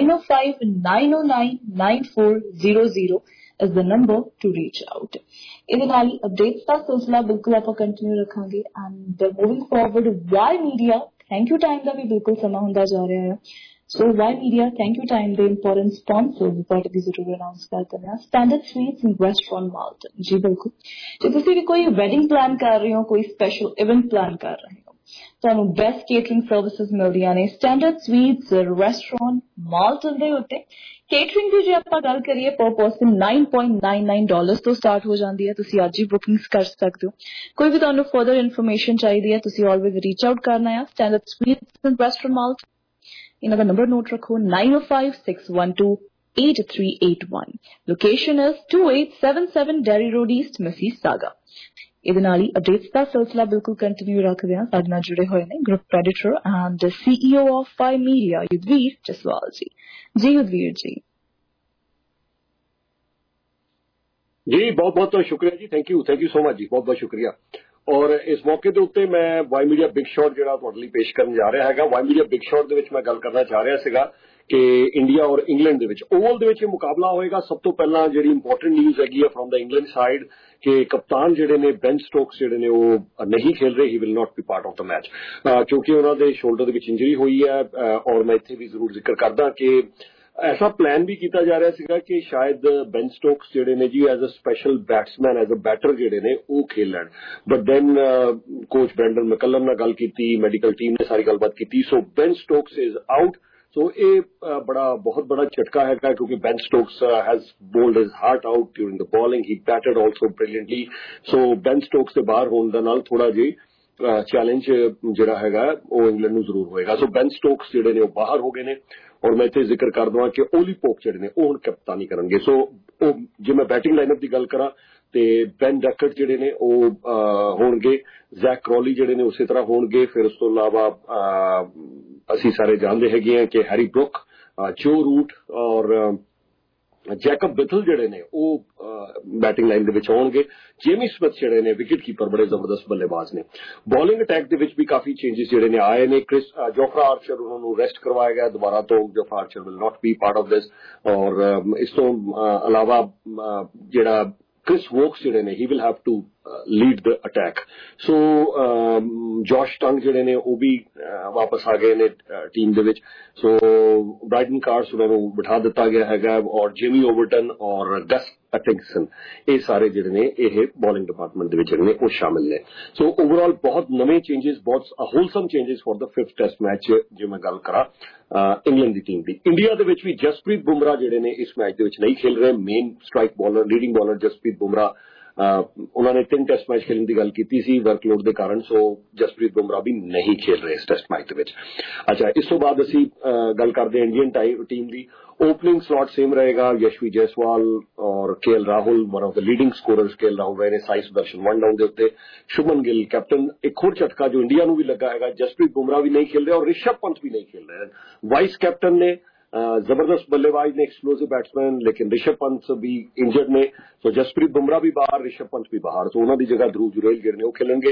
[SPEAKER 2] 905-909-9400 is the number to reach out। इहदे नाल अपडेट्स का सिलसिला बिल्कुल आप कंटिन्यू रखांगे। And moving forward Y media thank you time ਦਾ ਵੀ ਬਿਲਕੁਲ ਸਮਾਂ ਹੁੰਦਾ ਜਾ ਰਿਹਾ ਹੈ। So Y media thank you time ਦੇ ਇੰਪੋਰਟੈਂਟ ਸਪਾਂਸਰ ਰਿਪੋਰਟ ਦੀ ਜ਼ਰੂਰ ਅਨਾਉਂਸ ਕਰ ਦਿੰਦੇ ਹਾਂ, Standard Sweets and Restaurant Malton. ਜੀ ਬਿਲਕੁਲ, ਜੇ ਤੁਸੀਂ ਵੀ ਕੋਈ ਵੈਡਿੰਗ ਪਲਾਨ ਕਰ ਰਹੇ ਹੋ, ਕੋਈ ਸਪੈਸ਼ਲ ਇਵੈਂਟ ਪਲਾਨ ਕਰ ਰਹੇ ਹੋ, ਤੁਹਾਨੂੰ ਬੈਸਟ ਕੇਟਰਿੰਗ ਸਰਵਿਸਿਜ਼ ਮਿਲਦੀਆਂ ਨੇ ਸਟੈਂਡਰਡ ਸਵੀਟਸ ਰੈਸਟੋਰੈਂਟ ਮਾਲਟਨ ਦੇ ਉੱਤੇ। ਕੇਟਰਿੰਗ ਦੀ ਜੇ ਆਪਾਂ ਗੱਲ ਕਰੀਏ ਪਰ ਪਰਸਨ $9.99 ਤੋਂ ਸਟਾਰਟ ਹੋ ਜਾਂਦੀ ਹੈ। ਤੁਸੀਂ ਅੱਜ ਹੀ ਬੁਕਿੰਗਸ ਕਰ ਸਕਦੇ ਹੋ। ਕੋਈ ਵੀ ਤੁਹਾਨੂੰ ਫਰਦਰ ਇਨਫੋਰਮੇਸ਼ਨ ਚਾਹੀਦੀ ਹੈ, ਤੁਸੀਂ ਆਲਵੇਜ਼ ਰੀਚ ਆਊਟ ਕਰਨਾ ਹੈ Standard Sweets and Restaurant Malton. ਇਹਨਾਂ ਦਾ ਨੰਬਰ ਨੋਟ ਰੱਖੋ 9056128381। Location is 2877 Derry Road East Mississauga. ਇਹਦੇ ਨਾਲ ਹੀ ਅਪਡੇਟਸ ਦਾ ਸਿਲਸਿਲਾ ਬਿਲਕੁਲ ਕੰਟੀਨਿਊ ਰੱਖਦੇ ਹਾਂ। ਸਾਡੇ ਨਾਲ ਜੁੜੇ ਹੋਏ ਨੇ group editor and CEO of Y media Yudhveer Jaswal ji. ਜੀ ਯੁਧਵੀਰ ਜੀ।
[SPEAKER 4] ਜੀ ਬਹੁਤ ਬਹੁਤ ਸ਼ੁਕਰੀਆ ਜੀ, ਥੈਂਕ ਯੂ ਸੋ ਮਚ ਜੀ, ਬਹੁਤ ਬਹੁਤ ਸ਼ੁਕਰੀਆ। ਔਰ ਇਸ ਮੌਕੇ ਦੇ ਉੱਤੇ ਮੈਂ ਵਾਈ ਮੀਡੀਆ ਬਿਗ ਸ਼ਾਟ ਜਿਹੜਾ ਤੁਹਾਡੇ ਲਈ ਪੇਸ਼ ਕਰਨ ਜਾ ਰਿਹਾ ਹੈਗਾ। ਵਾਈ ਮੀਡੀਆ ਬਿਗ ਸ਼ਾਟ ਦੇ ਵਿੱਚ ਮੈਂ ਗੱਲ ਕਰਨਾ ਚਾਹ ਰਿਹਾ ਸੀਗਾ ਕਿ ਇੰਡੀਆ ਔਰ ਇੰਗਲੈਂਡ ਦੇ ਵਿੱਚ ਓਵਲ ਦੇ ਵਿੱਚ ਇਹ ਮੁਕਾਬਲਾ ਹੋਏਗਾ। ਸਭ ਤੋਂ ਪਹਿਲਾਂ ਜਿਹੜੀ ਇੰਪੋਰਟੈਂਟ ਨਿਊਜ਼ ਹੈਗੀ ਹੈ ਫਰੋਮ ਦਾ ਇੰਗਲੈਂਡ ਸਾਈਡ ਕਿ ਕਪਤਾਨ ਜਿਹੜੇ ਨੇ ਬੈਨ ਸਟੋਕਸ ਜਿਹੜੇ ਨੇ ਉਹ ਨਹੀਂ ਖੇਲ ਰਹੇ, he will not be part of the match ਕਿਉਂਕਿ ਉਹਨਾਂ ਦੇ ਸ਼ੋਲਡਰ ਦੇ ਵਿੱਚ ਇੰਜਰੀ ਹੋਈ ਹੈ। ਔਰ ਮੈਂ ਇੱਥੇ ਵੀ ਜ਼ਰੂਰ ਜ਼ਿਕਰ ਕਰਦਾ ਕਿ ਐਸਾ ਪਲਾਨ ਵੀ ਕੀਤਾ ਜਾ ਰਿਹਾ ਸੀਗਾ ਕਿ ਸ਼ਾਇਦ ਬੈਨ ਸਟੋਕਸ ਜਿਹੜੇ ਨੇ ਜੀ as a special batsman as a batter ਜਿਹੜੇ ਨੇ ਉਹ ਖੇਲ ਲੈਣ, but then coach Brendon McCullum ਨਾਲ ਗੱਲ ਕੀਤੀ, ਮੈਡੀਕਲ ਟੀਮ ਨੇ ਸਾਰੀ ਗੱਲਬਾਤ ਕੀਤੀ, so Ben Stokes is out. So ਇਹ ਬਹੁਤ ਬੜਾ ਝਟਕਾ ਹੈਗਾ ਕਿਉਂਕਿ Ben Stokes has bowled his heart out during the bowling, he batted also brilliantly. So Ben Stokes ਦੇ ਬਾਹਰ ਹੋਣ ਦੇ ਨਾਲ ਥੋੜਾ ਜਿਹਾ ਚੈਲੰਜ ਜਿਹੜਾ ਹੈਗਾ ਉਹ ਇੰਗਲੈਂਡ ਨੂੰ ਜ਼ਰੂਰ ਹੋਏਗਾ। ਸੋ ਬੈਨ ਸਟੋਕਸ ਜਿਹੜੇ ਨੇ ਉਹ ਬਾਹਰ ਹੋ ਗਏ ਨੇ। ਔਰ ਮੈਂ ਇੱਥੇ ਜ਼ਿਕਰ ਕਰ ਦਵਾਂ ਕਿ ਓਲੀ ਪੋਪ ਜਿਹੜੇ ਨੇ ਉਹ ਹੁਣ ਕਪਤਾਨੀ ਕਰਨਗੇ। ਸੋ ਉਹ ਜੇ ਮੈਂ ਬੈਟਿੰਗ ਲਾਈਨਅਪ ਦੀ ਗੱਲ ਕਰਾਂ ਤੇ ਬੈਨ ਡੈਕਟ ਜਿਹੜੇ ਨੇ ਉਹ ਹੋਣਗੇ, ਜ਼ੈਕ ਕਰੋਲੀ ਜਿਹੜੇ ਨੇ ਉਸੇ ਤਰ੍ਹਾਂ ਹੋਣਗੇ। ਫਿਰ ਉਸ ਤੋਂ ਇਲਾਵਾ ਅਸੀਂ ਸਾਰੇ ਜਾਣਦੇ ਹੈਗੇ ਹਾਂ ਕਿ ਹੈਰੀ ਬਰੁਕ, ਜੋ ਰੂਟ ਔਰ ਜੈਕਬ ਬਿਥਲ ਜਿਹੜੇ ਨੇ ਉਹ ਬੈਟਿੰਗ ਲਾਈਨ ਦੇ ਵਿੱਚ ਆਉਣਗੇ। ਜੇਮੀ ਸਮਿਥ ਜਿਹੜੇ ਨੇ ਵਿਕਟ ਕੀਪਰ ਬੜੇ ਜ਼ਬਰਦਸਤ ਬੱਲੇਬਾਜ਼ ਨੇ। ਬੋਲਿੰਗ ਅਟੈਕ ਦੇ ਵਿੱਚ ਵੀ ਕਾਫੀ ਚੇਂਜਸ ਜਿਹੜੇ ਨੇ ਆਏ ਨੇ। ਜੋਫਰਾ ਆਰਚਰ ਉਹਨਾਂ ਨੂੰ ਰੈਸਟ ਕਰਵਾਇਆ ਗਿਆ ਦੁਬਾਰਾ ਤੋਂ। Jofra Archer will not be part of this. ਔਰ ਇਸ ਤੋਂ ਇਲਾਵਾ ਜਿਹੜਾ ਕ੍ਰਿਸ ਵੋਕਸ ਜਿਹੜੇ ਨੇ he will have to lead the attack. So Josh Tongue ਜਿਹੜੇ ਨੇ ਉਹ ਵੀ ਵਾਪਸ ਆ ਗਏ ਨੇ ਟੀਮ ਦੇ ਵਿੱਚ। ਸੋ ਬ੍ਰਾਈਡਨ ਕਾਰਸ ਉਹਨਾਂ ਨੂੰ ਬਿਠਾ ਦਿੱਤਾ ਗਿਆ ਹੈਗਾ ਔਰ ਜਿਮੀ ਓਵਰਟਨ ਔਰ ਗਸ ਅਟਿੰਗਸਨ ਇਹ ਸਾਰੇ ਜਿਹੜੇ ਨੇ ਇਹ ਬੋਲਿੰਗ ਡਿਪਾਰਟਮੈਂਟ ਦੇ ਵਿੱਚ ਜਿਹੜੇ ਨੇ ਉਹ ਸ਼ਾਮਿਲ ਨੇ। ਸੋ ਓਵਰਆਲ ਬਹੁਤ ਨਵੇਂ ਚੇਂਜਸ, ਬਹੁਤ wholesome changes for the 5th test match ਜੇ ਮੈਂ ਗੱਲ ਕਰਾਂ ਇੰਗਲੈਂਡ ਦੀ ਟੀਮ ਦੀ। ਇੰਡੀਆ ਦੇ ਵਿੱਚ ਵੀ ਜਸਪ੍ਰੀਤ ਬੁਮਰਾਹ ਜਿਹੜੇ ਨੇ ਇਸ ਮੈਚ ਦੇ ਵਿੱਚ ਨਹੀਂ ਖੇਲ ਰਹੇ। Main strike bowler, leading bowler Jasprit Bumrah ਉਹਨਾਂ ਨੇ 3 ਟੈਸਟ ਮੈਚ ਖੇਲਣ ਦੀ ਗੱਲ ਕੀਤੀ ਸੀ ਵਰਕਲੋਡ ਦੇ ਕਾਰਨ। ਸੋ ਜਸਪ੍ਰੀਤ ਬੁਮਰਾਹ ਵੀ ਨਹੀਂ ਖੇਲ ਰਹੇ ਇਸ ਟੈਸਟ ਮੈਚ ਦੇ ਵਿੱਚ। ਅੱਛਾ, ਇਸ ਤੋਂ ਬਾਅਦ ਅਸੀਂ ਗੱਲ ਕਰਦੇ ਹਾਂ ਇੰਡੀਅਨ ਟੀਮ ਦੀ। ओपनिंग स्लॉट सेम रहेगा, यशवी जायसवाल और KL Rahul one of the leading scorers KL Rahul रहे ने, साई सुदर्शन वन डाउन के उत्ते, शुभमन गिल कैप्टन। एक होर झटका जो इंडिया ਨੂੰ भी लगा हैगा, जसप्रीत बुमराह भी नहीं खेल रहे और ऋषभ पंत भी नहीं खेल रहे हैं। वाइस कैप्टन ने जबरदस्त बल्लेबाज ने, एक्सप्लोसिव बैट्समैन, लेकिन ऋषभ पंत भी इंजर्ड ने। तो जसप्रीत बुमराह भी बाहर, ऋषभ पंत भी बाहर। तो उन्होंने जगह ध्रुव जुरैल ਜਿਹੜੇ ਨੇ ਉਹ खेलेंगे।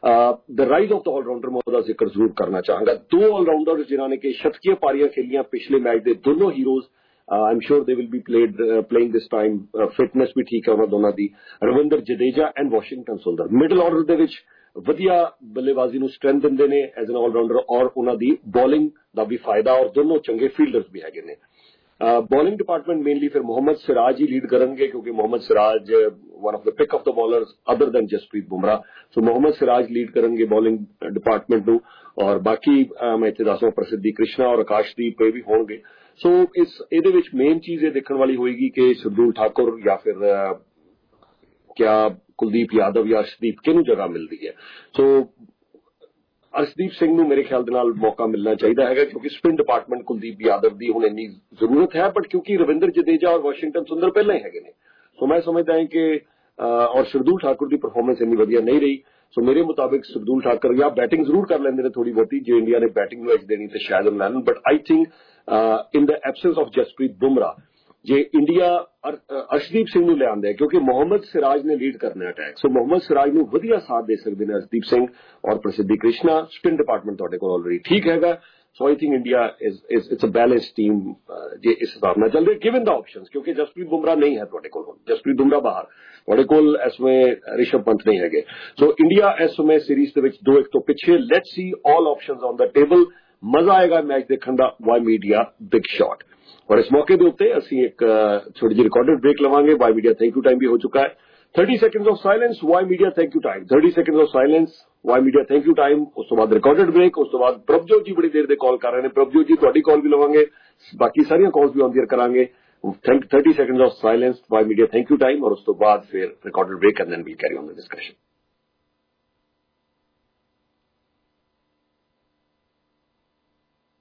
[SPEAKER 4] The rise of the allrounder मैं ਉਹਦਾ ਜ਼ਿਕਰ ਜ਼ਰੂਰ ਕਰਨਾ ਚਾਹਾਂਗਾ। 2 ਆਲਰਾਊਂਡਰ ਜਿਨ੍ਹਾਂ ਨੇ ਕਿ ਸ਼ਤਕੀय ਪਾਰੀਆਂ ਖੇਲੀਆਂ ਪਿਛਲੇ ਮੈਚ ਦੇ, ਦੋਨੋਂ heroes I'm sure they will be playing this time. Fitness भी ठीक है ਉਹਨਾਂ ਦੋਨਾਂ ਦੀ। Ravindra Jadeja and Washington Sundar middle order ਦੇ ਵਿੱਚ ਵਧੀਆ ਬੱਲੇਬਾਜ਼ੀ ਨੂੰ ਸਟਰੈਂਥ ਦਿੰਦੇ ਨੇ ਐਜ਼ ਐਨ ਆਲਰਾਊਂਡਰ ਔਰ ਉਹਨਾਂ ਦੀ ਬੋਲਿੰਗ ਦਾ ਵੀ ਫਾਇਦਾ ਔਰ ਦੋਨੋਂ ਚੰਗੇ ਫੀਲਡਰਸ ਵੀ ਹੈਗੇ ਨੇ। बॉलिंग डिपार्टमेंट मेनली फिर मोहम्मद सिराज ही लीड करेंगे क्योंकि Mohammed Siraj one of the pick of the bowlers other than Jasprit Bumrah. So Mohammed Siraj lead करेंगे बॉलिंग डिपार्टमेंट ਨੂੰ और बाकी मैं ਇੱਥੇ ਦੱਸਦਾ ਪ੍ਰਸਿੱਧੀ ਕ੍ਰਿਸ਼ਨਾ और ਆਕਾਸ਼ਦੀਪ ਇਹ ਵੀ ਹੋਣਗੇ। ਸੋ ਇਹਦੇ ਵਿੱਚ ਮੇਨ ਚੀਜ਼ ਇਹ ਦੇਖਣ ਵਾਲੀ ਹੋਏਗੀ ਕਿ ਸ਼ਰਦੂਲ ਠਾकुर ਜਾਂ ਫਿਰ क्या कुलदीप यादव या अर्शदीप किहनूं जगह मिलती है। सो ਅਰਸ਼ਦੀਪ ਸਿੰਘ ਨੂੰ ਮੇਰੇ ਖਿਆਲ ਦੇ ਨਾਲ ਮੌਕਾ ਮਿਲਣਾ ਚਾਹੀਦਾ ਹੈਗਾ ਕਿਉਂਕਿ ਸਪਿਨ ਡਿਪਾਰਟਮੈਂਟ ਕੁਲਦੀਪ ਯਾਦਵ ਦੀ ਹੁਣ ਇੰਨੀ ਜ਼ਰੂਰਤ ਹੈ, ਬਟ ਕਿਉਂਕਿ ਰਵਿੰਦਰ ਜਡੇਜਾ ਔਰ ਵਾਸ਼ਿੰਗਟਨ ਸੁੰਦਰ ਪਹਿਲਾਂ ਹੀ ਹੈਗੇ ਨੇ। ਸੋ ਮੈਂ ਸਮਝਦਾ ਹਾਂ ਕਿ ਔਰ ਸ਼ਰਦੂਲ ਠਾकुर ਦੀ ਪਰਫਾਰਮੈਂਸ ਇੰਨੀ ਵਧੀਆ ਨਹੀਂ ਰਹੀ। ਸੋ ਮੇਰੇ ਮੁਤਾਬਿਕ ਸ਼ਰਦੂਲ ਠਾकुर ਜਾਂ ਬੈਟਿੰਗ ਜ਼ਰੂਰ ਕਰ ਲੈਂਦੇ ਨੇ ਥੋੜੀ ਬਹੁਤੀ, ਜੇ ਇੰਡੀਆ ਨੇ ਬੈਟਿੰਗ ਨੂੰ ਐਜ ਦੇਣੀ ਤੇ ਸ਼ਾਇਦ ਉਹ ਲੈਣ, but I think in the absence of Jasprit Bumrah ਜੇ ਇੰਡੀਆ ਅਰਸ਼ਦੀਪ ਸਿੰਘ ਨੂੰ ਲਿਆਉਂਦਾ ਹੈ ਕਿਉਂਕਿ ਮੁਹੰਮਦ ਸਿਰਾਜ ਨੇ ਲੀਡ ਕਰਨਾ ਅਟੈਕ। ਸੋ ਮੁਹੰਮਦ ਸਿਰਾਜ ਨੂੰ ਵਧੀਆ ਸਾਥ ਦੇ ਸਕਦੇ ਨੇ ਅਰਸ਼ਦੀਪ ਸਿੰਘ ਔਰ ਪ੍ਰਸਿੱਧੀ ਕ੍ਰਿਸ਼ਨਾ। ਸਪਿਨ ਡਿਪਾਰਟਮੈਂਟ ਤੁਹਾਡੇ ਕੋਲ ਆਲਰੇਡੀ ਠੀਕ ਹੈਗਾ। So I think India it's a balance team जे इस हिसाब नाल चल रही गिवन द ऑप्शंस, क्योंकि जसप्रीत बुमराह नहीं है तुहाडे कोल, जसप्रीत बुमराह बाहर, तुहाडे कोल इस समय ऋषभ पंत नहीं है। सो इंडिया इस समय सीरीज दे विच 2-1 तो पिछे। Let's see all options on the table. मजा आएगा मैच देखने का। Y media big shot. और इस मौके के उत्ते असीं एक छोटी जी रिकॉर्डेड ब्रेक लवांगे। Y media thank you time भी हो चुका है। 30 seconds of silence, Y media thank you time. 30 seconds of silence, Y media thank you time. उस तो बाद रिकॉर्डेड ब्रेक, उस तो बाद प्रभजोत जी बड़ी देर दे कॉल कर रहे हैं। प्रभजोत जी तुहाडी कॉल भी लवांगे, बाकी सारियां कॉल्स भी ऑन एयर करांगे। 30 seconds of silence, Y media thank you time, और उस तो बाद फिर recorded break and then we carry on the discussion.